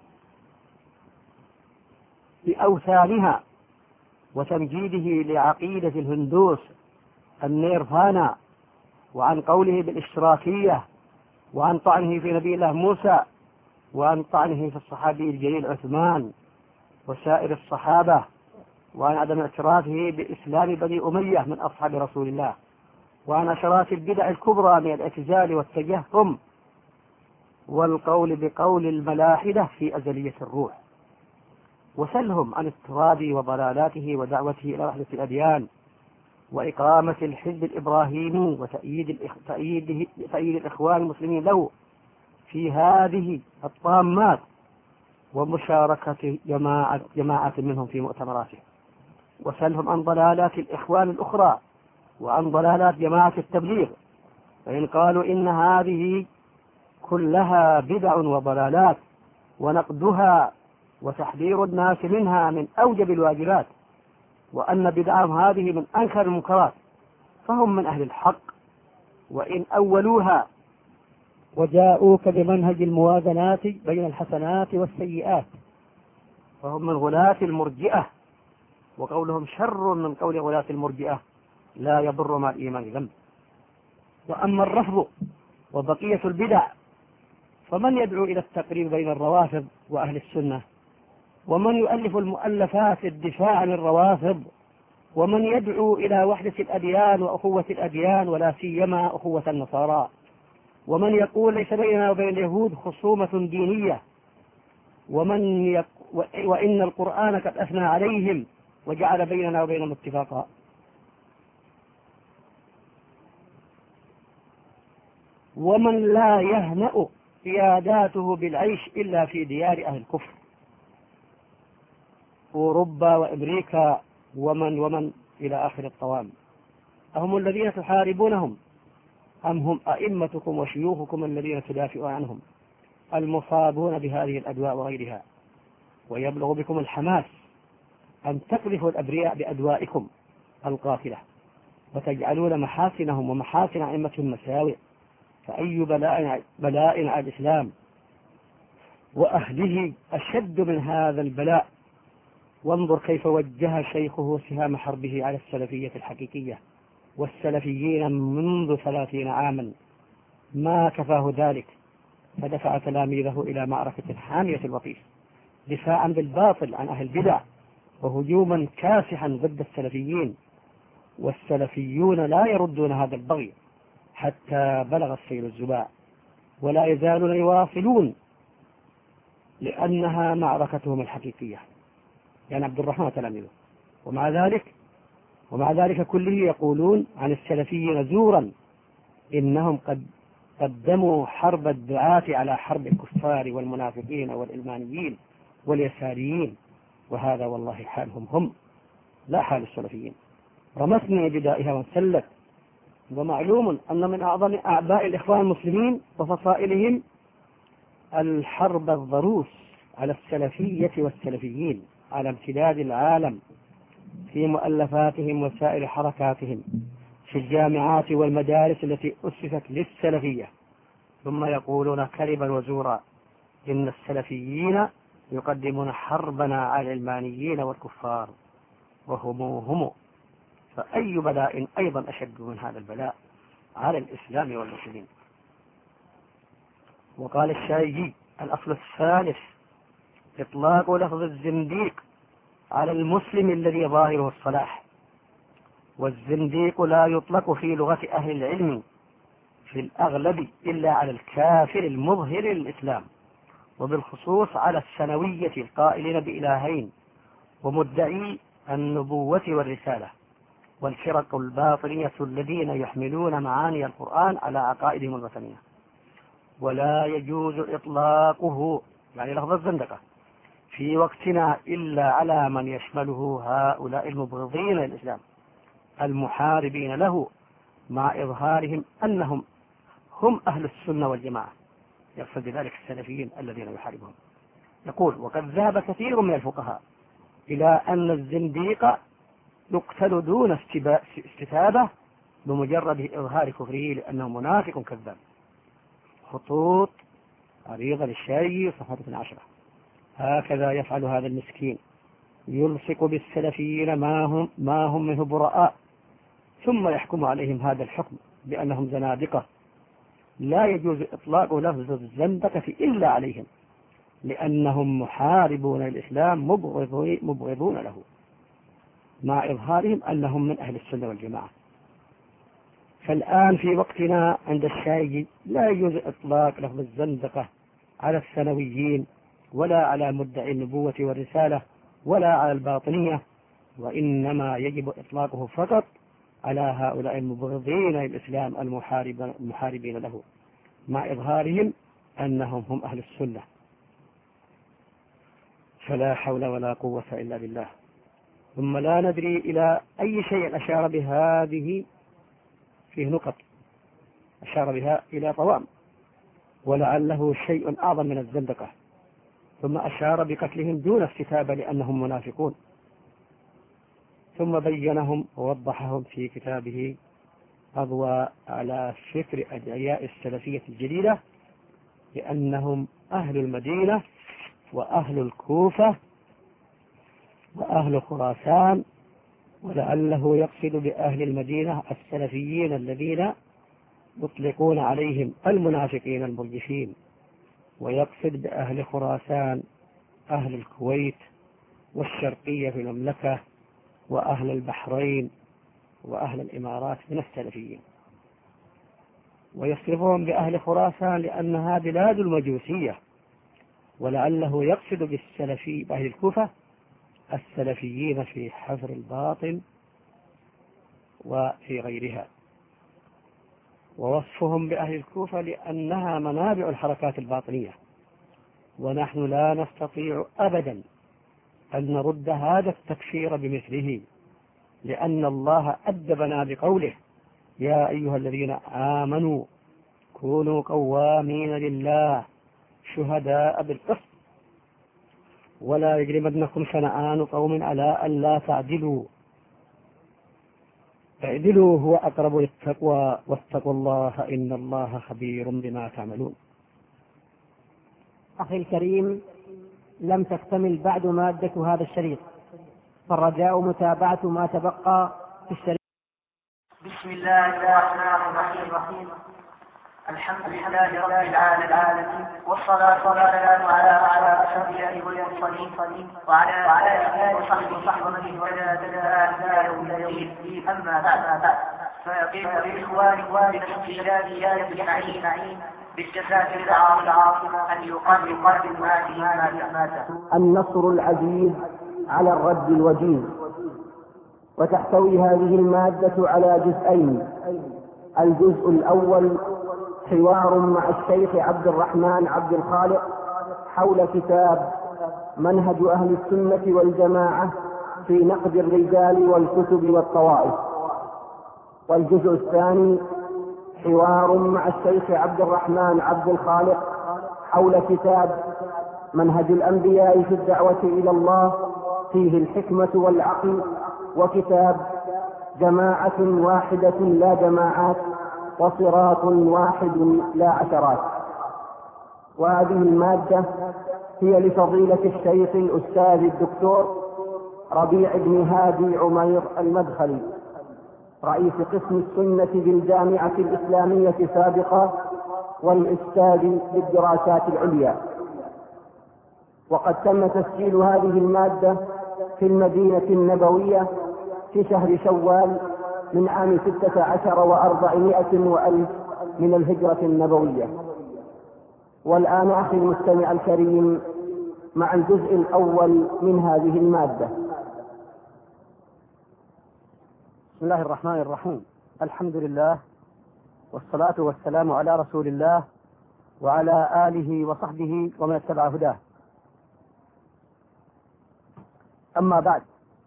بأوثانها وتمجيده لعقيدة الهندوس النيرفانا، وعن قوله بالاشتراكية، وعن طعنه في نبي الله موسى، وعن طعنه في الصحابي الجليل عثمان وسائر الصحابة، وعن عدم اعترافه بإسلام بني أمية من أصحاب رسول الله، وعن عشرات البدع الكبرى من الاعتزال والتجهم، والقول بقول الملاحدة في أزلية الروح. وسلهم عن اضطرابه وضلالاته ودعوته إلى وحدة الأديان وإقامة الحزب الإبراهيمي وتأييد الإخوان المسلمين له في هذه الطامات، ومشاركة جماعة منهم في مؤتمراته. وسلهم عن ضلالات الإخوان الأخرى وعن ضلالات جماعة التبليغ، فإن قالوا إن هذه كلها بدع وضلالات، ونقدها وتحذير الناس منها من أوجب الواجبات، وأن بدعهم هذه من أنكر المنكرات، فهم من أهل الحق. وإن أولوها وجاءوك بمنهج الموازنات بين الحسنات والسيئات فهم من غلاة المرجئة، وقولهم شر من قول غلاة المرجئة لا يضر مع الإيمان ذنب. وأما الرفض وبقية البدع فمن يدعو إلى التقريب بين الروافض وأهل السنة، ومن يؤلف المؤلفات الدفاع عن الروافض، ومن يدعو إلى وحدة الأديان وأخوة الأديان ولا سيما أخوة النصارى، ومن يقول ليس بيننا وبين اليهود خصومة دينية، وإن القرآن قد أثنى عليهم وجعل بيننا وبينهم اتفاقا. ومن لا يهنأ قياداته بالعيش إلا في ديار أهل الكفر، أوروبا وأمريكا ومن إلى آخر الطوام. أهم الذين تحاربونهم أم هم أئمتكم وشيوخكم الذين تدافعون عنهم المصابون بهذه الأدواء وغيرها؟ ويبلغ بكم الحماس أن تقذفوا الأبرياء بأدوائكم القاتلة وتجعلون محاسنهم ومحاسن أئمتهم مساوئ، فأي بلاء على الإسلام وأهله أشد من هذا البلاء. وانظر كيف وجه شيخه سهام حربه على السلفية الحقيقية والسلفيين منذ 30 عاما، ما كفاه ذلك فدفع تلاميذه إلى معركة حامية الوطيس دفاعا بالباطل عن أهل البدع وهجوما كاسحا ضد السلفيين، والسلفيون لا يردون هذا البغي حتى بلغ السيل الزباع، ولا يزالون يواصلون لأنها معركتهم الحقيقية. يعني عبد الرحمن تلاميذه. ومع ذلك كله يقولون عن السلفيين زورا إنهم قد قدموا حرب الدعاة على حرب الكفار والمنافقين والإلمانيين واليساريين، وهذا والله حالهم هم لا حال السلفيين. رمتني بدائها وانسلت. ومعلوم أن من أعظم أعباء الإخوان المسلمين وفصائلهم الحرب الضروس على السلفية والسلفيين على امتداد العالم في مؤلفاتهم وسائر حركاتهم في الجامعات والمدارس التي أسست للسلفية، ثم يقولون كذبا وزورا إن السلفيين يقدمون حربنا على العلمانيين والكفار وهم فأي بلاء أيضا أشد من هذا البلاء على الإسلام والمسلمين. وقال الشايعي: الأصل الثالث إطلاق لفظ الزنديق على المسلم الذي ظاهره الصلاح، والزنديق لا يطلق في لغة أهل العلم في الأغلب إلا على الكافر المظهر للإسلام، وبالخصوص على الثانوية القائلين بإلهين ومدعي النبوة والرسالة، والفرق الباطنية الذين يحملون معاني القرآن على عقائدهم الوثنية. ولا يجوز إطلاقه يعني لفظ الزندقة في وقتنا إلا على من يشمله هؤلاء المبغضين للإسلام المحاربين له، مع إظهارهم أنهم هم أهل السنة والجماعة، يقصد ذلك السلفيين الذين يحاربهم. يقول: وقد ذهب كثير من الفقهاء إلى أن الزنديق يقتل دون استتابة بمجرد إظهار كفره لأنه منافق كذاب. خطوط عريضة للشاي صفحة 12. هكذا يفعل هذا المسكين، يلصق بالسلفيين ما هم منه براء، ثم يحكم عليهم هذا الحكم بأنهم زنادقة. لا يجوز إطلاق لفظ الزندقة إلا عليهم، لأنهم محاربون الإسلام مبغضون له، مع إظهارهم أنهم من أهل السنة والجماعة. فالآن في وقتنا عند الشايعي لا يجوز إطلاق لفظ الزندقة على الثانويين، ولا على مدعي النبوة والرسالة، ولا على الباطنية، وإنما يجب إطلاقه فقط على هؤلاء المبغضين للإسلام المحاربين له، مع إظهارهم أنهم هم أهل السنة. فلا حول ولا قوة إلا بالله. ثم لا ندري إلى أي شيء أشار بهذه، فيه نقط أشار بها إلى طوام، ولعله شيء أعظم من الزندقة. ثم أشار بقتلهم دون استتابة لأنهم منافقون، ثم بينهم ووضحهم في كتابه أضواء على فكر أدعياء السلفية الجديدة، لأنهم أهل المدينة وأهل الكوفة وأهل خراسان، ولعله يقصد بأهل المدينة السلفيين الذين يطلقون عليهم المنافقين المرجفين، ويقصد بأهل خراسان أهل الكويت والشرقية في المملكة وأهل البحرين وأهل الإمارات من السلفيين، ويصرفهم بأهل خراسان لأنها بلاد المجوسية. ولعله يقصد بالسلفي بأهل الكوفة السلفيين في حفر الباطن وفي غيرها، ووصفهم بأهل الكوفة لأنها منابع الحركات الباطنية. ونحن لا نستطيع أبدا أن نرد هذا التكفير بمثله، لأن الله أدبنا بقوله: يا أيها الذين آمنوا كونوا قوامين لله شهداء بالقسط ولا يجرمنكم شنآن قوم على ألا تعدلوا اعدلوا هو أقرب للتقوى واتقوا الله إن الله خبير بما تعملون. أخي الكريم، لم تكتمل بعد مادة هذا الشريط، فالرجاء متابعة ما تبقى في الشريط. بسم الله الرحمن الرحيم. الحمد لله رب العالمين، والصلاة والسلام على أشرف الأنبياء والمرسلين، وعلى آله وصحبه ومن اهتدى يوم الدين. أما بعد، فيقيم لإخوانكم بالاستجابة بالمعين بالجزائر العاصمة أن يقدم هذه المادة. النصر العزيز على الرد الوجيز. وتحتوي هذه المادة على جزئين. الجزء الأول حوار مع الشيخ عبد الرحمن عبد الخالق حول كتاب منهج أهل السنة والجماعة في نقد الرجال والكتب والطوائف. والجزء الثاني حوار مع الشيخ عبد الرحمن عبد الخالق حول كتاب منهج الأنبياء في الدعوة إلى الله فيه الحكمة والعقل، وكتاب جماعة واحدة لا جماعات وصراط واحد لا عشرات. وهذه المادة هي لفضيلة الشيخ الأستاذ الدكتور ربيع بن هادي عمير المدخلي، رئيس قسم السنة بالجامعة الإسلامية سابقا والأستاذ بالدراسات العليا. وقد تم تسجيل هذه المادة في المدينة النبوية في شهر شوال من عام 16 و400 وألف من الهجرة النبوية. والآن أخي المستمع الكريم مع الجزء الأول من هذه المادة. بسم الله الرحمن الرحيم. الحمد لله والصلاة والسلام على رسول الله وعلى آله وصحبه ومن اتبع هداه. أما بعد،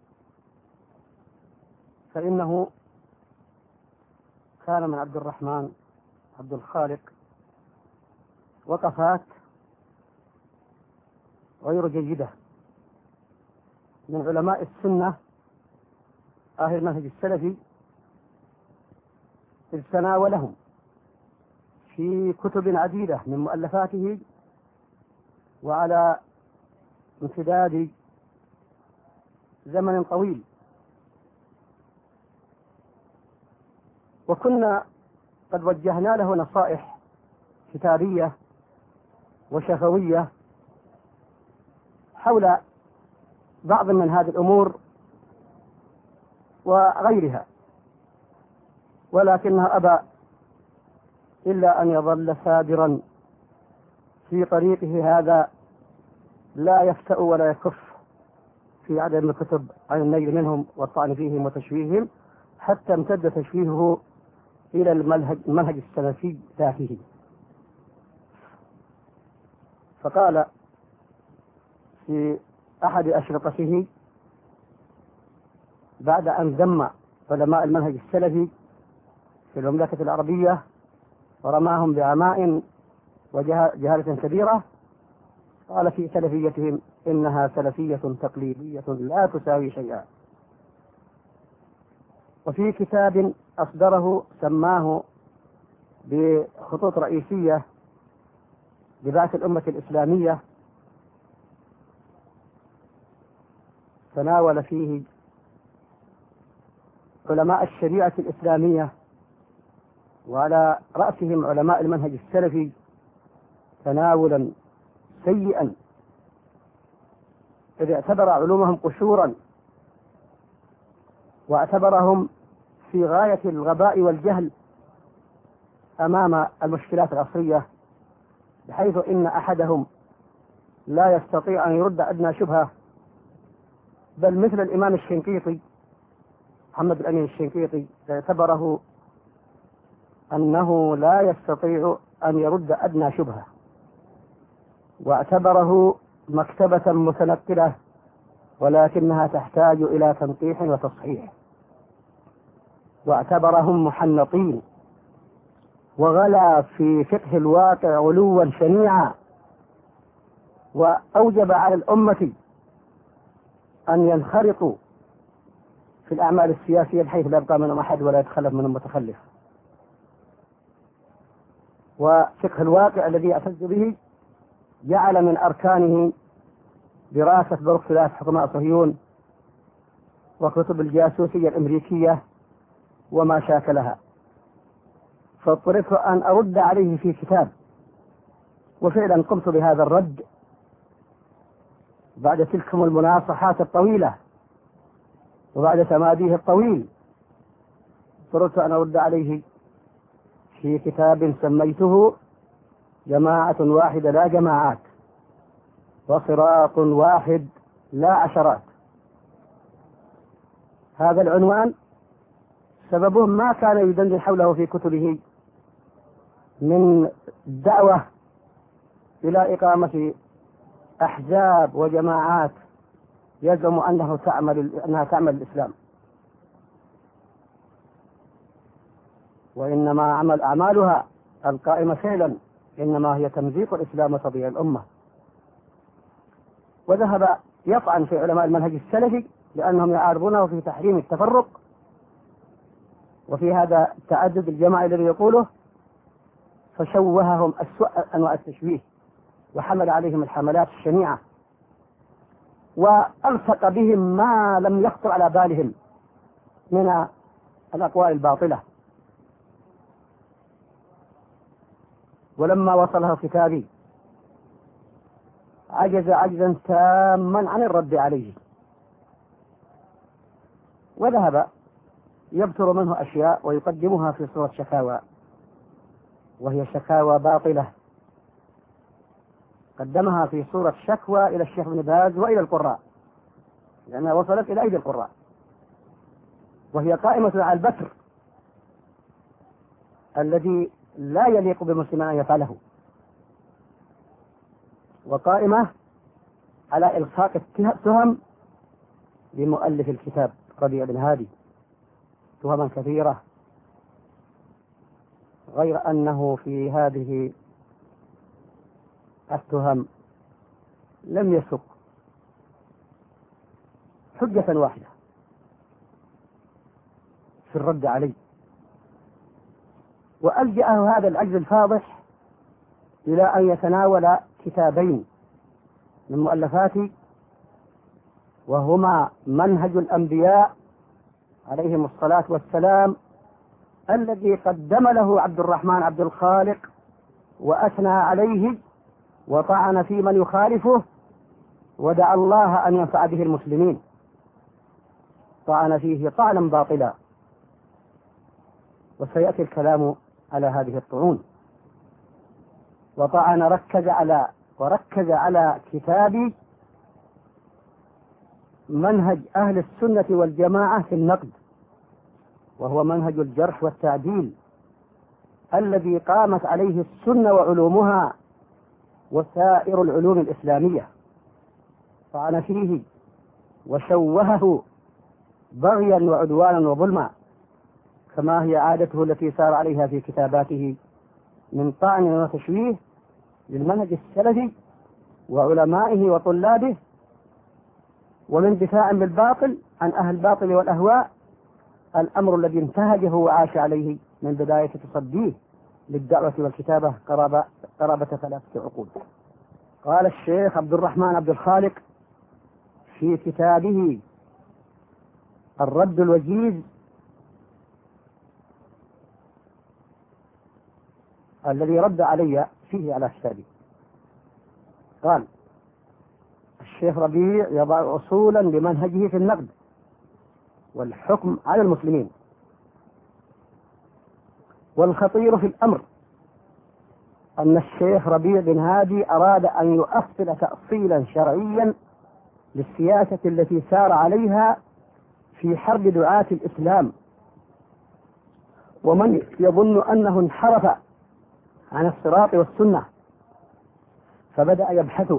فإنه كان من عبد الرحمن عبد الخالق وقفات غير جيدة من علماء السنة أهل المنهج السلفي، إذ تناولهم في كتب عديدة من مؤلفاته وعلى امتداد زمن طويل. وكنا قد وجهنا له نصائح كتابية وشفوية حول بعض من هذه الأمور وغيرها، ولكنها أبى إلا أن يظل سادرا في طريقه هذا، لا يفتأ ولا يكف في عدد من الكتب عن النيل منهم والطعن فيهم وتشويههم، حتى امتد تشويهه إلى المنهج السلفي ذاته. فقال في أحد أشرطته بعد أن ذم علماء المنهج السلفي في المملكة العربية ورماهم بعماء وجهالة كبيرة، قال في سلفيتهم: إنها سلفية تقليدية لا تساوي شيئا. وفي كتاب أصدره سماه بخطوط رئيسية لبعث الأمة الإسلامية، تناول فيه علماء الشريعة الإسلامية وعلى رأسهم علماء المنهج السلفي تناولا سيئا، إذ اعتبر علومهم قشورا واعتبرهم في غاية الغباء والجهل أمام المشكلات العصرية، بحيث إن أحدهم لا يستطيع أن يرد أدنى شبهة، بل مثل الإمام الشنقيطي محمد الأمين الشنقيطي اعتبره أنه لا يستطيع أن يرد أدنى شبهة، واعتبره مكتبة متنقلة ولكنها تحتاج إلى تنقيح وتصحيح، واعتبرهم محنطين، وغلا في فقه الواقع غلوا شنيعا، وأوجب على الأمة أن ينخرطوا في الأعمال السياسية بحيث لا يبقى منهم أحد ولا يتخلف منهم متخلف. وفقه الواقع الذي يعتز به جعل من أركانه دراسة بروكسلات حكماء صهيون وكتب الجاسوسية الأمريكية وما شاكلها، فاضطررت أن أرد عليه في كتاب، وفعلا قمت بهذا الرد بعد تلكم المناصحات الطويلة وبعد تماديه الطويل. اضطررت أن أرد عليه في كتاب سميته جماعة واحدة لا جماعات، وصراط واحد لا عشرات. هذا العنوان سببه ما كان يدندن حوله في كتبه من دعوة إلى إقامة أحزاب وجماعات يزعم أنها تعمل الإسلام، وإنما أعمالها القائمة فعلا إنما هي تمزيق الإسلام وتضييع الأمة. وذهب يطعن في علماء المنهج السلفي لأنهم يعارضونه في تحريم التفرق وفي هذا التعدد الجماعي الذي يقوله، فشوههم أسوأ أنواع التشويه وحمل عليهم الحملات الشنيعة، وألصق بهم ما لم يخطر على بالهم من الأقوال الباطلة. ولما وصله كتابي عجز عجزا تاما عن الرد عليه، وذهب يبتر منه أشياء ويقدمها في صورة شكاوى. وهي شكاوى باطلة قدمها في صورة شكوى إلى الشيخ ابن باز وإلى القراء، لأنها وصلت إلى أيدي القراء، وهي قائمة على البتر الذي لا يليق بمسلم أن يفعله، وقائمة على إلصاق التهم لمؤلف الكتاب ربيع بن هادي تهما كثيرة، غير أنه في هذه التهم لم يسق حجة واحدة في الرد عليه، وألجأه هذا العجز الفاضح إلى أن يتناول كتابين من مؤلفاتي، وهما منهج الأنبياء عليهم الصلاة والسلام الذي قدم له عبد الرحمن عبد الخالق وأثنى عليه وطعن في من يخالفه ودعا الله أن ينفع به المسلمين، طعن فيه طعنا باطلا، وسيأتي الكلام على هذه الطعون. وطعن وركز على كتاب منهج أهل السنة والجماعة في النقد، وهو منهج الجرح والتعديل الذي قامت عليه السنة وعلومها وسائر العلوم الإسلامية، طعن فيه وشوهه بغيا وعدوانا وظلما، كما هي عادته التي سار عليها في كتاباته من طعن وتشويه للمنهج السلفي وعلمائه وطلابه، ومن دفاع بالباطل عن أهل الباطل والأهواء، الأمر الذي انتهجه وعاش عليه من بداية تصديه للدعوة والكتابة قرابة 3 عقود. قال الشيخ عبد الرحمن عبد الخالق في كتابه الرد الوجيز الذي رد علي فيه على كتابي، قال: الشيخ ربيع يضع أصولا لمنهجه في النقد والحكم على المسلمين، والخطير في الأمر أن الشيخ ربيع بن هادي أراد أن يؤصل تأصيلا شرعيا للسياسة التي سار عليها في حرب دعاة الإسلام، ومن يظن أنه انحرف عن الصراط والسنة، فبدأ يبحث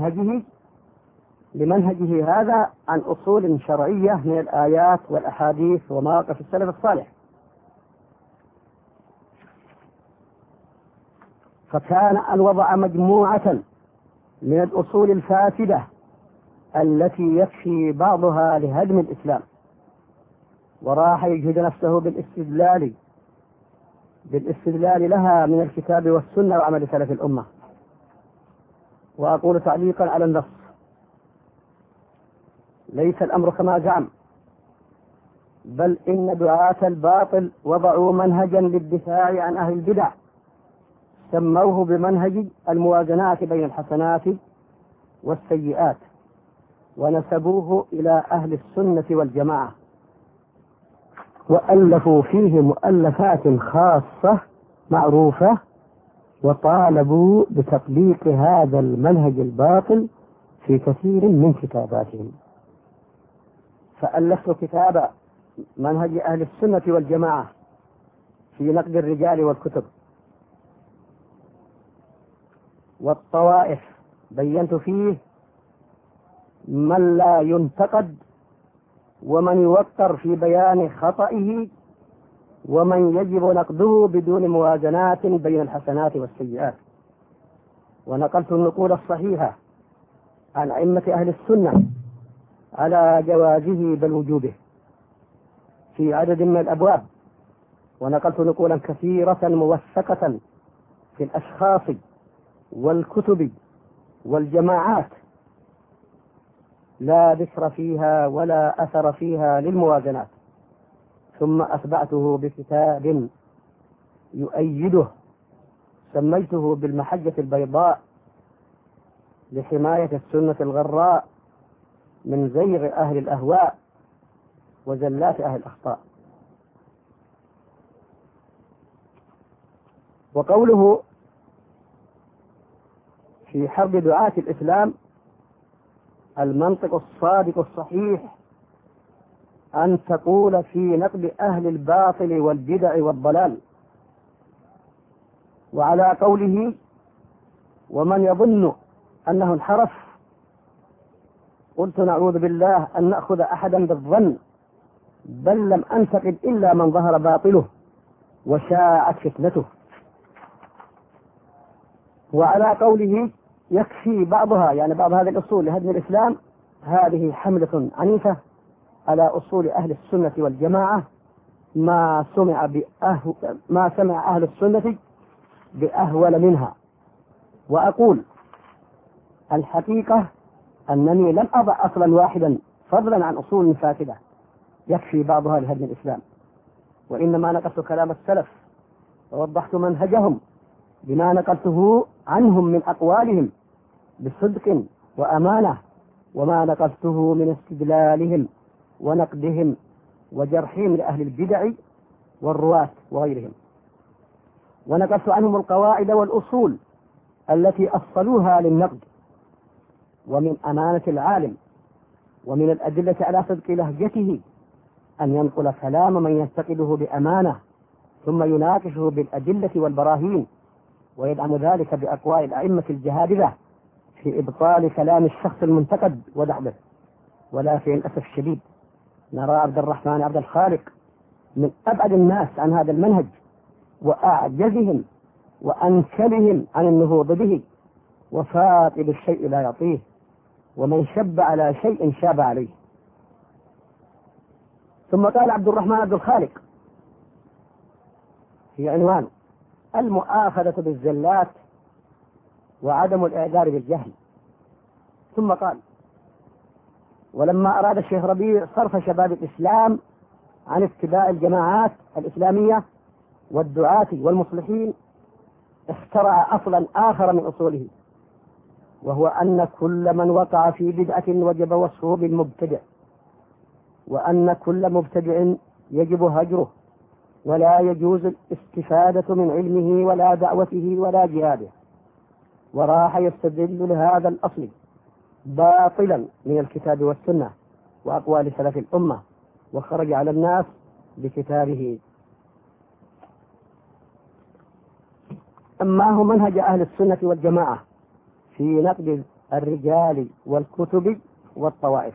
لمنهجه هذا عن أصول شرعية من الآيات والأحاديث ومواقف السلف الصالح، فكان أن وضع مجموعة من الأصول الفاسدة التي يكفي بعضها لهدم الإسلام، وراح يجهد نفسه بالاستدلال لها من الكتاب والسنة وعمل سلف الأمة. وأقول تعليقا على النص: ليس الأمر كما زعم، بل إن دعاة الباطل وضعوا منهجا للدفاع عن أهل البدع سموه بمنهج الموازنات بين الحسنات والسيئات، ونسبوه إلى أهل السنة والجماعة، وألفوا فيه مؤلفات خاصة معروفة، وطالبوا بتطبيق هذا المنهج الباطل في كثير من كتاباتهم. فألفت كتاب منهج أهل السنة والجماعة في نقد الرجال والكتب والطوائف، بينت فيه من لا ينتقد ومن يوقر في بيان خطئه ومن يجب نقده بدون موازنات بين الحسنات والسيئات، ونقلت النقول الصحيحة عن أئمة أهل السنة على جوازه بل وجوبه في عدد من الأبواب، ونقلت نقولا كثيرة موثقة في الأشخاص والكتب والجماعات لا ذكر فيها ولا أثر فيها للموازنات، ثم أتبعته بكتاب يؤيده سميته بالمحجة البيضاء لحماية السنة الغراء من زيغ أهل الأهواء وزلات أهل الأخطاء. وقوله في حرب دعاة الإسلام: المنطق الصادق الصحيح أن تقول في نقد أهل الباطل والبدع والضلال. وعلى قوله: ومن يظن أنه انحرف، قلت: نعوذ بالله أن نأخذ أحدا بالظن، بل لم أنتقد إلا من ظهر باطله وشاعت فتنته. وعلى قوله: يكفي بعضها، يعني بعض هذه الأصول لهدم الإسلام، هذه حملة عنيفة على أصول أهل السنة والجماعة، ما سمع أهل السنة بأهول منها. وأقول: الحقيقة أنني لم أضع أصلا واحدا فضلا عن أصول فاسدة يكفي بعضها لهدم الإسلام، وإنما نقلت كلام السلف ووضحت منهجهم بما نقلته عنهم من أقوالهم بصدق وأمانة، وما نقلته من استدلالهم ونقدهم وجرحهم لأهل البدع والرواة وغيرهم. ونقلت عنهم القواعد والأصول التي أصلوها للنقد. ومن أمانة العالم ومن الأدلة على صدق لهجته أن ينقل كلام من ينتقده بأمانة، ثم يناقشه بالأدلة والبراهين، ويدعم ذلك بأقوال الأئمة الجهابذة في إبطال كلام الشخص المنتقد ودعمه. ولكن للأسف الشديد نرى عبد الرحمن عبد الخالق من أبعد الناس عن هذا المنهج وأعجزهم وأنكلهم عن النهوض به، وفاقد الشيء لا يعطيه، ومن شب على شيء شاب عليه. ثم قال عبد الرحمن عبد الخالق في عنوان: المؤاخذة بالزلات وعدم الإعذار بالجهل. ثم قال: ولما أراد الشيخ ربيع صرف شباب الإسلام عن اتباع الجماعات الإسلامية والدعاة والمصلحين، اخترع أصلا آخر من أصوله، وهو أن كل من وقع في بدعة وجب وصفه بالمبتدع، وأن كل مبتدع يجب هجره، ولا يجوز الاستفادة من علمه ولا دعوته ولا جهاده. وراح يستدل لهذا الأصل باطلا من الكتاب والسنة وأقوال سلف الأمة، وخرج على الناس بكتابه. أما هو منهج أهل السنة والجماعة في نقد الرجال والكتب والطوائف.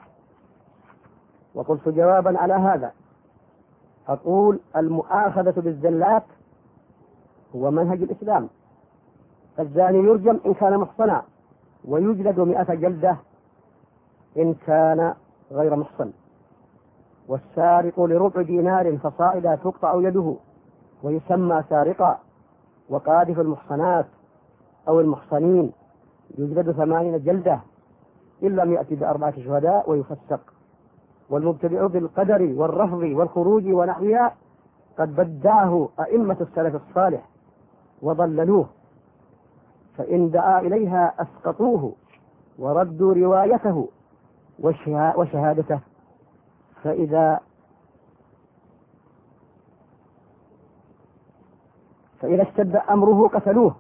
وقلت جوابا على هذا أقول: المؤاخذة بالزلات هو منهج الإسلام. الزاني يرجم إن كان محصنا، ويجلد 100 جلدة إن كان غير محصن. والسارق لربع دينار فصاعدا تقطع يده ويسمى سارقا. وقاذف المحصنات أو المحصنين يجلد 80 جلدة إن لم يأتي ب4 شهداء ويفسق. والمبتدع بالقدر والرفض والخروج ونحوها قد بدعه أئمة السلف الصالح وضللوه، فإن دعا إليها أسقطوه وردوا روايته وشهادته، فإذا اشتد أمره قتلوه.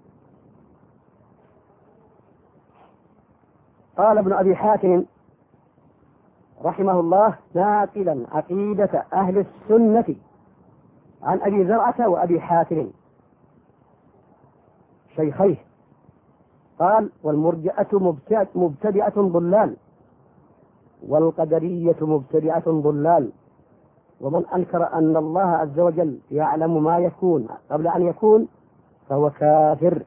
قال ابن أبي حاتم رحمه الله ناقلا عقيدة أهل السنة عن أبي زرعة وأبي حاتم شيخيه، قال: والمرجئة مبتدعة ضلال، والقدرية مبتدعة ضلال، ومن أنكر أن الله عز وجل يعلم ما يكون قبل أن يكون فهو كافر،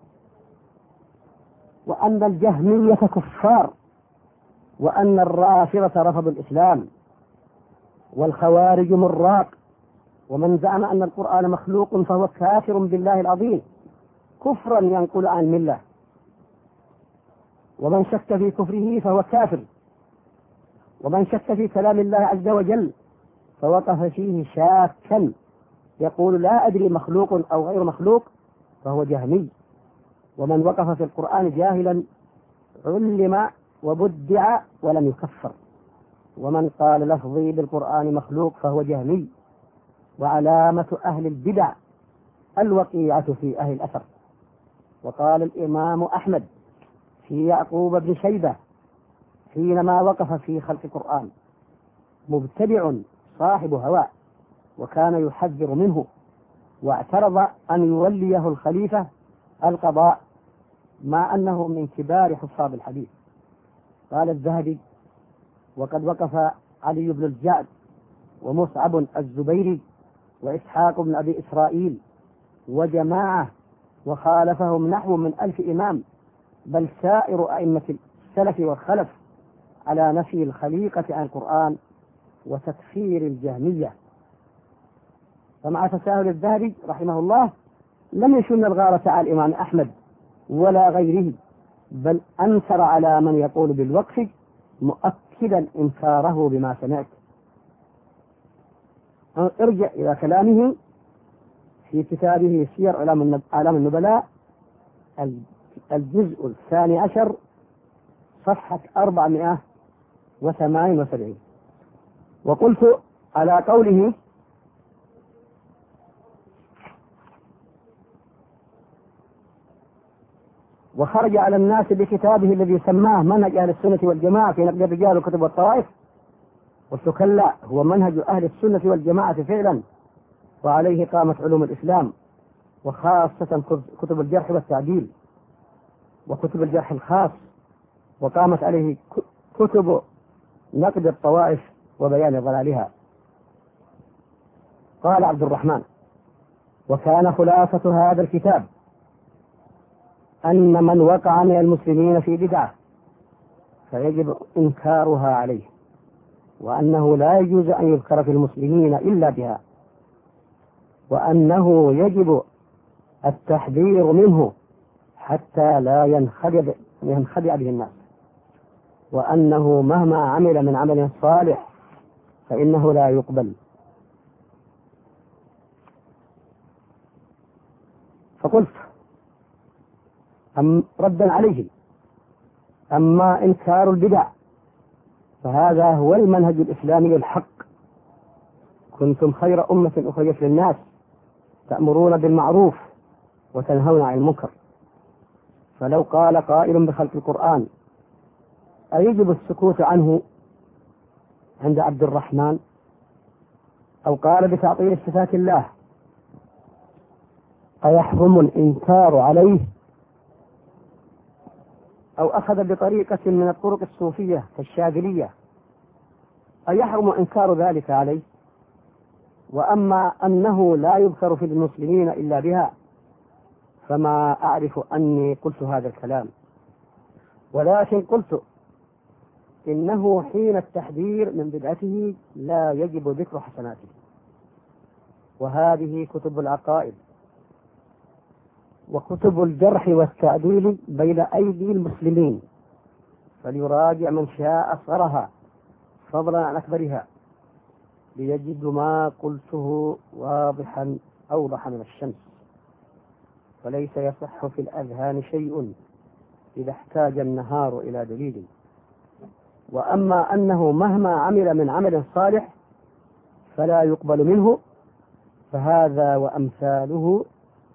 وأن الجهمية كفار، وأن الرافضة رفضوا الإسلام، والخوارج مراق، ومن زعم أن القرآن مخلوق فهو كافر بالله العظيم كفرا ينقل عن الملة، ومن شك في كفره فهو كافر، ومن شك في كلام الله عز وجل فوقف فيه شاكا يقول لا أدري مخلوق أو غير مخلوق فهو جهمي، ومن وقف في القرآن جاهلا علم وبدع ولم يكفر، ومن قال لفظي بالقرآن مخلوق فهو جهمي. وعلامة أهل البدع الوقيعة في أهل الأثر. وقال الإمام أحمد في يعقوب بن شيبة حينما وقف في خلق القرآن: مبتدع صاحب هواء، وكان يحذر منه، واعترض أن يوليه الخليفة القضاء مع أنه من كبار حفاظ الحديث. قال الذهبي: وقد وقف علي بن الجعد ومصعب الزبيري وإسحاق بن أبي إسرائيل وجماعة، وخالفهم نحو من 1000 إمام، بل سائر أئمة السلف والخلف، على نفي الخليقة عن القرآن وتكفير الجهمية. فمع تساهل الذهبي رحمه الله لم يشن الغارة على الإمام أحمد ولا غيره، بل أنكر على من يقول بالوقف، مؤكدا إنكاره بما سمعت. ارجع إلى كلامه في كتابه سير أعلام النبلاء الجزء 12 صفحة 478. وقلت على قوله: وخرج على الناس بكتابه الذي سماه منهج أهل السنة والجماعة في نقد الرجال والكتب والطوائف، قلت كلا، هو منهج أهل السنة والجماعة فعلا، وعليه قامت علوم الإسلام، وخاصة كتب الجرح والتعديل وكتب الجرح الخاص، وقامت عليه كتب نقد الطوائف وبيان ضلالها. قال عبد الرحمن: وكان خلاصة هذا الكتاب أن من وقع من المسلمين في بدعة فيجب إنكارها عليه، وأنه لا يجوز أن يذكر في المسلمين إلا بها، وأنه يجب التحذير منه حتى لا ينخدع به الناس، وأنه مهما عمل من عمل صالح فإنه لا يقبل. فقلت ردا عليه: أما إنكار البدع فهذا هو المنهج الإسلامي الحق، كنتم خير أمة أخرجت للناس تأمرون بالمعروف وتنهون عن المنكر. فلو قال قائل بخلق القرآن أيجب السكوت عنه عند عبد الرحمن، أو قال بتعطيل صفات الله أيحرم الإنكار عليه، أو أخذ بطريقة من الطرق الصوفية كالشاذلية أيحرم إنكار ذلك عليه؟ وأما أنه لا يذكر في المسلمين إلا بها فما أعرف أني قلت هذا الكلام، ولكن قلت إنه حين التحذير من بدعته لا يجب ذكر حسناته. وهذه كتب العقائد وكتب الجرح والتعديل بين أيدي المسلمين، فليراجع من شاء أصغرها فضلا عن أكبرها ليجد ما قلته واضحا أوضح من الشمس. وليس يصح في الأذهان شيء إذا احتاج النهار إلى دليل. وأما أنه مهما عمل من عمل صالح فلا يقبل منه، فهذا وأمثاله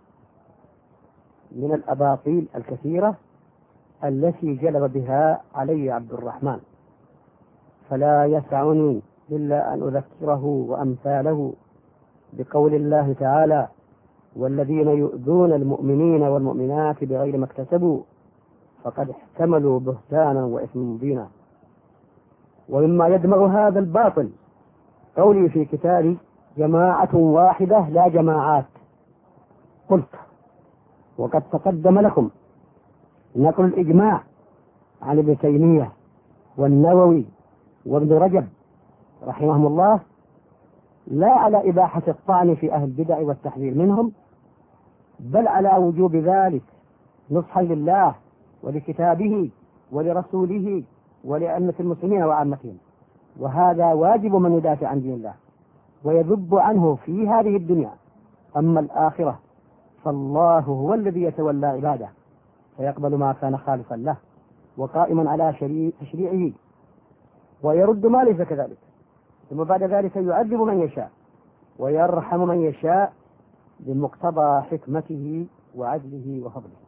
من الأباطيل الكثيرة التي جلب بها علي عبد الرحمن، فلا يسعني إلا أن أذكره وأمثاله بقول الله تعالى: والذين يؤذون المؤمنين والمؤمنات بغير ما اكتسبوا فقد احتملوا بهتانا وإثما مبينا. ومما يدمغ هذا الباطل قولي في كتابي: جماعة واحدة لا جماعات. قلت: وقد تقدم لكم نقل الإجماع عن ابن تيمية والنووي وابن رجب رحمهم الله، لا على إباحة الطعن في أهل البدع والتحذير منهم، بل على وجوب ذلك نصحا لله ولكتابه ولرسوله ولأئمة المسلمين وعامتهم. وهذا واجب من يدافع عن دين الله ويذب عنه في هذه الدنيا. أما الآخرة فالله هو الذي يتولى عباده فيقبل ما كان خالصا له وقائما على تشريعه، ويرد ما ليس كذلك، ثم بعد ذلك يعذب من يشاء ويرحم من يشاء بمقتضى حكمته وعدله وفضله.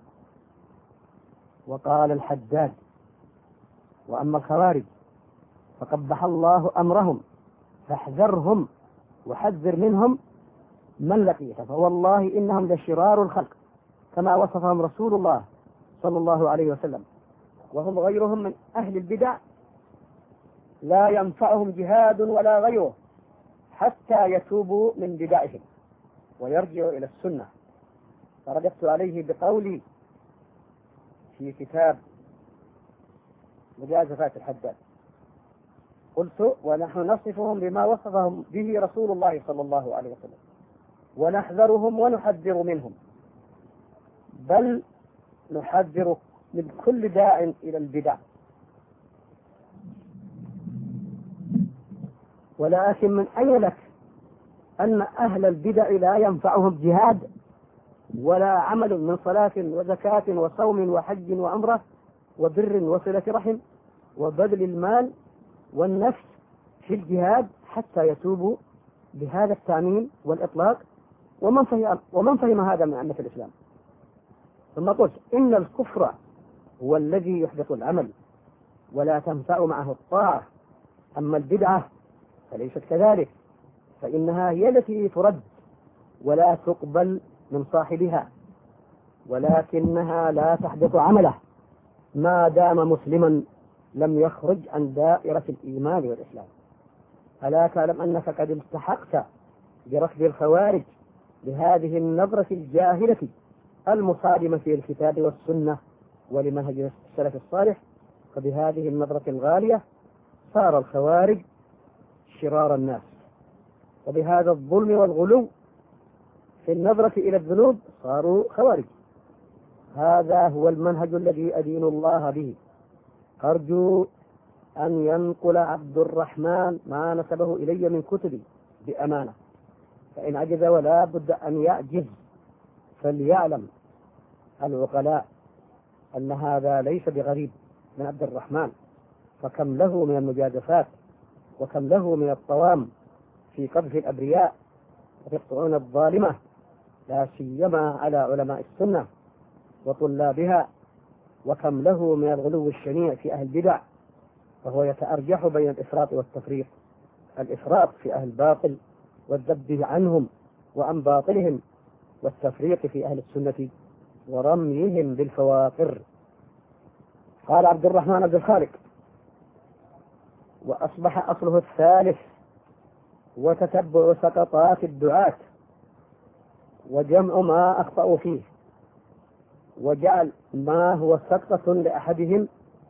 وقال الحداد: وأما الخوارج فقبح الله أمرهم فاحذرهم وحذر منهم من لقيته، فوالله إنهم لشرار الخلق كما وصفهم رسول الله صلى الله عليه وسلم، وهم غيرهم من أهل البدع لا ينفعهم جهاد ولا غيره حتى يتوبوا من بدعهم ويرجعوا إلى السنة. فرددت عليه بقولي في كتاب مجازفات الحداد، قلت: ونحن نصفهم بما وصفهم به رسول الله صلى الله عليه وسلم، ونحذرهم ونحذر منهم، بل نحذر من كل داع إلى البدع. ولكن من أين لك أن أهل البدع لا ينفعهم جهاد ولا عمل من صلاة وزكاة وصوم وحج وعمرة وبر وصلة رحم وبذل المال والنفس في الجهاد حتى يتوبوا بهذا التعميم والإطلاق؟ ومن فهم هذا من أمة الإسلام؟ ثم قلت: إن الكفر هو الذي يحدث العمل ولا تنفع معه الطاعة، أما البدعة فليست كذلك، فإنها هي التي ترد ولا تقبل من صاحبها، ولكنها لا تحدث عمله ما دام مسلما لم يخرج عن دائرة الإيمان والإسلام. ألا تعلم أنك قد التحقت بركب الخوارج بهذه النظرة الجاهلة المصادمة في الكتاب والسنة ولمنهج السلف الصالح؟ فبهذه النظرة الغالية صار الخوارج شرار الناس، وبهذا الظلم والغلو في النظرة إلى الذنوب صاروا خوارج. هذا هو المنهج الذي أدين الله به. أرجو أن ينقل عبد الرحمن ما نسبه إلي من كتبي بأمانة، فإن عجز ولا بد أن يعجز فليعلم العقلاء أن هذا ليس بغريب من عبد الرحمن، فكم له من المجازفات وكم له من الطوام في قذف الأبرياء وفي الطعون الظالمة، لا سيما على علماء السنة وطلابها، وكم له من الغلو الشنيع في أهل البدع، فهو يتأرجح بين الإفراط والتفريط: الإفراط في أهل الباطل والذب عنهم وعن باطلهم، والتفريط في أهل السنة ورميهم بالفواقر. قال عبد الرحمن عبد الخالق: وأصبح أصله الثالث وتتبع سقطات الدعاة وجمع ما أخطأوا فيه، وجعل ما هو سقطة لأحدهم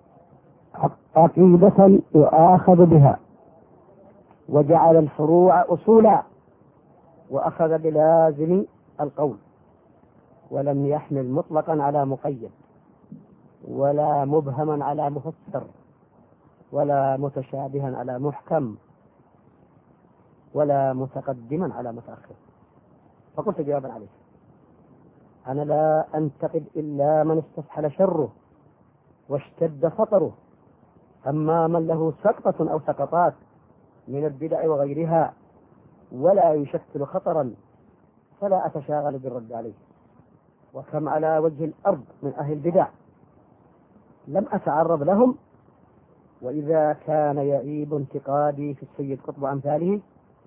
عقيدة يؤاخذ بها، وجعل الفروع أصولا، وأخذ بلازم القول، ولم يحمل مطلقا على مقيد، ولا مبهما على مفسر، ولا متشابها على محكم، ولا متقدما على متأخر. فقلت جوابا عليه: أنا لا أنتقد إلا من استفحل شره واشتد خطره، أما من له سقطة أو سقطات من البدع وغيرها ولا يشكل خطرا فلا أتشاغل بالرد عليه. وكم على وجه الأرض من أهل البدع لم أتعرض لهم، وإذا كان يعيب انتقادي في السيد قطب أمثاله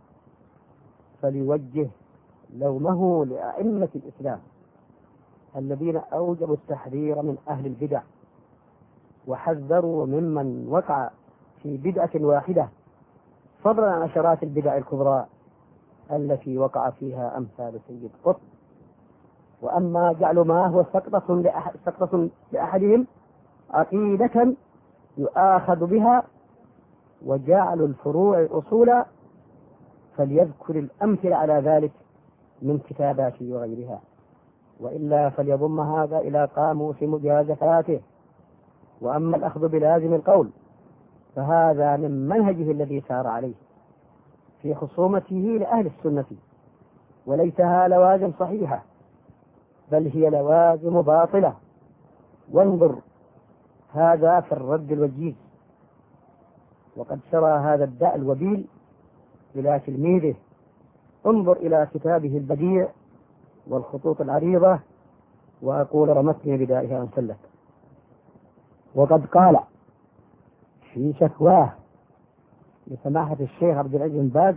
فليوجه لومه لأئمة الإسلام الذين أوجبوا التحذير من أهل البدع وحذروا ممن وقع في بدعة واحدة، فضلا عن عشرات البدع الكبرى التي وقع فيها أمثال سيد قطب. وأما جعل ما هو سقطة لأحدهم عقيدة يؤاخذ بها وجعل الفروع أصولا، فليذكر الأمثلة على ذلك من كتاباته وغيرها، وإلا فليضم هذا إلى قاموس مجازفاته. وأما الأخذ بلازم القول فهذا من منهجه الذي سار عليه في خصومته لأهل السنة، وليتها لوازم صحيحة بل هي لوازم باطلة. وانظر هذا في الرد الوجيز، وقد سرى هذا الداء الوبيل إلى تلميذه. انظر إلى كتابه البديع والخطوط العريضة وأقول رمتني بدائها وانسلت. وقد قال في شكواه لسماحة الشيخ عبد العزيز بن باز،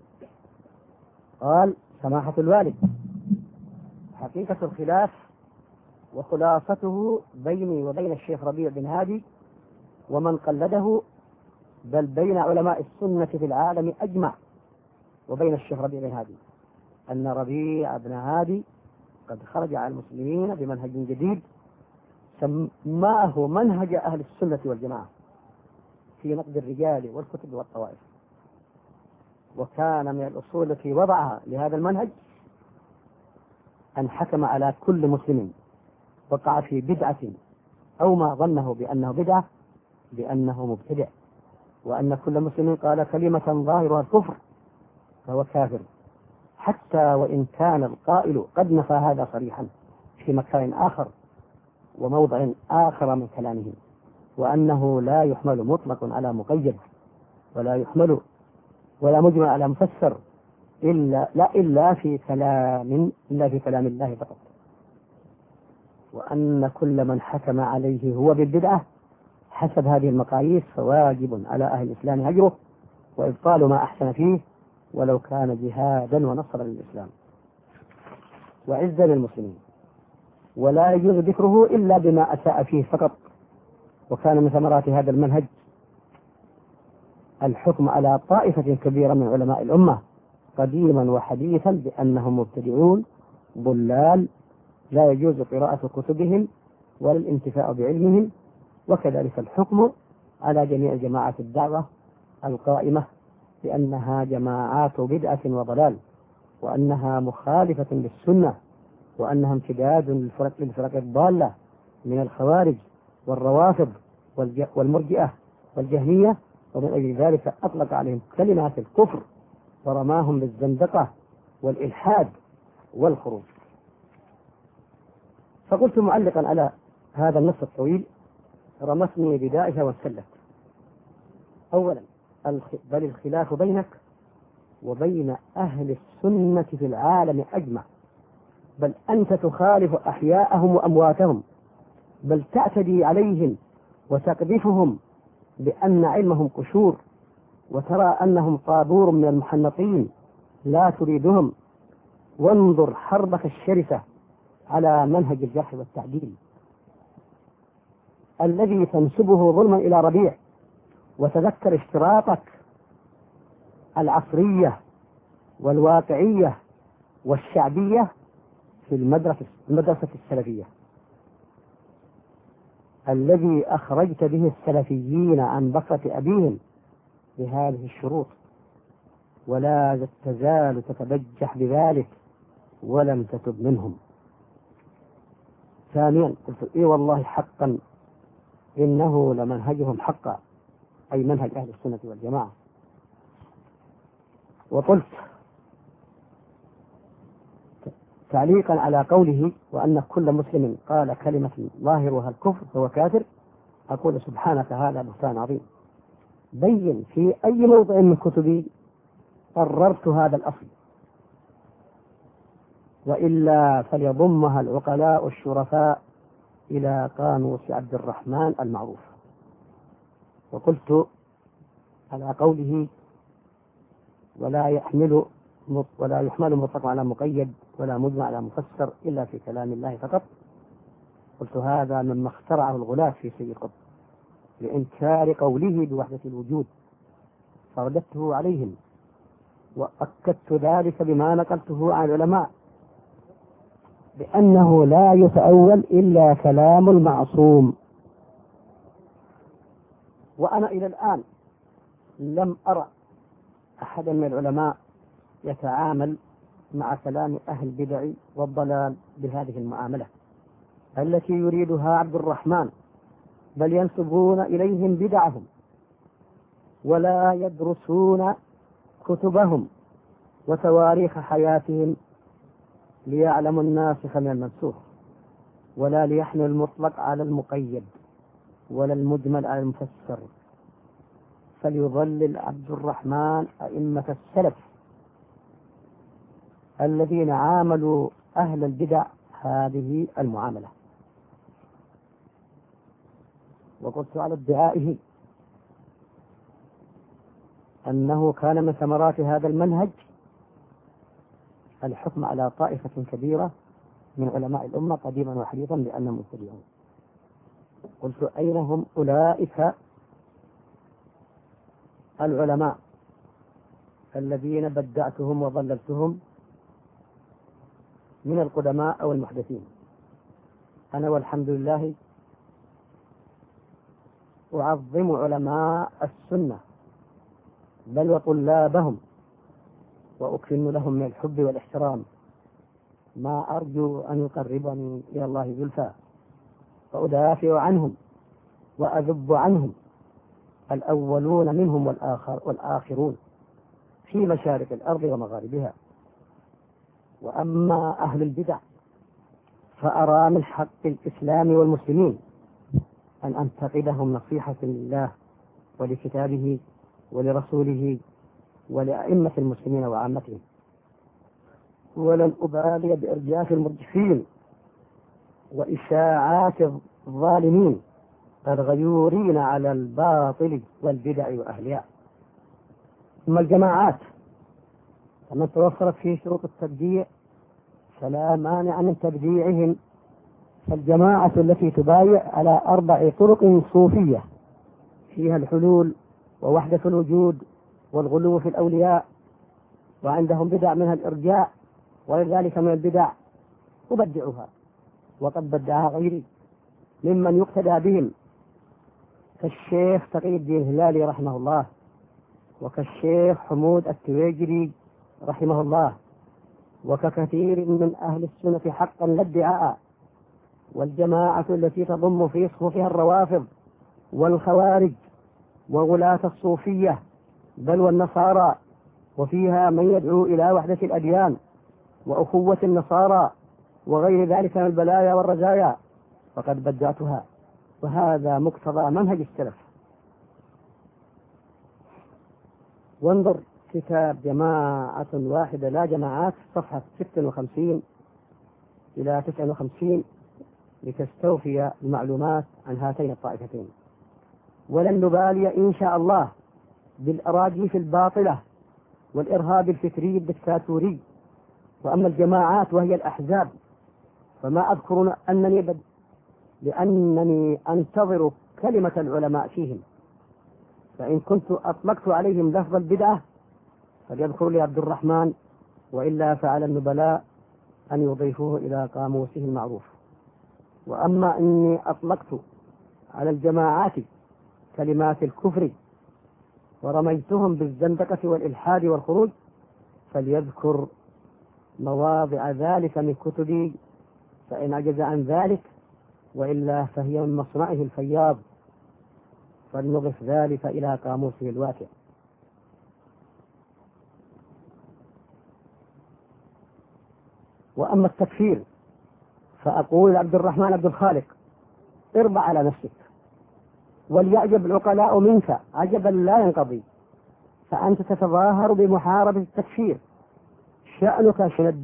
قال: سماحة الوالد، حقيقة الخلاف وخلاصته بيني وبين الشيخ ربيع بن هادي ومن قلده، بل بين علماء السنة في العالم أجمع وبين الشيخ ربيع بن هادي، أن ربيع بن هادي قد خرج على المسلمين بمنهج جديد سماه منهج أهل السنة والجماعة في نقد الرجال والكتب والطوائف. وكان من الأصول التي وضعها لهذا المنهج أن حكم على كل مسلم وقع في بدعة أو ما ظنه بأنه بدعة بأنه مبتدع، وأن كل مسلم قال كلمة ظاهرها الكفر فهو كافر، حتى وإن كان القائل قد نفى هذا صريحا في مكان آخر وموضع آخر من كلامه، وأنه لا يحمل مطلق على مقيد، ولا يحمل ولا مجمع على مفسر إلا في كلام الله فقط، وأن كل من حكم عليه هو بالبدعة حسب هذه المقاييس فواجب على أهل الإسلام هجره وإبطال ما أحسن فيه ولو كان جهادا ونصرا للإسلام وعزا للمسلمين، ولا يجوز ذكره إلا بما أساء فيه فقط. وكان من ثمرات هذا المنهج الحكم على طائفة كبيرة من علماء الأمة قديما وحديثا بأنهم مبتدعون ضلال لا يجوز قراءة كتبهم ولا الانتفاع بعلمهم، وكذلك الحكم على جميع جماعات الدعوة القائمة بأنها جماعات بدعة وضلال، وأنها مخالفة للسنة، وأنها امتداد للفرق الضالة من الخوارج والروافض والمرجئة والجهمية، ومن أجل ذلك أطلق عليهم كلمات الكفر ورماهم بالزندقة والإلحاد والخروج. فقلت معلقا على هذا النص الطويل: رمتني بدائها وانسلت. أولا، بل الخلاف بينك وبين أهل السنة في العالم أجمع، بل أنت تخالف أحياءهم وأمواتهم، بل تعتدي عليهم وتقذفهم بأن علمهم قشور، وترى أنهم طابور من المحنطين لا تريدهم. وانظر حربك الشرسة على منهج الجرح والتعديل الذي تنسبه ظلما إلى ربيع، وتذكر اشتراطك العصرية والواقعية والشعبية في المدرسة السلفية الذي أخرجت به السلفيين عن بكرة أبيهم بهذه الشروط، ولا تزال تتبجح بذلك ولم تتب منهم. ثانيا، قلت إيه والله حقا إنه لمنهجهم حقا، أي منهج أهل السنة والجماعة. وقلت تعليقا على قوله وأن كل مسلم قال كلمة ظاهرها الكفر فهو كافر، أقول سبحانك هذا بهتان عظيم. بين في أي موضع من كتبي قررت هذا الأصل، وإلا فليضمها العقلاء الشرفاء إلى قاموس عبد الرحمن المعروف. وقلت على قوله ولا يحمل مطلق على مقيد ولا مجمع على مفسر إلا في كلام الله فقط، قلت هذا مما اخترعه الغلاة في سيد قطب لإنكار قوله بوحدة الوجود، فرددته عليهم وأكدت ذلك بما نقلته عن العلماء بأنه لا يتأول إلا كلام المعصوم. وأنا إلى الآن لم أرى أحدا من العلماء يتعامل مع كلام أهل البدع والضلال بهذه المعاملة التي يريدها عبد الرحمن، بل ينسبون إليهم بدعهم ولا يدرسون كتبهم وتواريخ حياتهم ليعلموا الناسخ من المنسوخ، ولا ليحمل المطلق على المقيد ولا المجمل على المفسر. فليضلل عبد الرحمن أئمة السلف الذين عاملوا أهل البدع هذه المعاملة. وقلت على ادعائه أنه كان من ثمرات هذا المنهج الحكم على طائفة كبيرة من علماء الأمة قديما وحديثا بأنهم مبتدعون. قلت أين هم أولئك العلماء الذين بدعتهم وضللتهم من القدماء أو المحدثين؟ أنا والحمد لله أعظم علماء السنة بل وطلابهم، وأكن لهم من الحب والاحترام ما أرجو أن يقربني إلى الله زلفى، وأدافع عنهم وأذب عنهم الأولون منهم والآخرون في مشارق الأرض ومغاربها. وأما أهل البدع فأرى من حق الإسلام والمسلمين أن أنتقدهم نصيحة لله ولكتابه ولرسوله ولأئمة المسلمين وعامتهم، ولن أبالي بإرجاف المرجفين وإشاعات الظالمين الغيورين على الباطل والبدع وأهلها. ثم الجماعات فمن توفرت فيه شروط التبديع فلا مانع من تبديعهم. فالجماعة التي تبايع على 4 طرق صوفية فيها الحلول ووحدة الوجود والغلو في الأولياء، وعندهم بدع منها الإرجاء ولذلك من البدع أبدعها، وقد بدعها غيري ممن يقتدى بهم كالشيخ تقي الدين الهلالي رحمه الله، وكالشيخ حمود التويجري رحمه الله، وككثير من أهل السنة حقا لا ادعاء. والجماعة التي تضم في صفوفها الروافض والخوارج وغلاة الصوفية بل والنصارى، وفيها من يدعو إلى وحدة الأديان وأخوة النصارى وغير ذلك من البلايا والرزايا، فقد بدعتها، وهذا مقتضى منهج السلف. وانظر كتاب جماعة واحدة لا جماعات صفحة 56 إلى 59 لتستوفي المعلومات عن هاتين الطائفتين. ولن نبالي إن شاء الله بالأراجيف الباطلة والإرهاب الفكري الدكتاتوري. وأما الجماعات وهي الأحزاب فما أذكر لأنني أنتظر كلمة العلماء فيهم، فإن كنت أطلقت عليهم لفظ البدعة فليذكر لي عبد الرحمن، وإلا فعلى النبلاء أن يضيفوه إلى قاموسه المعروف. وأما أني أطلقت على الجماعات كلمات الكفر ورميتهم بالزندقة والإلحاد والخروج فليذكر مواضع ذلك من كتبي فإن عجز عن ذلك، وإلا فهي من مصنعه الفياض، فلنضف ذلك إلى قاموسه الواسع. وأما التكفير فأقول عبد الرحمن عبد الخالق اربع على نفسك، وليعجب العقلاء منك عجبا لا ينقضي، فأنت تتظاهر بمحاربة التكفير، شأنك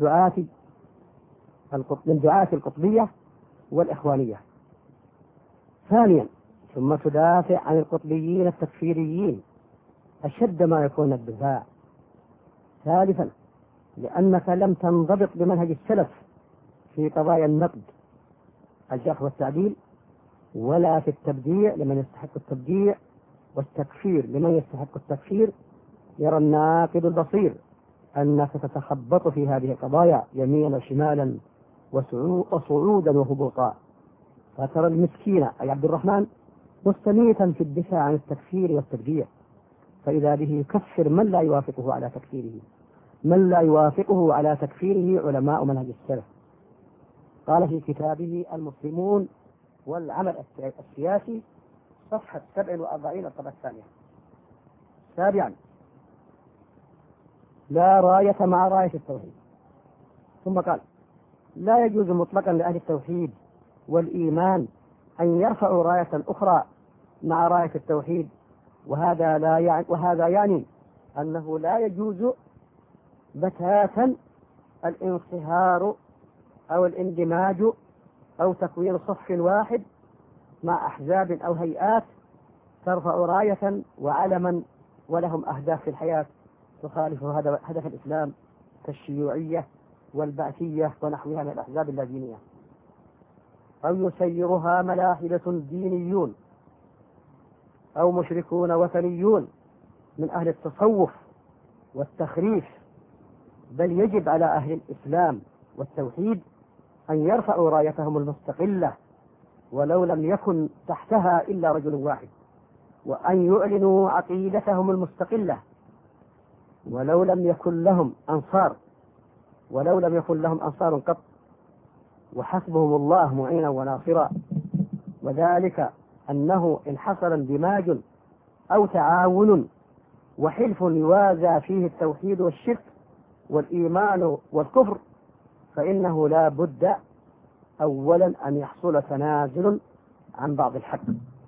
من دعاة القطبية والإخوانية. ثانيا ثم تدافع عن القطبيين التكفيريين أشد ما يكون الدفاع. ثالثا لأنك لم تنضبط بمنهج السلف في قضايا النقد الجرح والتعديل، ولا في التبديع لمن يستحق التبديع والتكفير لمن يستحق التكفير. يرى الناقد البصير أنك تتخبط في هذه القضايا يمينا وشمالا وصعودا وهبوطا، فترى المسكين أي عبد الرحمن مستميتا في الدفاع عن التكفير والتبديع، فإذا به يكفر من لا يوافقه على تكفيره، من لا يوافقه على تكفيره علماء منهج السلف. قال في كتابه المسلمون والعمل السياسي صفحة 47 الطبعة الثانية. سابعا لا راية مع راية التوحيد. ثم قال لا يجوز مطلقا لأهل التوحيد والإيمان أن يرفعوا راية أخرى مع راية التوحيد، وهذا يعني أنه لا يجوز بتاتا الانصهار أو الاندماج أو تكوين صف واحد مع أحزاب أو هيئات ترفع راية وعلما ولهم أهداف في الحياة تخالف هدف الإسلام كالشيوعية والبعثية ونحوها من الأحزاب اللادينية، أو يسيرها ملاحدة دينيون أو مشركون وثنيون من أهل التصوف والتخريف. بل يجب على أهل الإسلام والتوحيد أن يرفعوا رايتهم المستقلة ولو لم يكن تحتها إلا رجل واحد، وأن يعلنوا عقيدتهم المستقلة ولو لم يكن لهم أنصار قط، وحسبهم الله معينا وناصرا. وذلك أنه إن حصل اندماج أو تعاون وحلف يوازى فيه التوحيد والشرك والإيمان والكفر، فإنه لا بد أولا أن يحصل تنازل عن بعض الحق،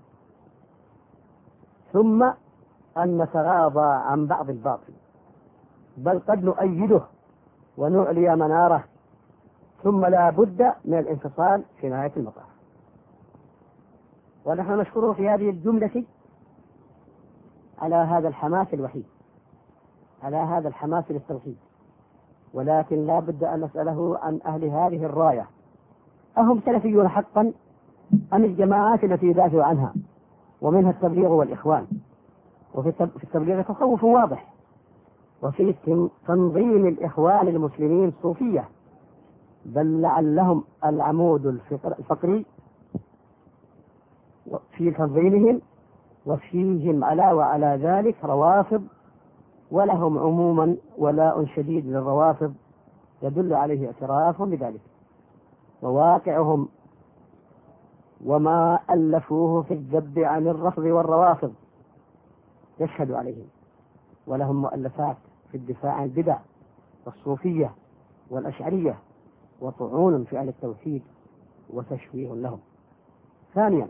ثم أن نتغاضى عن بعض الباطل، بل قد نؤيده ونعلي مناره، ثم لا بد من الانفصال في نهاية المطاف. ونحن نشكره في هذه الجملة على هذا الحماس الوحيد، على هذا الحماس للتوحيد، ولكن لا بد أن نسأله عن أهل هذه الراية، أهم سلفيون حقا أم الجماعات التي يدافع عنها، ومنها التبليغ والإخوان. وفي التبليغ تصوف واضح، وفي تنظيم الإخوان المسلمين صوفية، بل لعلهم العمود الفقري في تنظيمهم، وفيهم وعلى ذلك روافض، ولهم عموما ولاء شديد للروافض يدل عليه اعترافهم بذلك، وواقعهم وما ألفوه في الذب عن الرفض والروافض يشهد عليهم، ولهم مؤلفات في الدفاع عن البدع والصوفية والأشعرية، وطعون في أهل التوحيد وتشويه لهم. ثانيا،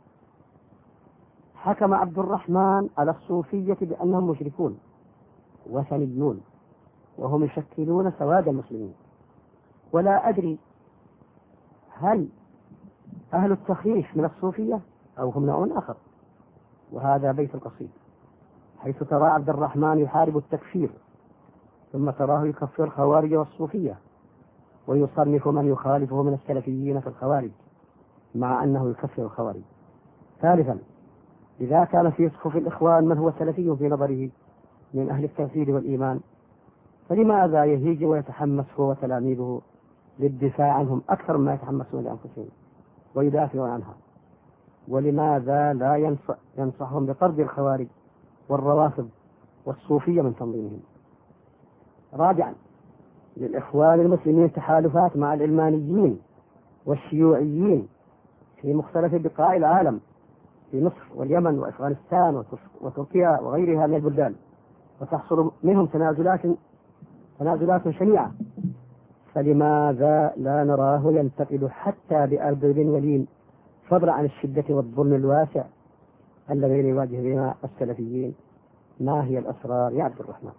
حكم عبد الرحمن على الصوفية بأنهم مشركون وثنيون، وهم يشكلون سواد المسلمين. ولا أدري هل أهل التخريف من الصوفية أو هم نوع آخر. وهذا بيت القصيد، حيث ترى عبد الرحمن يحارب التكفير، ثم تراه يكفر الخوارج والصوفية، ويصنف من يخالفه من السلفيين في الخوارج مع أنه يكفر الخوارج. ثالثا، إذا كان في صفوف الإخوان من هو سلفي في نظره من أهل التوحيد والإيمان، فلماذا يهيج ويتحمس هو وتلاميذه للدفاع عنهم أكثر مما يتحمسون لأنفسهم ويدافعون عنها؟ ولماذا لا ينصحهم بطرد الخوارج والروافض والصوفية من تنظيمهم؟ رابعا، للإخوان المسلمين تحالفات مع العلمانيين والشيوعيين في مختلف بقاع العالم، في مصر واليمن وأفغانستان وتركيا وغيرها من البلدان، وتحصل منهم تنازلات شنيعة، فلماذا لا نراه ينتقل حتى بأرباب ولين، فضلا عن الشدة والظلم الواسع الذين يواجه بنا السلفيين؟ ما هي الأسرار يا عبد الرحمن؟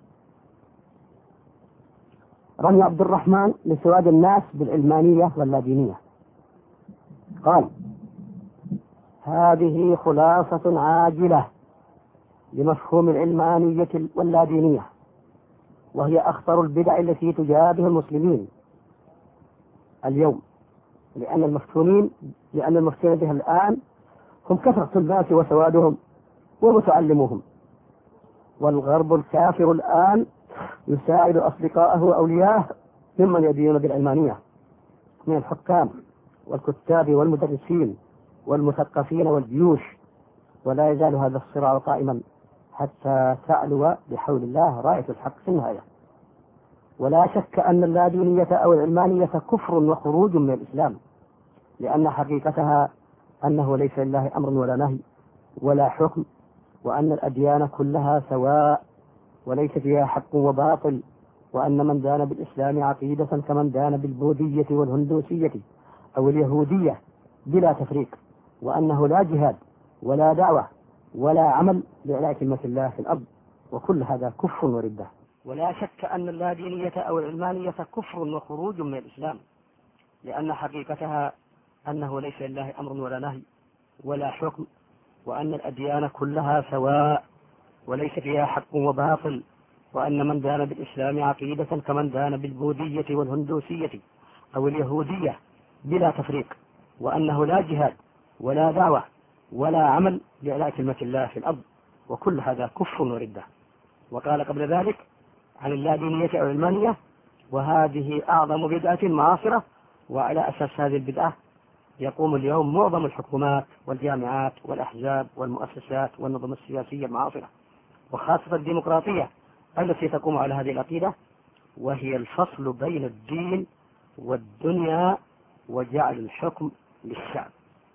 رمي عبد الرحمن لسواد الناس بالعلمانية واللادينية. قال: هذه خلاصة عاجلة لمفهوم العلمانية واللادينية، وهي أخطر البدع التي تجابه المسلمين اليوم، لأن المفتونين بها الآن هم كثرة الناس وسوادهم ومتعلموهم، والغرب الكافر الآن يساعد أصدقائه وأولياءه ممن يدينون بالعلمانية من الحكام والكتاب والمدرسين والمثقفين والجيوش، ولا يزال هذا الصراع قائما حتى تعلو بحول الله راية الحق في النهاية. ولا شك أن اللادينية أو العلمانية كفر وخروج من الإسلام، لأن حقيقتها أنه ليس لله أمر ولا نهي ولا حكم، وأن الأديان كلها سواء وليس فيها حق وباطل، وأن من دان بالإسلام عقيدة كمن دان بالبوذية والهندوسية أو اليهودية بلا تفريق، وأنه لا جهاد ولا دعوة ولا عمل لإعلاء كلمة الله في الأرض، وكل هذا كفر وردة. ولا شك أن اللادينية أو العلمانية كفر وخروج من الإسلام، لأن حقيقتها أنه ليس لله أمر ولا نهي ولا حكم، وأن الأديان كلها سواء وليس فيها حق وباطل، وأن من دان بالإسلام عقيدة كمن دان بالبوذية والهندوسية أو اليهودية بلا تفريق، وأنه لا جهاد ولا دعوة ولا عمل لإعلاء كلمة الله في الأرض، وكل هذا كفر وردة. وقال قبل ذلك عن اللادينية أو العلمانية: وهذه أعظم بدعة معاصرة، وعلى أساس هذه البدعة يقوم اليوم معظم الحكومات والجامعات والأحزاب والمؤسسات والنظم السياسية المعاصرة، وخاصة الديمقراطية التي تقوم على هذه العقيدة، وهي الفصل بين الدين والدنيا وجعل الحكم للشعب.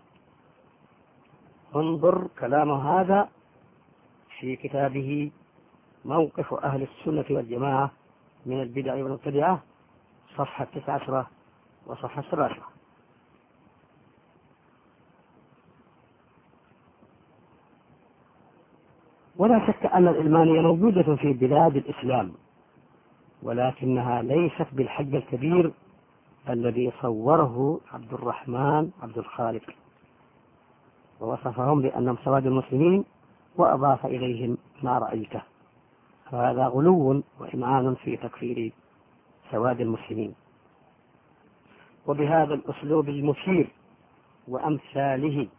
انظر كلام هذا في كتابه موقف أهل السنة والجماعة من البدع والمبتدعة، صفحة 19 وصفحة 17. ولا شك أن العلمانية موجودة في بلاد الإسلام، ولكنها ليست بالحجم الكبير الذي صوره عبد الرحمن عبد الخالق، ووصفهم بأنهم سواد المسلمين وأضاف إليهم ما رأيته. فهذا غلو وإمعان في تكفير سواد المسلمين. وبهذا الأسلوب المشير وأمثاله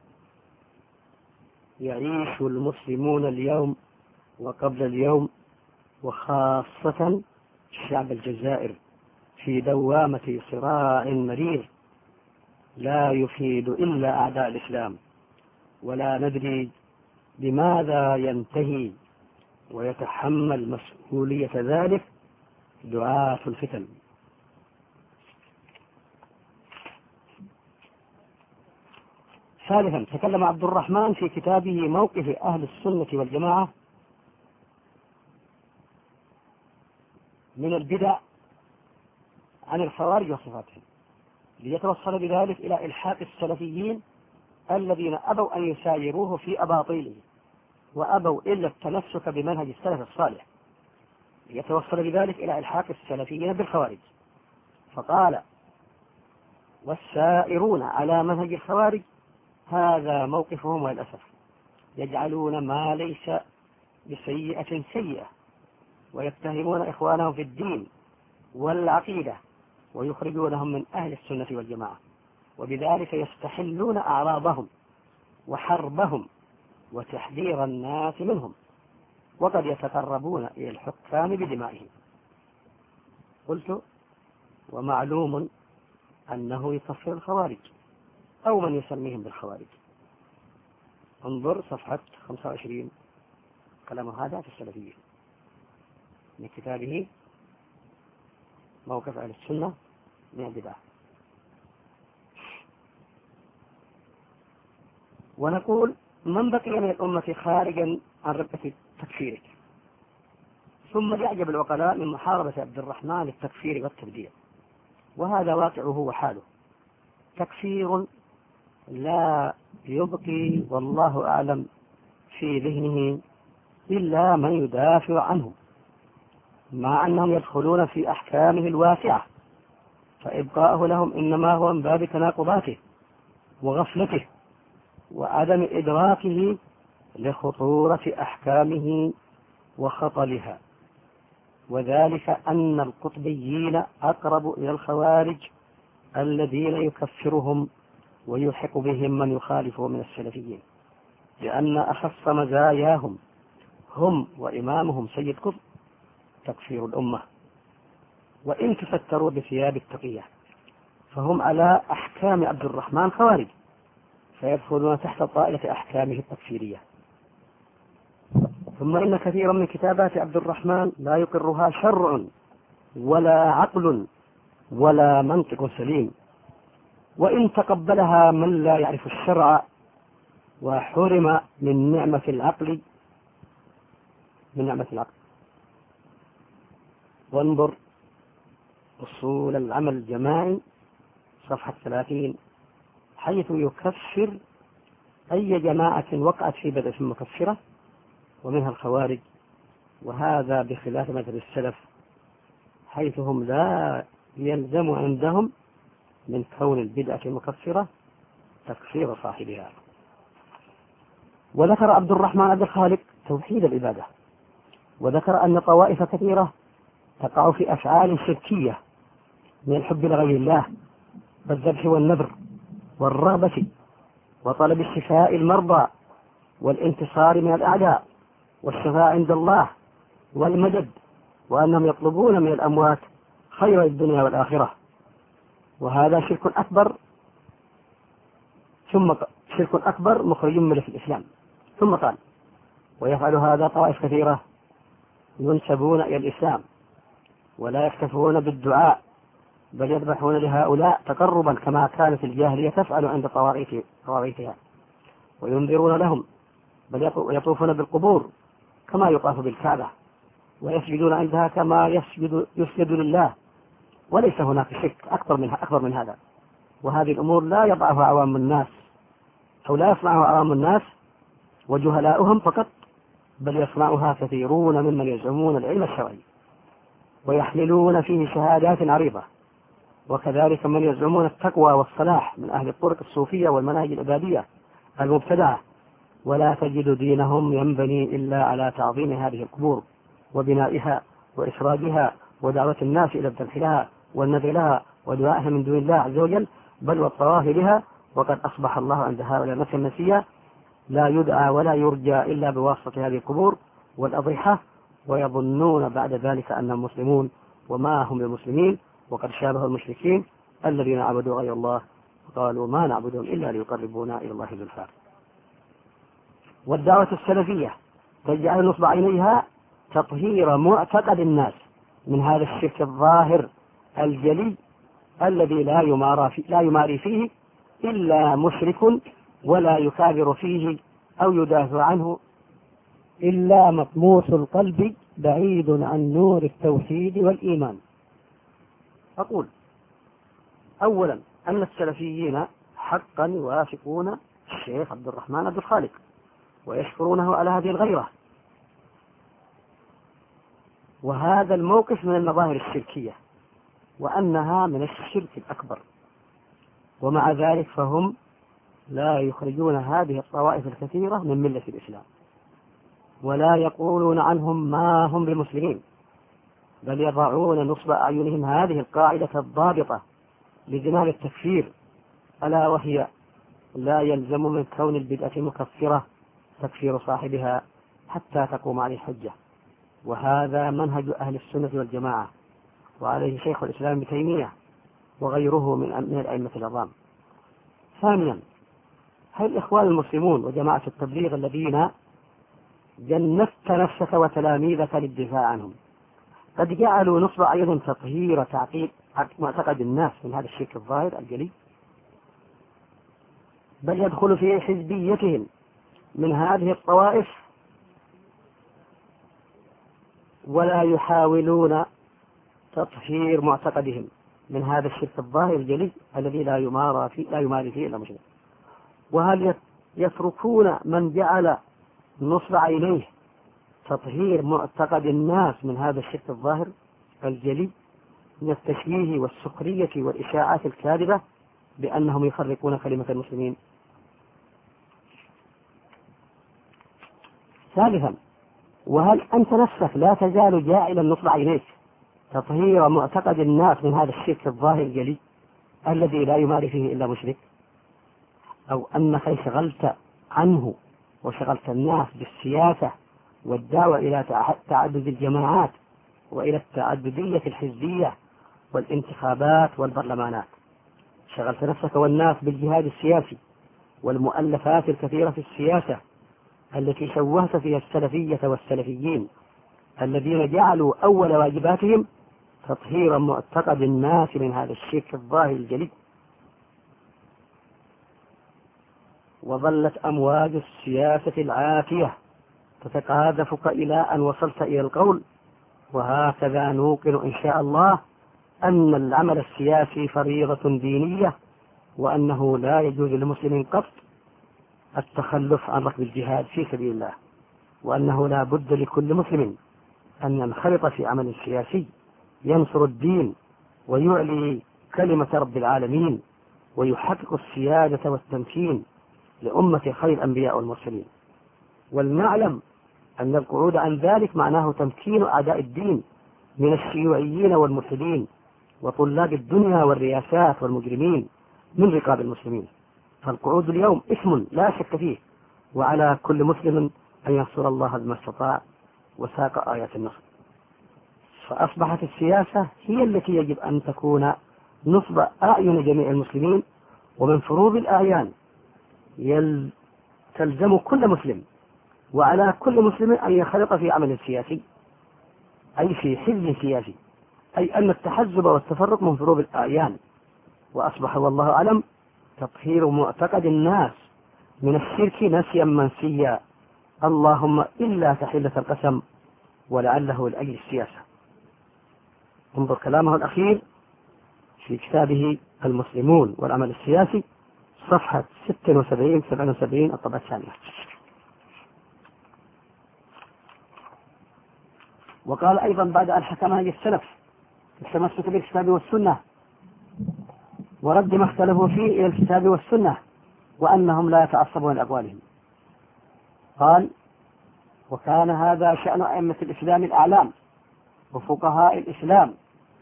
يعيش المسلمون اليوم وقبل اليوم، وخاصة شعب الجزائر، في دوامة صراع مرير لا يفيد إلا أعداء الإسلام، ولا ندري بماذا ينتهي، ويتحمل مسؤولية ذلك دعاة الفتن. ثالثا، تكلم عبد الرحمن في كتابه موقف أهل السنة والجماعة من البدع عن الخوارج وصفاتهم، ليتوصل بذلك إلى إلحاق السلفيين الذين أبوا أن يسايروه في أباطيله، وأبوا إلا التمسك بمنهج السلف الصالح، ليتوصل بذلك إلى إلحاق السلفيين بالخوارج. فقال: والسائرون على منهج الخوارج هذا موقفهم وللأسف، يجعلون ما ليس بسيئة سيئة، ويتهمون إخوانهم في الدين والعقيدة، ويخرجونهم من أهل السنة والجماعة، وبذلك يستحلون أعراضهم وحربهم وتحذير الناس منهم، وقد يتقربون إلى الحكام بدمائهم. قلت: ومعلوم أنه يكفر الخوارج أو من يسميهم بالخوارج. انظر صفحة 25، كلام هذا في السلفية من كتابه موقف أهل السنة من البدع. ونقول: من بقي من الأمة خارجا عن ربة تكفيره؟ ثم يعجب العقلاء من محاربة عبد الرحمن للتكفير والتبديع، وهذا واقعه وحاله، تكفير لا يبقي والله أعلم في ذهنه إلا من يدافع عنه، مع أنهم يدخلون في أحكامه الواسعة، فإبقاءه لهم إنما هو من باب تناقضاته وغفلته وعدم إدراكه لخطورة أحكامه وخطلها. وذلك أن القطبيين أقرب إلى الخوارج الذين يكفرهم ويلحق بهم من يخالفه من السلفيين، لأن أخص مزاياهم هم وإمامهم سيد قطب تكفير الأمة، وإن تستروا بثياب التقية فهم على أحكام عبد الرحمن خوارج، فيدخلون تحت طائلة أحكامه التكفيرية. ثم إن كثيرا من كتابات عبد الرحمن لا يقرها شرع ولا عقل ولا منطق سليم، وإن تقبلها من لا يعرف الشرع وحرم من نعمة العقل وانظر أصول العمل الجماعي صفحة 30، حيث يكفر أي جماعة وقعت في بدعة مكفرة ومنها الخوارج، وهذا بخلاف مذهب السلف، حيث هم لا يلزم عندهم من كون البدعة مكفرة تكفير صاحبها. وذكر عبد الرحمن عبد الخالق توحيد العبادة، وذكر أن طوائف كثيرة تقع في أفعال شركية من الحب لغير الله والذبح والنذر والرغبة وطلب الشفاء المرضى والانتصار من الأعداء والشفاء عند الله والمدد، وأنهم يطلبون من الأموات خير الدنيا والآخرة، وهذا شرك أكبر شرك أكبر مخرج من الإسلام. ثم قال: ويفعل هذا طوائف كثيرة ينسبون إلى الإسلام ولا يكتفون بالدعاء، بل يذبحون لهؤلاء تقربا كما كانت الجاهلية تفعل عند طواغيتها، وينذرون لهم، بل يطوفون بالقبور كما يطاف بالكعبة، ويسجدون عندها كما يسجد لله، وليس هناك شرك أكبر من هذا. وهذه الأمور لا يضعها عوام الناس أو لا يصنعها عوام الناس وجهلاؤهم فقط، بل يصنعها كثيرون ممن يزعمون العلم الشرعي ويحملون فيه شهادات عريضة، وكذلك من يزعمون التقوى والصلاح من أهل الطرق الصوفية والمناهج العبادية المبتدعة، ولا تجد دينهم ينبني إلا على تعظيم هذه القبور وبنائها وإسراجها ودعوة الناس إلى الذبح لها والنذر لها ودعائها من دون الله عز وجل، بل والطواف بها. وقد أصبح الله عند هؤلاء نفسا نسيا، لا يدعى ولا يرجى إلا بواسطة هذه القبور والأضرحة، ويظنون بعد ذلك أنهم مسلمون وما هم بمسلمين، وقد شابه المشركين الذين عبدوا غير الله وقالوا ما نعبدهم إلا ليقربونا إلى الله زلفى. والدعوة السلفية تجعل نصب عينيها تطهير معتقد الناس من هذا الشرك الظاهر الجلي الذي لا يماري فيه إلا مشرك، ولا يكابر فيه أو يدافع عنه إلا مطموس القلب بعيد عن نور التوحيد والإيمان. أقول: أولا أن السلفيين حقا يوافقون الشيخ عبد الرحمن عبد الخالق ويشكرونه على هذه الغيرة، وهذا الموقف من المظاهر الشركية، وأنها من الشرك الأكبر، ومع ذلك فهم لا يخرجون هذه الطوائف الكثيرة من ملة الإسلام، ولا يقولون عنهم ما هم بمسلمين، بل يضعون نصب أعينهم هذه القاعدة الضابطة لزمام التكفير، ألا وهي: لا يلزم من كون البدعة مكفرة تكفير صاحبها حتى تقوم عليه الحجة. وهذا منهج أهل السنة والجماعة، وعليه شيخ الإسلام ابن تيمية وغيره من الأئمة العظام. ثانيا، هل الإخوان المسلمون وجماعة التبليغ الذين جندت نفسك وتلاميذك للدفاع عنهم قد جعلوا نصب أيضا تطهير تعقيد معتقد الناس من هذا الشرك الظاهر الجلي، بل يدخل في حزبيتهم من هذه الطوائف، ولا يحاولون تطهير معتقدهم من هذا الشرك الظاهر الجلي الذي لا يماري فيه إلا مشرك. وهل يتركون من جعل نصب عينيه تطهير معتقد الناس من هذا الشرك الظاهر الجلي من التشويه والسخرية والإشاعات الكاذبة بأنهم يفرقون كلمة المسلمين؟ ثالثا، وهل أنت نفسك لا تزال جاعلا نصب عينيك تطهير معتقد الناس من هذا الشرك الظاهر الجلي الذي لا يماري فيه إلا مشرك، أو أنك انشغلت عنه وشغلت الناس بالسياسة والدعوة إلى تعدد الجماعات وإلى التعددية الحزبية والانتخابات والبرلمانات، شغلت نفسك والناس بالجهاد السياسي والمؤلفات الكثيرة في السياسة التي شوهت فيها السلفية والسلفيين الذين جعلوا أول واجباتهم تطهير معتقد الناس من هذا الشرك الظاهر الجلي. وظلت أمواج السياسة العاتية تتقاذفك إلى أن وصلت إلى القول: وهكذا نوقن إن شاء الله أن العمل السياسي فريضة دينية، وأنه لا يجوز لمسلم قط التخلف عن ركب الجهاد في سبيل الله، وأنه لا بد لكل مسلم أن ينخرط في عمل سياسي ينصر الدين ويعلي كلمة رب العالمين ويحقق السيادة والتمكين لأمة خير الأنبياء والمرسلين. ولنعلم أن القعود عن ذلك معناه تمكين أعداء الدين من الشيوعيين والملحدين وطلاب الدنيا والرياسات والمجرمين من رقاب المسلمين. فالقعود اليوم اسم لا شك فيه، وعلى كل مسلم أن ينصر الله بما استطاع وساق آيات النصر. فأصبحت السياسة هي التي يجب أن تكون نصب أعين جميع المسلمين، ومن فروض الأعيان تلزم كل مسلم وعلى كل مسلم أن يخلط في عمل سياسي، أي في حزب سياسي، أي أن التحزب والتفرق من فروض الأعيان. وأصبح والله أعلم تطهير معتقد الناس من الشرك نسيا منسيا، اللهم إلا تحلة القسم ولعله لأجل السياسة. انظر كلامه الأخير في كتابه المسلمون والعمل السياسي صفحة 76-77 الطبعة الثانية. وقال أيضا بعد أن حكم هذه السلف التمسك بالكتاب والسنة ورد ما اختلفوا فيه إلى الكتاب والسنة وأنهم لا يتعصبون لأقوالهم، قال: وكان هذا شأن أئمة الإسلام الأعلام وفقهاء الإسلام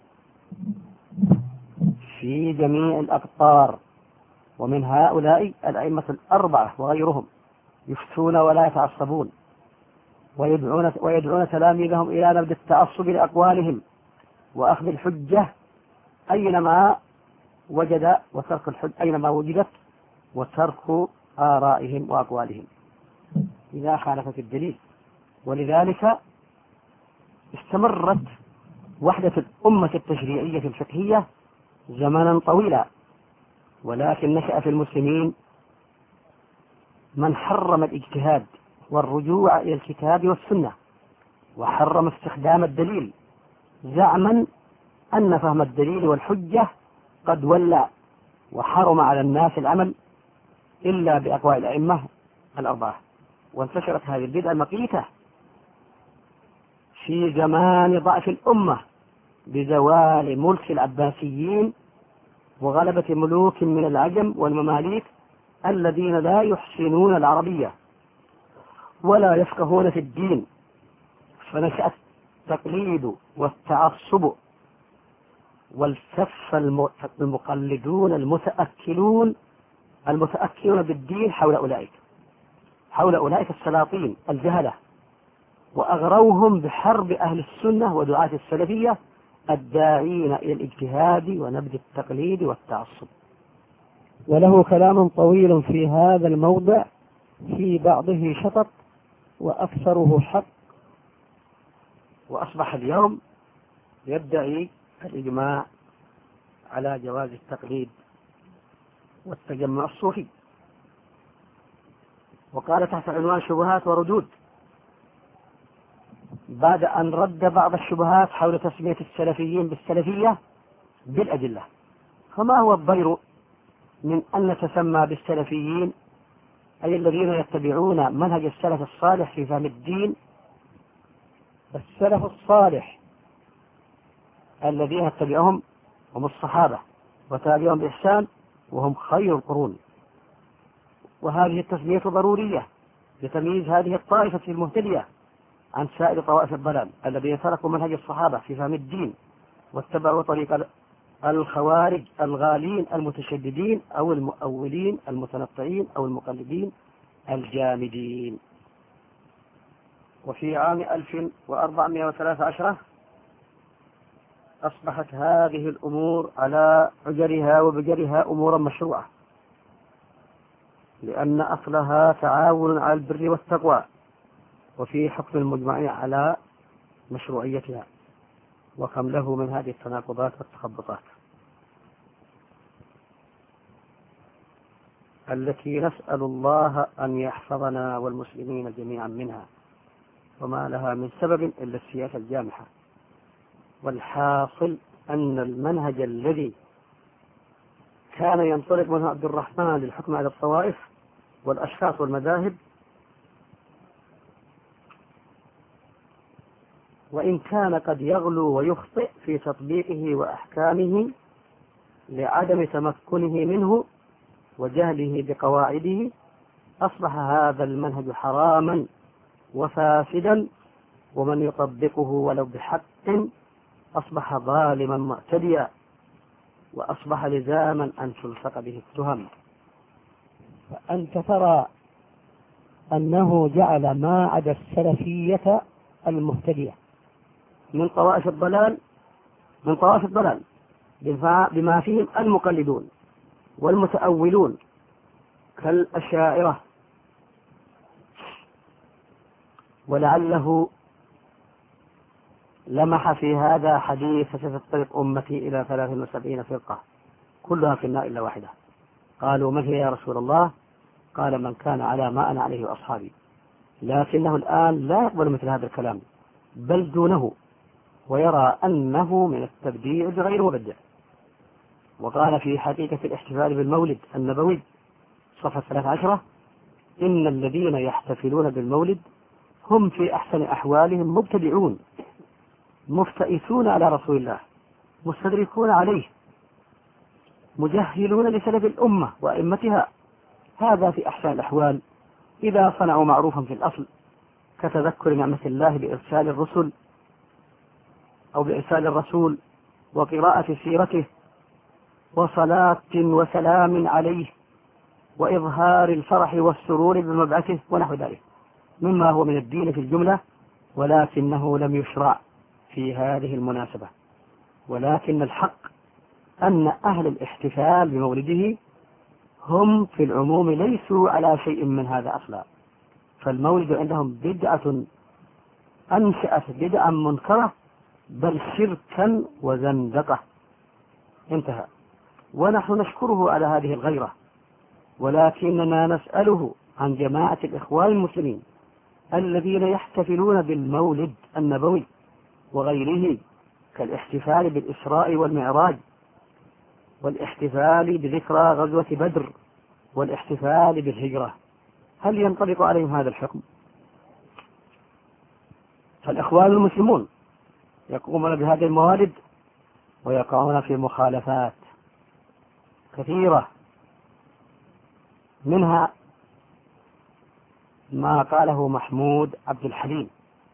في جميع الأقطار، ومن هؤلاء الأئمة الأربعة وغيرهم يفتون ولا يتعصبون ويدعون تلاميذهم إلى نبذ التعصب لأقوالهم وأخذ الحجة أينما وجد وترك الحجة أينما وجدت وترك آرائهم وأقوالهم إذا خالفت الدليل. ولذلك استمرت وحدة الأمة التشريعية الفقهية زمانا طويلا، ولكن نشأ في المسلمين من حرم الاجتهاد والرجوع إلى الكتاب والسنة، وحرم استخدام الدليل زعما أن فهم الدليل والحجة قد ولى، وحرم على الناس العمل إلا بأقوال الأئمة الأربعة. وانتشرت هذه البدعة المقيتة في زمان ضعف الأمة بزوال ملك العباسيين وغلبة ملوك من العجم والمماليك الذين لا يحسنون العربية ولا يفقهون في الدين، فنشأ التقليد والتعصب والتف المقلدون المتأكلون بالدين حول أولئك السلاطين الجهلة، وأغروهم بحرب أهل السنة ودعاة السلفية الداعين إلى الاجتهاد ونبذ التقليد والتعصب. وله كلام طويل في هذا الموضع، في بعضه شطط وأكثره حق. وأصبح اليوم يدعي الإجماع على جواز التقليد والتجمع الصوفي، وقال تحت عنوان شبهات وردود بعد أن رد بعض الشبهات حول تسمية السلفيين بالسلفية بالأدلة: فما هو الضير من أن نتسمى بالسلفيين أي الذين يتبعون منهج السلف الصالح في فهم الدين؟ السلف الصالح الذين يتبعهم هم الصحابة وتابعهم بإحسان وهم خير القرون، وهذه التسمية ضرورية لتمييز هذه الطائفة المهتدية عن سائر طوائف الضلال الذين تركوا منهج الصحابة في فهم الدين واتبعوا طريق الخوارج الغالين المتشددين أو المؤولين المتنطعين أو المقلدين الجامدين. وفي عام 1413 أصبحت هذه الأمور على عجرها وبجرها أمورا مشروعة، لأن أصلها تعاون على البر والتقوى، وفي حكم المجمع على مشروعيتها، وكم له من هذه التناقضات والتخبطات التي نسأل الله أن يحفظنا والمسلمين جميعا منها، وما لها من سبب إلا السياسة الجامحة. والحاصل أن المنهج الذي كان ينطلق منه عبد الرحمن للحكم على الطوائف والأشخاص والمذاهب، وإن كان قد يغلو ويخطئ في تطبيقه وأحكامه، لعدم تمكنه منه وجهله بقواعده، أصبح هذا المنهج حراما وفاسدا، ومن يطبقه ولو بحق أصبح ظالما معتديا، وأصبح لزاما أن تلصق به التهم. فأنت ترى أنه جعل ما عدا السلفية المهتدية من طوائف الضلال بما فيهم المقلدون والمتأولون كالأشاعرة. ولعله لمح في هذا حديث ستفترق أمتي إلى 73 فرقة كلها في النار إلا واحدة. قالوا من هي يا رسول الله؟ قال من كان على ما أنا عليه وأصحابي. لكنه الآن لا يقبل مثل هذا الكلام بل دونه، ويرى أنه من التبديع بغير مبدع. وقال في حقيقة الاحتفال بالمولد النبوي صفحة 13: إن الذين يحتفلون بالمولد هم في أحسن أحوالهم مبتدعون مفتئسون على رسول الله مستدركون عليه مجهلون لسلف الأمة وأئمتها. هذا في أحسن الأحوال إذا صنعوا معروفا في الأصل كتذكر نعمة الله بإرسال الرسل أو بإرسال الرسول وقراءة سيرته وصلاة وسلام عليه وإظهار الفرح والسرور بمبعثه ونحو ذلك مما هو من الدين في الجملة، ولكنه لم يشرع في هذه المناسبة. ولكن الحق أن أهل الاحتفال بمولده هم في العموم ليسوا على شيء من هذا أصلا، فالمولد عندهم بدعة أنشأت بدعا منكرة بل شركا وزندقة. انتهى. ونحن نشكره على هذه الغيرة، ولكننا نسأله عن جماعة الإخوان المسلمين الذين يحتفلون بالمولد النبوي وغيره كالاحتفال بالإسراء والمعراج والاحتفال بذكرى غزوة بدر والاحتفال بالهجرة، هل ينطبق عليهم هذا الحكم؟ فالإخوان المسلمون يقومون بهذه الموالد ويقعون في مخالفات كثيرة، منها ما قاله محمود عبد الحليم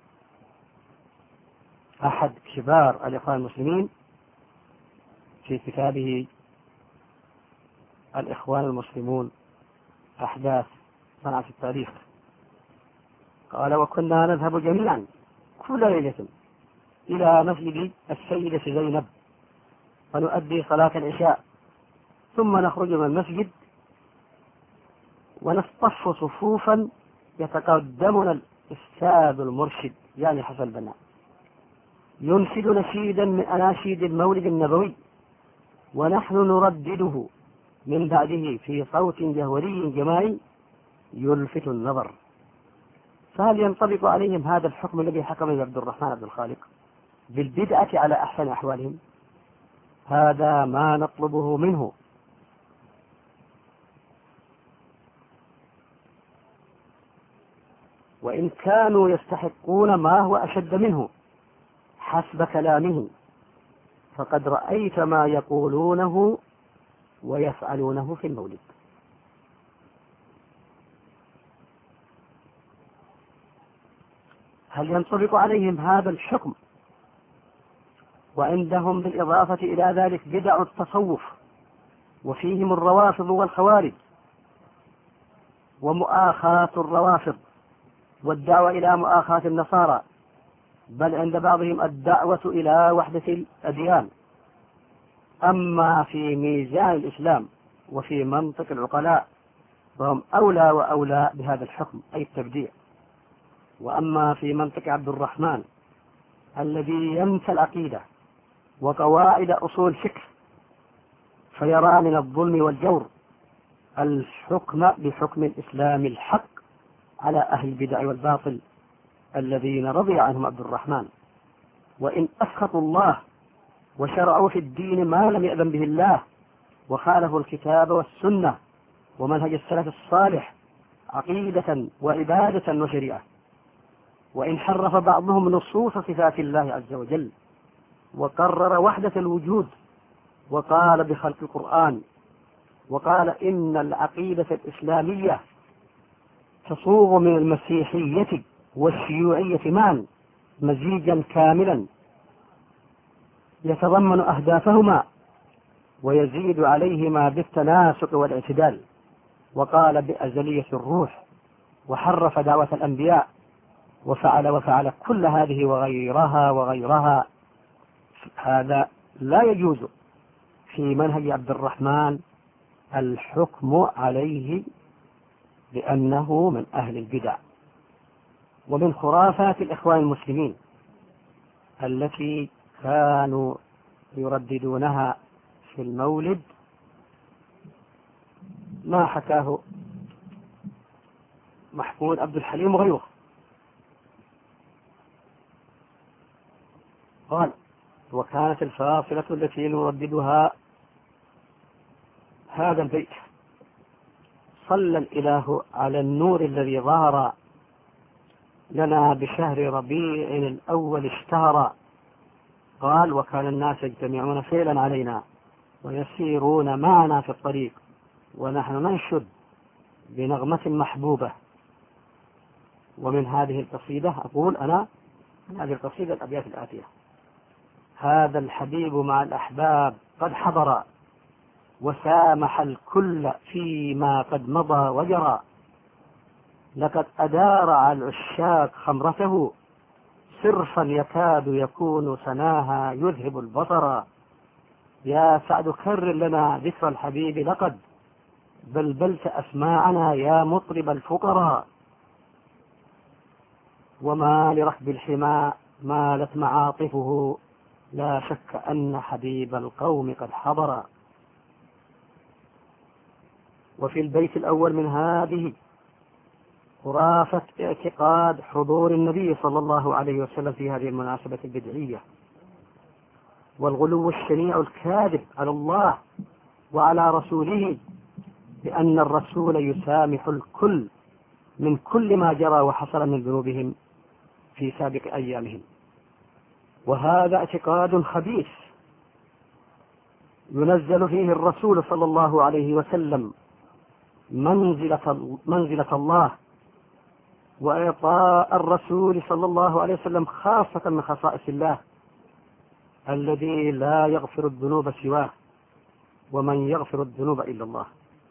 أحد كبار الإخوان المسلمين في كتابه الإخوان المسلمون أحداث صنعة التاريخ. قال: وكنا نذهب جميعا كل ليلة إلى مسجد السيدة زينب ونؤدي صلاة العشاء، ثم نخرج من المسجد ونصطف صفوفا يتقدمنا الأستاذ المرشد يعني حسن البنا ينشد نشيدا من أناشيد المولد النبوي، ونحن نردده من بعده في صوت جهوري جماعي يلفت النظر. فهل ينطبق عليهم هذا الحكم الذي حكم عبد الرحمن عبد الخالق بالبدعة على أحسن أحوالهم؟ هذا ما نطلبه منه. وإن كانوا يستحقون ما هو أشد منه حسب كلامه، فقد رأيت ما يقولونه ويفعلونه في المولد. هل ينطبق عليهم هذا الحكم وعندهم بالإضافة إلى ذلك بدع التصوف وفيهم الروافض والخوارج ومؤاخاة الروافض والدعوة إلى مؤاخاة النصارى، بل عند بعضهم الدعوة إلى وحدة الأديان؟ أما في ميزان الإسلام وفي منطق العقلاء فهم أولى وأولى بهذا الحكم أي التبديع. وأما في منطق عبد الرحمن الذي ينسى العقيدة وقواعد أصول فكر فيرى من الظلم والجور الحكم بحكم الإسلام الحق على أهل البدع والباطل الذين رضي عنهم عبد الرحمن، وإن أسخطوا الله وشرعوا في الدين ما لم يأذن به الله وخالفوا الكتاب والسنة ومنهج السلف الصالح عقيدة وعبادة وشريعة، وإن حرف بعضهم نصوص صفات الله عز وجل وقرر وحدة الوجود وقال بخلق القرآن، وقال إن العقيدة الإسلامية تصوغ من المسيحية والشيوعية معا مزيجا كاملا يتضمن أهدافهما ويزيد عليهما بالتناسق والاعتدال. وقال بأزلية الروح، وحرف دعوة الأنبياء، وفعل كل هذه وغيرها. هذا لا يجوز في منهج عبد الرحمن الحكم عليه بأنه من أهل البدع. ومن خرافات الإخوان المسلمين التي كانوا يرددونها في المولد ما حكاه محمود عبد الحليم وغيره. قال: وكانت الفاصلة التي نرددها هذا البيت: صلى الإله على النور الذي ظهر لنا بشهر ربيع الأول اشتهر. قال: وكان الناس يجتمعون فعلا علينا ويسيرون معنا في الطريق ونحن ننشد بنغمة محبوبة. ومن هذه القصيدة أقول أنا من هذه القصيدة الأبيات الآتية: هذا الحبيب مع الأحباب قد حضر وسامح الكل فيما قد مضى وجرى. لقد أدار على العشاق خمرته صرفا يكاد يكون سناها يذهب البصر. يا سعد كرر لنا ذكر الحبيب لقد بلبلت أسماعنا يا مطرب الفقراء. وما لركب الحمى مالت معاطفه لا شك أن حبيب القوم قد حضر. وفي البيت الأول من هذه خرافة اعتقاد حضور النبي صلى الله عليه وسلم في هذه المناسبة البدعية، والغلو الشنيع الكاذب على الله وعلى رسوله بأن الرسول يسامح الكل من كل ما جرى وحصل من ذنوبهم في سابق أيامهم. وهذا اعتقاد خبيث ينزل فيه الرسول صلى الله عليه وسلم منزلة الله، وإعطاء الرسول صلى الله عليه وسلم خاصة من خصائص الله الذي لا يغفر الذنوب سواه ومن يغفر الذنوب إلا الله.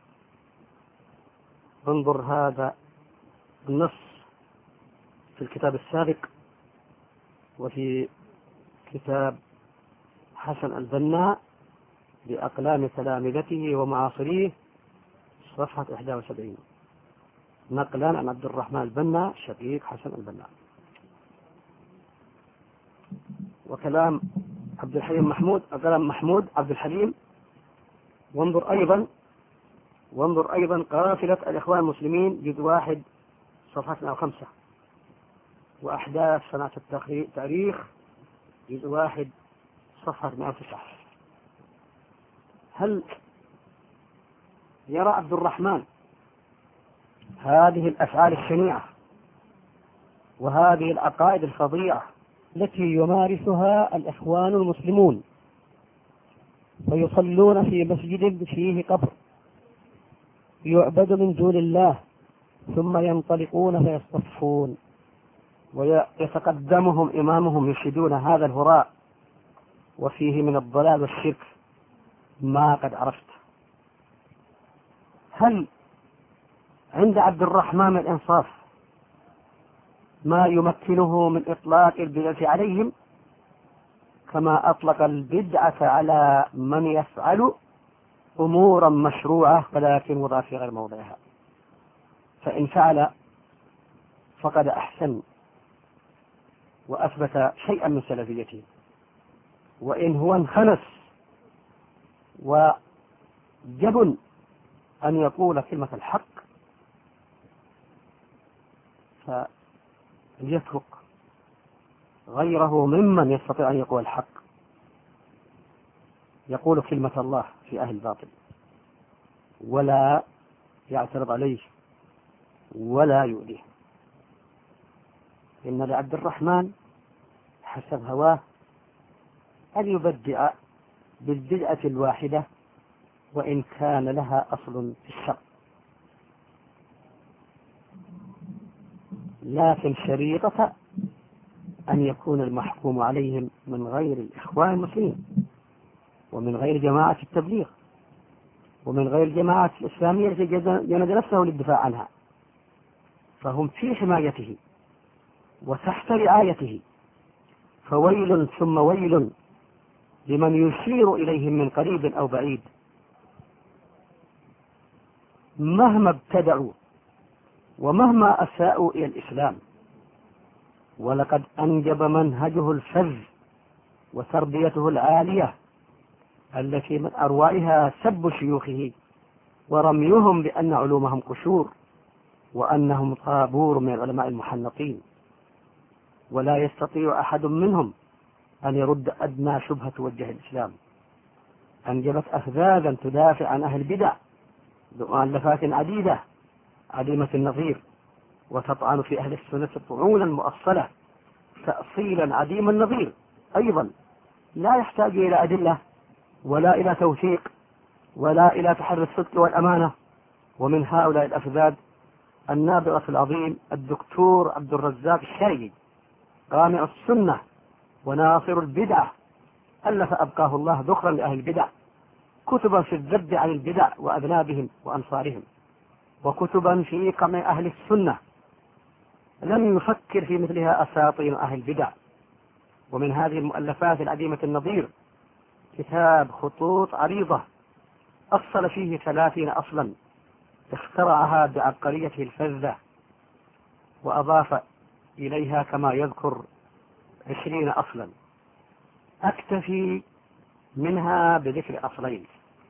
انظر هذا النص في الكتاب السابق وفي كتاب حسن البنا بأقلام تلامذته ومعاصريه صفحة 71 نقلا عن عبد الرحمن البنا شقيق حسن البنا. وكلام عبد الحليم محمود عبد الحليم. وانظر أيضا قافلة الإخوان المسلمين جزء 1 صفحة 105 وأحداث صناعة التاريخ جزء 1 صفحة 109. هل يرى عبد الرحمن هذه الأفعال الشنيعة وهذه العقائد الفظيعة التي يمارسها الإخوان المسلمون فيصلون في مسجد فيه قبر يعبد من دون الله ثم ينطلقون فيصطفون ويتقدمهم إمامهم يشهدون هذا الهراء وفيه من الضلال والشرك ما قد عرفت؟ هل عند عبد الرحمن الإنصاف ما يمكنه من إطلاق البدعة عليهم كما أطلق البدعة على من يفعل أمورا مشروعة ولكن وضع في غير موضعها؟ فإن فعل فقد أحسن وأثبت شيئا من سلفيته، وإن هو انخنس وجبن أن يقول كلمة الحق فليترك غيره ممن يستطيع أن يقول الحق يقول كلمة الله في أهل الباطل ولا يعترض عليه ولا يؤذيه. إن لعبد الرحمن حسب هواه أن يبدع بالبدعة الواحدة وإن كان لها أصل في الشرع، لكن شريطة أن يكون المحكوم عليهم من غير الإخوان المسلمين، ومن غير جماعة التبليغ، ومن غير جماعة الإسلامية التي جند نفسه للدفاع عنها، فهم في حمايته وتحت رعايته. فويل ثم ويل لمن يشير إليهم من قريب أو بعيد مهما ابتدعوا ومهما أساءوا إلى الإسلام. ولقد أنجب منهجه الفذ وتربيته العالية التي من أروعها سب شيوخه ورميهم بأن علومهم قشور وأنهم طابور من العلماء المحنطين، ولا يستطيع أحد منهم أن يرد أدنى شبهة توجه الإسلام. أنجبت أفذاذا تدافع عن أهل البدع بمؤلفات عديدة عديمة النظير، وتطعن في أهل السنة طعونا مؤصلة تأصيلا عديم النظير، أيضا لا يحتاج إلى أدلة ولا إلى توثيق ولا إلى تحري الصدق والأمانة. ومن هؤلاء الأفذاذ النابغة العظيم الدكتور عبد الرزاق الشرقي، قامع السنة وناصر البدعة، ألف أبقاه الله ذخرا لأهل البدع كتبا في الذب عن البدع وأذنابهم وأنصارهم، وكتبا في قمع أهل السنة لم يفكر في مثلها أساطين أهل البدع. ومن هذه المؤلفات العديمة النظير كتاب خطوط عريضة أصل فيه 30 أصلا اخترعها بعبقريته الفذة، وأضاف إليها كما يذكر 20 أصلا. أكتفي منها بذكر أصلين.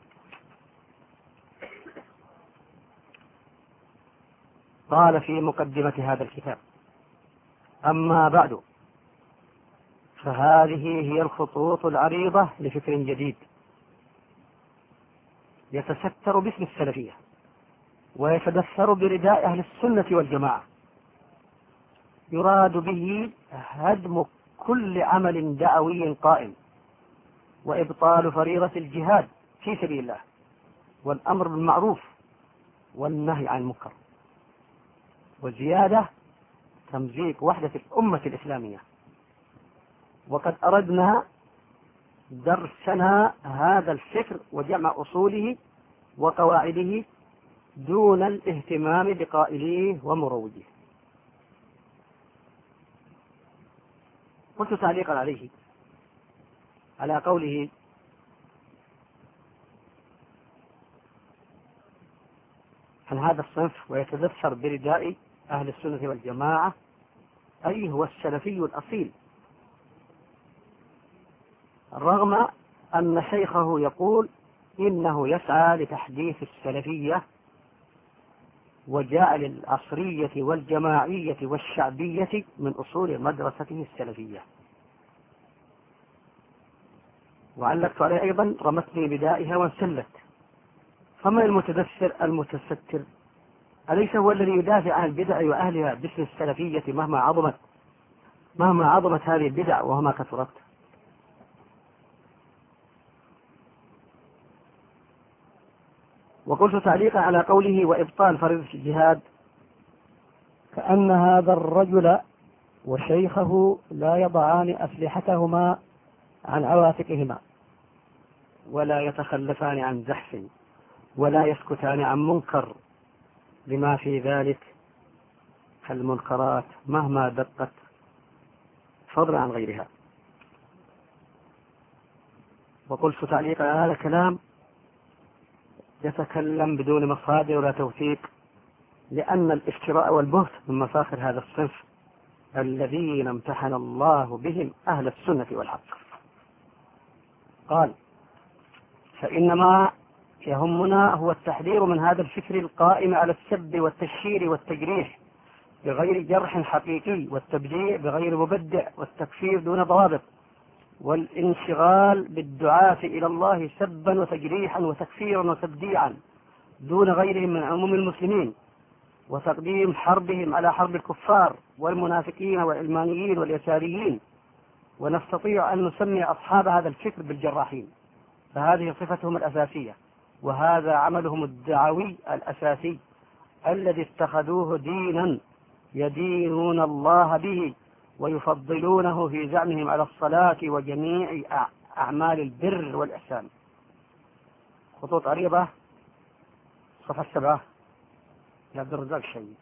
قال في مقدمة هذا الكتاب: أما بعد، فهذه هي الخطوط العريضة لفكر جديد يتستر باسم السلفية ويتدثر برداء أهل السنة والجماعة، يراد به هدم كل عمل دعوي قائم، وإبطال فريضة الجهاد في سبيل الله، والأمر بالمعروف والنهي عن المنكر، وزيادة تمزيق وحدة الأمة الإسلامية. وقد أردنا درسنا هذا الفكر وجمع أصوله وقواعده دون الاهتمام بقائليه ومروجيه. قلت تعليقا عليه على قوله: عن هذا الصنف ويتدثر برداء أهل السنة والجماعة، أي هو السلفي الأصيل، رغم أن شيخه يقول إنه يسعى لتحديث السلفية وجعل العصرية والجماعية والشعبية من أصول مدرسته السلفية. وعلقت عليه أيضا: رمتني بدائها وانسلت. فما المتدثر المتستر؟ أليس هو الذي يدافع عن البدع وأهلها باسم السلفية مهما عظمت هذه البدع وهما كثرت؟ وقلت تعليقا على قوله: وإبطال فريضة الجهاد، كأن هذا الرجل وشيخه لا يضعان أسلحتهما عن عواتقهما، ولا يتخلفان عن زحف، ولا يسكتان عن منكر، لما في ذلك المنكرات مهما دقت، فضلا عن غيرها. وقلت تعليقا على هذا الكلام: يتكلم بدون مصادر ولا توثيق، لأن الافتراء والبهت من مفاخر هذا الصنف الذين امتحن الله بهم أهل السنة والحق. قال: فإنما يهمنا هو التحذير من هذا الفكر القائم على السب والتشهير والتجريح بغير جرح حقيقي، والتبديع بغير مبدع، والتكفير دون ضوابط، والانشغال بالدعاة إلى الله سبا وتجريحا وتكفيرا وتبديعا دون غيرهم من عموم المسلمين، وتقديم حربهم على حرب الكفار والمنافقين والعلمانيين واليساريين. ونستطيع أن نسمي أصحاب هذا الفكر بالجراحين، فهذه صفتهم الأساسية، وهذا عملهم الدعوي الأساسي الذي اتخذوه دينا يدينون الله به ويفضلونه في زعمهم على الصلاة وجميع أعمال البر والإحسان. خطوط عريضة صفحة 7 لعبد الرزاق الشيبي.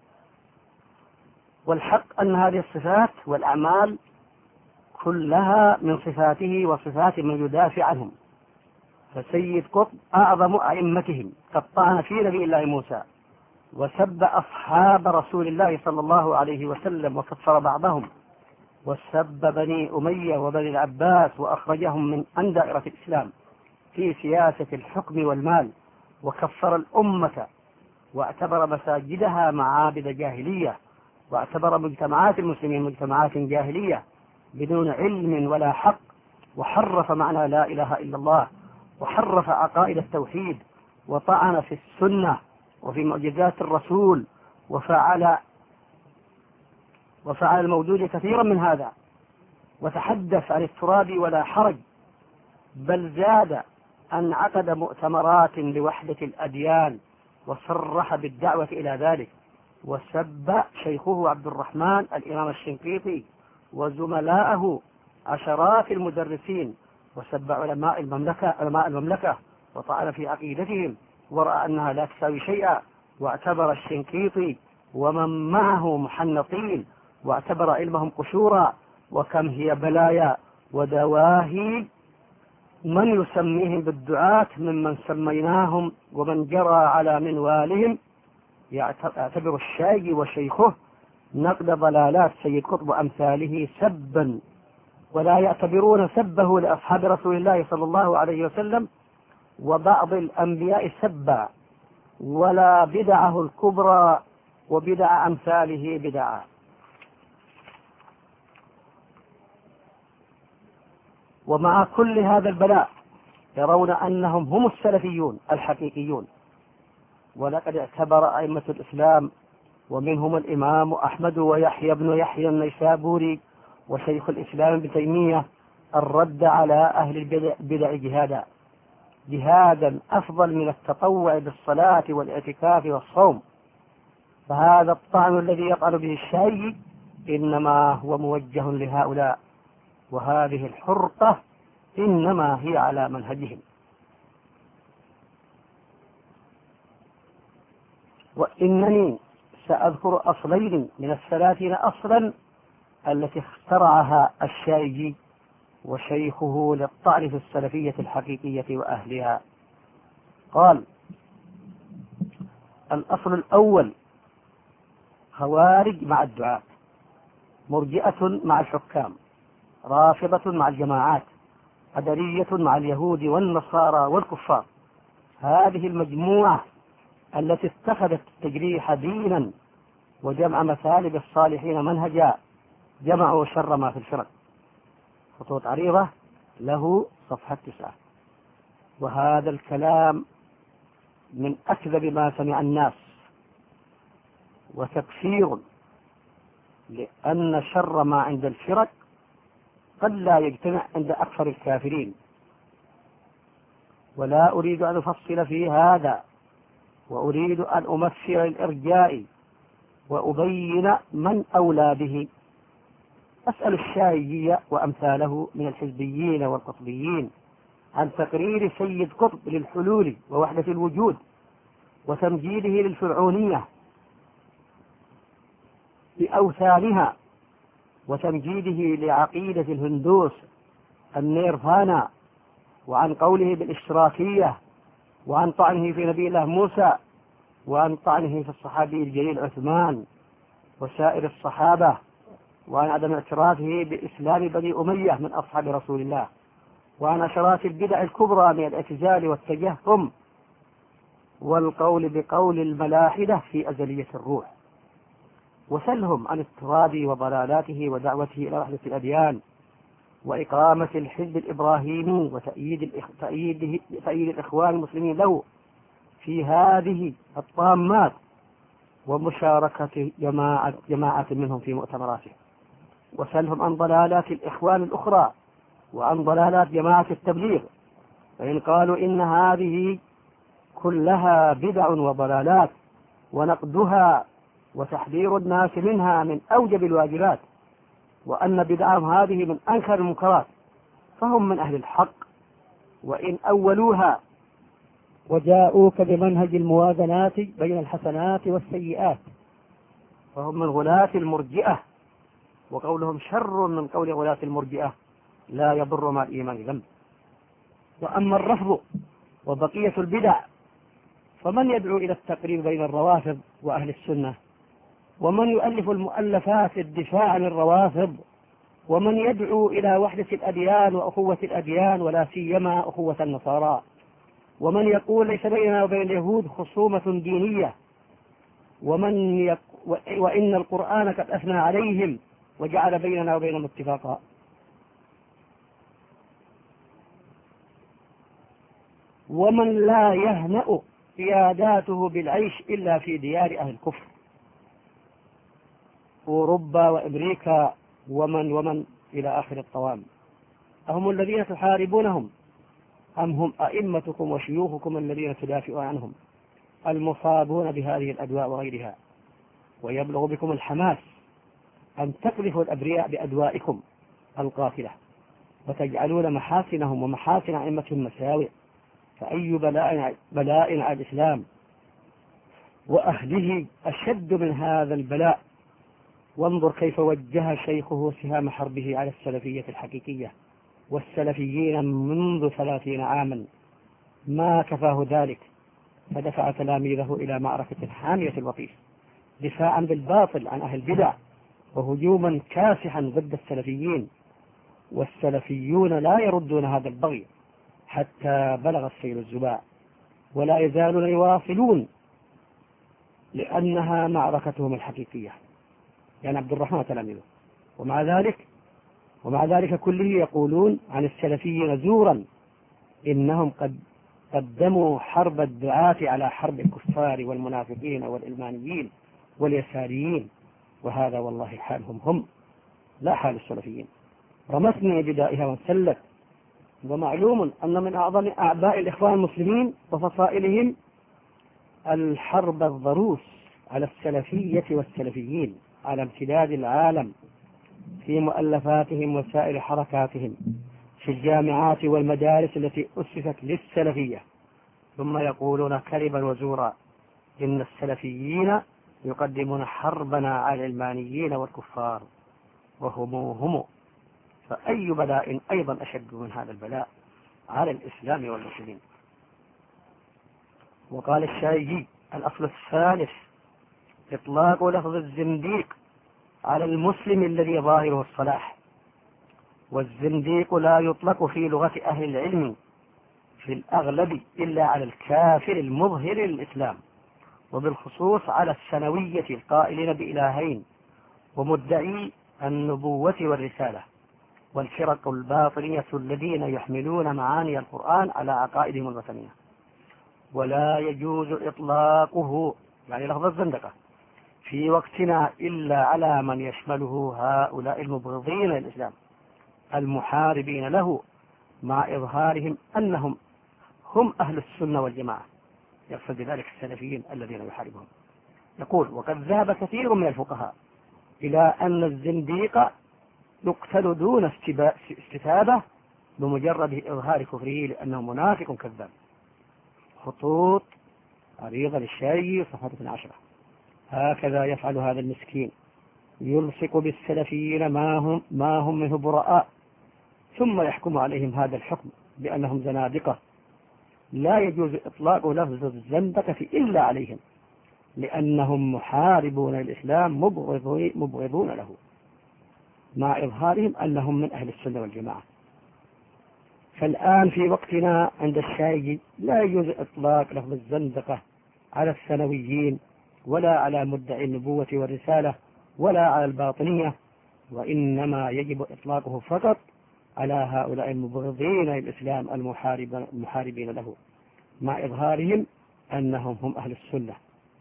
والحق أن هذه الصفات والأعمال كلها من صفاته وصفات من يدافع عنهم، فسيد قطب أعظم أئمتهم قد طعن في نبي الله موسى وسب أصحاب رسول الله صلى الله عليه وسلم وكفر بعضهم، وسب بني أمية وبني العباس وأخرجهم عن دائرة الإسلام في سياسة الحكم والمال، وكفر الأمة واعتبر مساجدها معابد جاهلية، واعتبر مجتمعات المسلمين مجتمعات جاهلية بدون علم ولا حق، وحرف معنى لا إله إلا الله، وحرف عقائد التوحيد، وطعن في السنة وفي معجزات الرسول، وفعل الموجود كثيرا من هذا، وتحدث عن التراب ولا حرج، بل زاد أن عقد مؤتمرات لوحدة الأديان وصرح بالدعوة إلى ذلك، وسب شيخه عبد الرحمن الإمام الشنقيطي وزملاءه عشرات المدرسين، وسب علماء المملكة وطعن في عقيدتهم ورأى أنها لا تساوي شيئا، واعتبر الشنقيطي ومن معه محنطين، واعتبر علمهم قشورا، وكم هي بلايا ودواهي من يسميهم بالدعاة ممن سميناهم ومن جرى على منوالهم. يعتبر الشاي وشيخه نقد ضلالات سيد قطب أمثاله سبا، ولا يعتبرون سبه لأصحاب رسول الله صلى الله عليه وسلم وبعض الأنبياء سبا، ولا بدعه الكبرى وبدع أمثاله بدعا. ومع كل هذا البلاء يرون أنهم هم السلفيون الحقيقيون. ولقد اعتبر أئمة الإسلام ومنهم الإمام أحمد ويحيى بن يحيى النيسابوري وشيخ الإسلام ابن تيمية الرد على أهل البدع جهادا أفضل من التطوع بالصلاة والاعتكاف والصوم. فهذا الطعن الذي يطعن به الشيعي إنما هو موجه لهؤلاء، وهذه الحرقة إنما هي على منهجهم. وإنني سأذكر أصلين من 30 أصلا التي اخترعها الشايجي وشيخه للطعن في السلفية الحقيقية وأهلها. قال: الأصل الأول: خوارج مع الدعاة، مرجئة مع الحكام، رافضة مع الجماعات، قدرية مع اليهود والنصارى والكفار. هذه المجموعة التي اتخذت التجريح دينا وجمع مثالب الصالحين منهجا جمعوا شر ما في الفرق. خطوط عريضة له صفحة 9. وهذا الكلام من أكذب ما سمع الناس وتكفير، لأن شر ما عند الفرق قد لا يجتمع عند أكثر الكافرين. ولا أريد أن أفصل في هذا، وأريد أن أمثل الإرجاء وأبين من أولى به. أسأل الشايجية وأمثاله من الحزبيين والقطبيين عن تقرير سيد قطب للحلول ووحدة الوجود وتمجيده للفرعونية بأوثانها، وتمجيده لعقيدة الهندوس النيرفانا، وعن قوله بالاشتراكية، وعن طعنه في نبي الله موسى، وعن طعنه في الصحابي الجليل عثمان وسائر الصحابة، وعن عدم اعترافه بإسلام بني أمية من أصحاب رسول الله، وعن عشرات البدع الكبرى من الاعتزال والتجهم والقول بقول الملاحدة في أزلية الروح. وسلهم عن اضطراب وضلالاته ودعوته إلى وحدة الأديان وإقامة الحزب الإبراهيمي وتأييد الإخوان المسلمين له في هذه الطامات، ومشاركة جماعة منهم في مؤتمراته. وسلهم عن ضلالات الإخوان الأخرى وعن ضلالات جماعة التبليغ فإن قالوا إن هذه كلها بدع وضلالات ونقدها وتحذير الناس منها من أوجب الواجبات، وأن بدعهم هذه من أنكر المنكرات، فهم من أهل الحق وإن أولوها وجاءوك بمنهج الموازنات بين الحسنات والسيئات، فهم من غلاة المرجئة، وقولهم شر من قول غلاة المرجئة لا يضر مع الإيمان ذنب. وأما الرفض وبقية البدع فمن يدعو إلى التقريب بين الروافض وأهل السنة، ومن يؤلف المؤلفات الدفاع عن الروافض، ومن يدعو إلى وحدة الأديان وأخوة الأديان ولا سيما أخوة النصارى، ومن يقول ليس بيننا وبين اليهود خصومة دينية، وإن القرآن قد أثنى عليهم وجعل بيننا وبينهم اتفاقا. ومن لا يهنأ قياداته بالعيش إلا في ديار أهل الكفر، أوروبا وأمريكا ومن إلى آخر الطوام. أهم الذين تحاربونهم أم هم أئمتكم وشيوخكم الذين تدافعون عنهم المصابون بهذه الأدواء وغيرها؟ ويبلغ بكم الحماس أن تقذفوا الأبرياء بأدوائكم القاتلة وتجعلون محاسنهم ومحاسن أئمتهم مساوئ، فأي بلاء على الإسلام وأهله أشد من هذا البلاء. وانظر كيف وجه شيخه سهام حربه على السلفية الحقيقية والسلفيين منذ 30 عاما، ما كفاه ذلك فدفع تلاميذه إلى معركة حامية الوطيس دفاعا بالباطل عن أهل البدع وهجوما كاسحا ضد السلفيين، والسلفيون لا يردون هذا البغي حتى بلغ السيل الزباع، ولا يزالون يواصلون لأنها معركتهم الحقيقية، يعني عبد الرحمن تلاميذه. ومع ذلك كله يقولون عن السلفيين زورا إنهم قد قدموا حرب الدعاة على حرب الكفار والمنافقين والإلمانيين واليساريين، وهذا والله حالهم هم لا حال السلفيين. رمتني بدائها وانسلت. ومعلوم أن من أعظم أعباء الإخوان المسلمين وفصائلهم الحرب الضروس على السلفية والسلفيين على امتداد العالم في مؤلفاتهم وسائر حركاتهم في الجامعات والمدارس التي أسست للسلفية، ثم يقولون كذبا وزورا إن السلفيين يقدمون حربنا على العلمانيين والكفار وهم فأي بلاء أيضا أشد من هذا البلاء على الإسلام والمسلمين. وقال الشايجي: الأصل الثالث إطلاق لفظ الزنديق على المسلم الذي ظاهره الصلاح، والزنديق لا يطلق في لغة أهل العلم في الأغلب إلا على الكافر المظهر للإسلام، وبالخصوص على الثانوية القائلين بإلهين ومدعي النبوة والرسالة، والفرق الباطنية الذين يحملون معاني القرآن على عقائدهم الوثنية. ولا يجوز إطلاقه يعني لفظ الزندقة في وقتنا إلا على من يشمله هؤلاء المبغضين للإسلام المحاربين له، مع إظهارهم أنهم هم أهل السنة والجماعة، يقصد بذلك السلفيين الذين يحاربهم. يقول: وقد ذهب كثير من الفقهاء إلى أن الزنديق يقتل دون استتابة بمجرد إظهار كفره لأنه منافق كذاب. خطوط عريضة للشاي صفحة 12. هكذا يفعل هذا المسكين، يلصق بالسلفيين ما هم منه براء، ثم يحكم عليهم هذا الحكم بأنهم زنادقة. لا يجوز إطلاق لفظ الزندقة إلا عليهم، لأنهم محاربون للإسلام مبغضون له، مع إظهارهم أنهم من أهل السنة والجماعة. فالآن في وقتنا عند الشايجي لا يجوز إطلاق لفظ الزندقة على الثانويين ولا على مدعي النبوة والرسالة ولا على الباطنية، وإنما يجب إطلاقه فقط على هؤلاء المبغضين للإسلام المحاربين له، مع إظهارهم أنهم هم أهل السنة.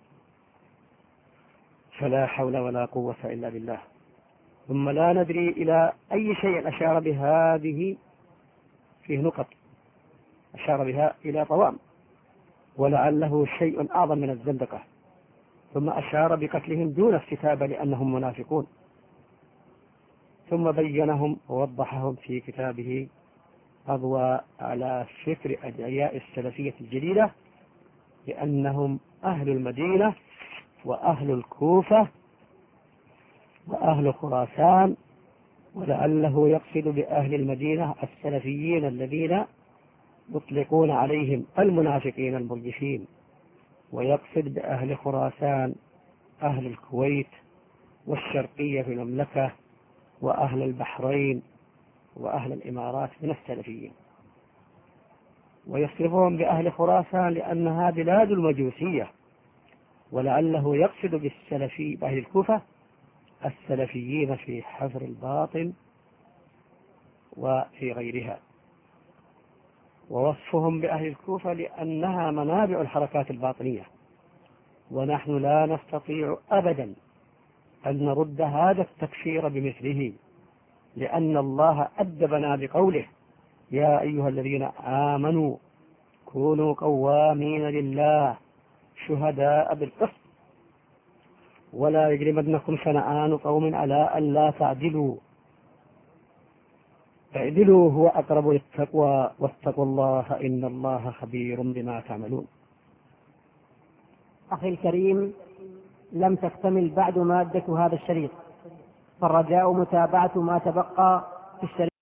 فلا حول ولا قوة إلا بالله. ثم لا ندري إلى أي شيء أشار بهذه فيه نقط. أشار بها إلى طوام، ولعله شيء أعظم من الزندقة، ثم أشار بقتلهم دون الكتابة لأنهم منافقون، ثم بينهم ووضحهم في كتابه أضواء على فكر أدعياء السلفية الجديدة، لأنهم أهل المدينة وأهل الكوفة وأهل خراسان، ولعله يقصد بأهل المدينة السلفيين الذين يطلقون عليهم المنافقين المرجفين، ويقصد بأهل خراسان أهل الكويت والشرقية في المملكة وأهل البحرين وأهل الإمارات من السلفيين، ويصرفهم بأهل خراسان لأنها بلاد المجوسية، ولعله يقصد بالسلفي بأهل الكوفة السلفيين في حفر الباطن وفي غيرها، ووصفهم بأهل الكوفة لأنها منابع الحركات الباطنية، ونحن لا نستطيع أبدا أن نرد هذا التكفير بمثله، لأن الله أدبنا بقوله: يا أيها الذين آمنوا كونوا قوامين لله شهداء بالقسط ولا يجرمنكم شنآن قوم على ألا تعدلوا اعدلوا هو أقرب للتقوى واتقوا الله إن الله خبير بما تعملون. أخي الكريم، لم تكتمل بعد مادة هذا الشريط، فالرجاء متابعة ما تبقى في الشريط.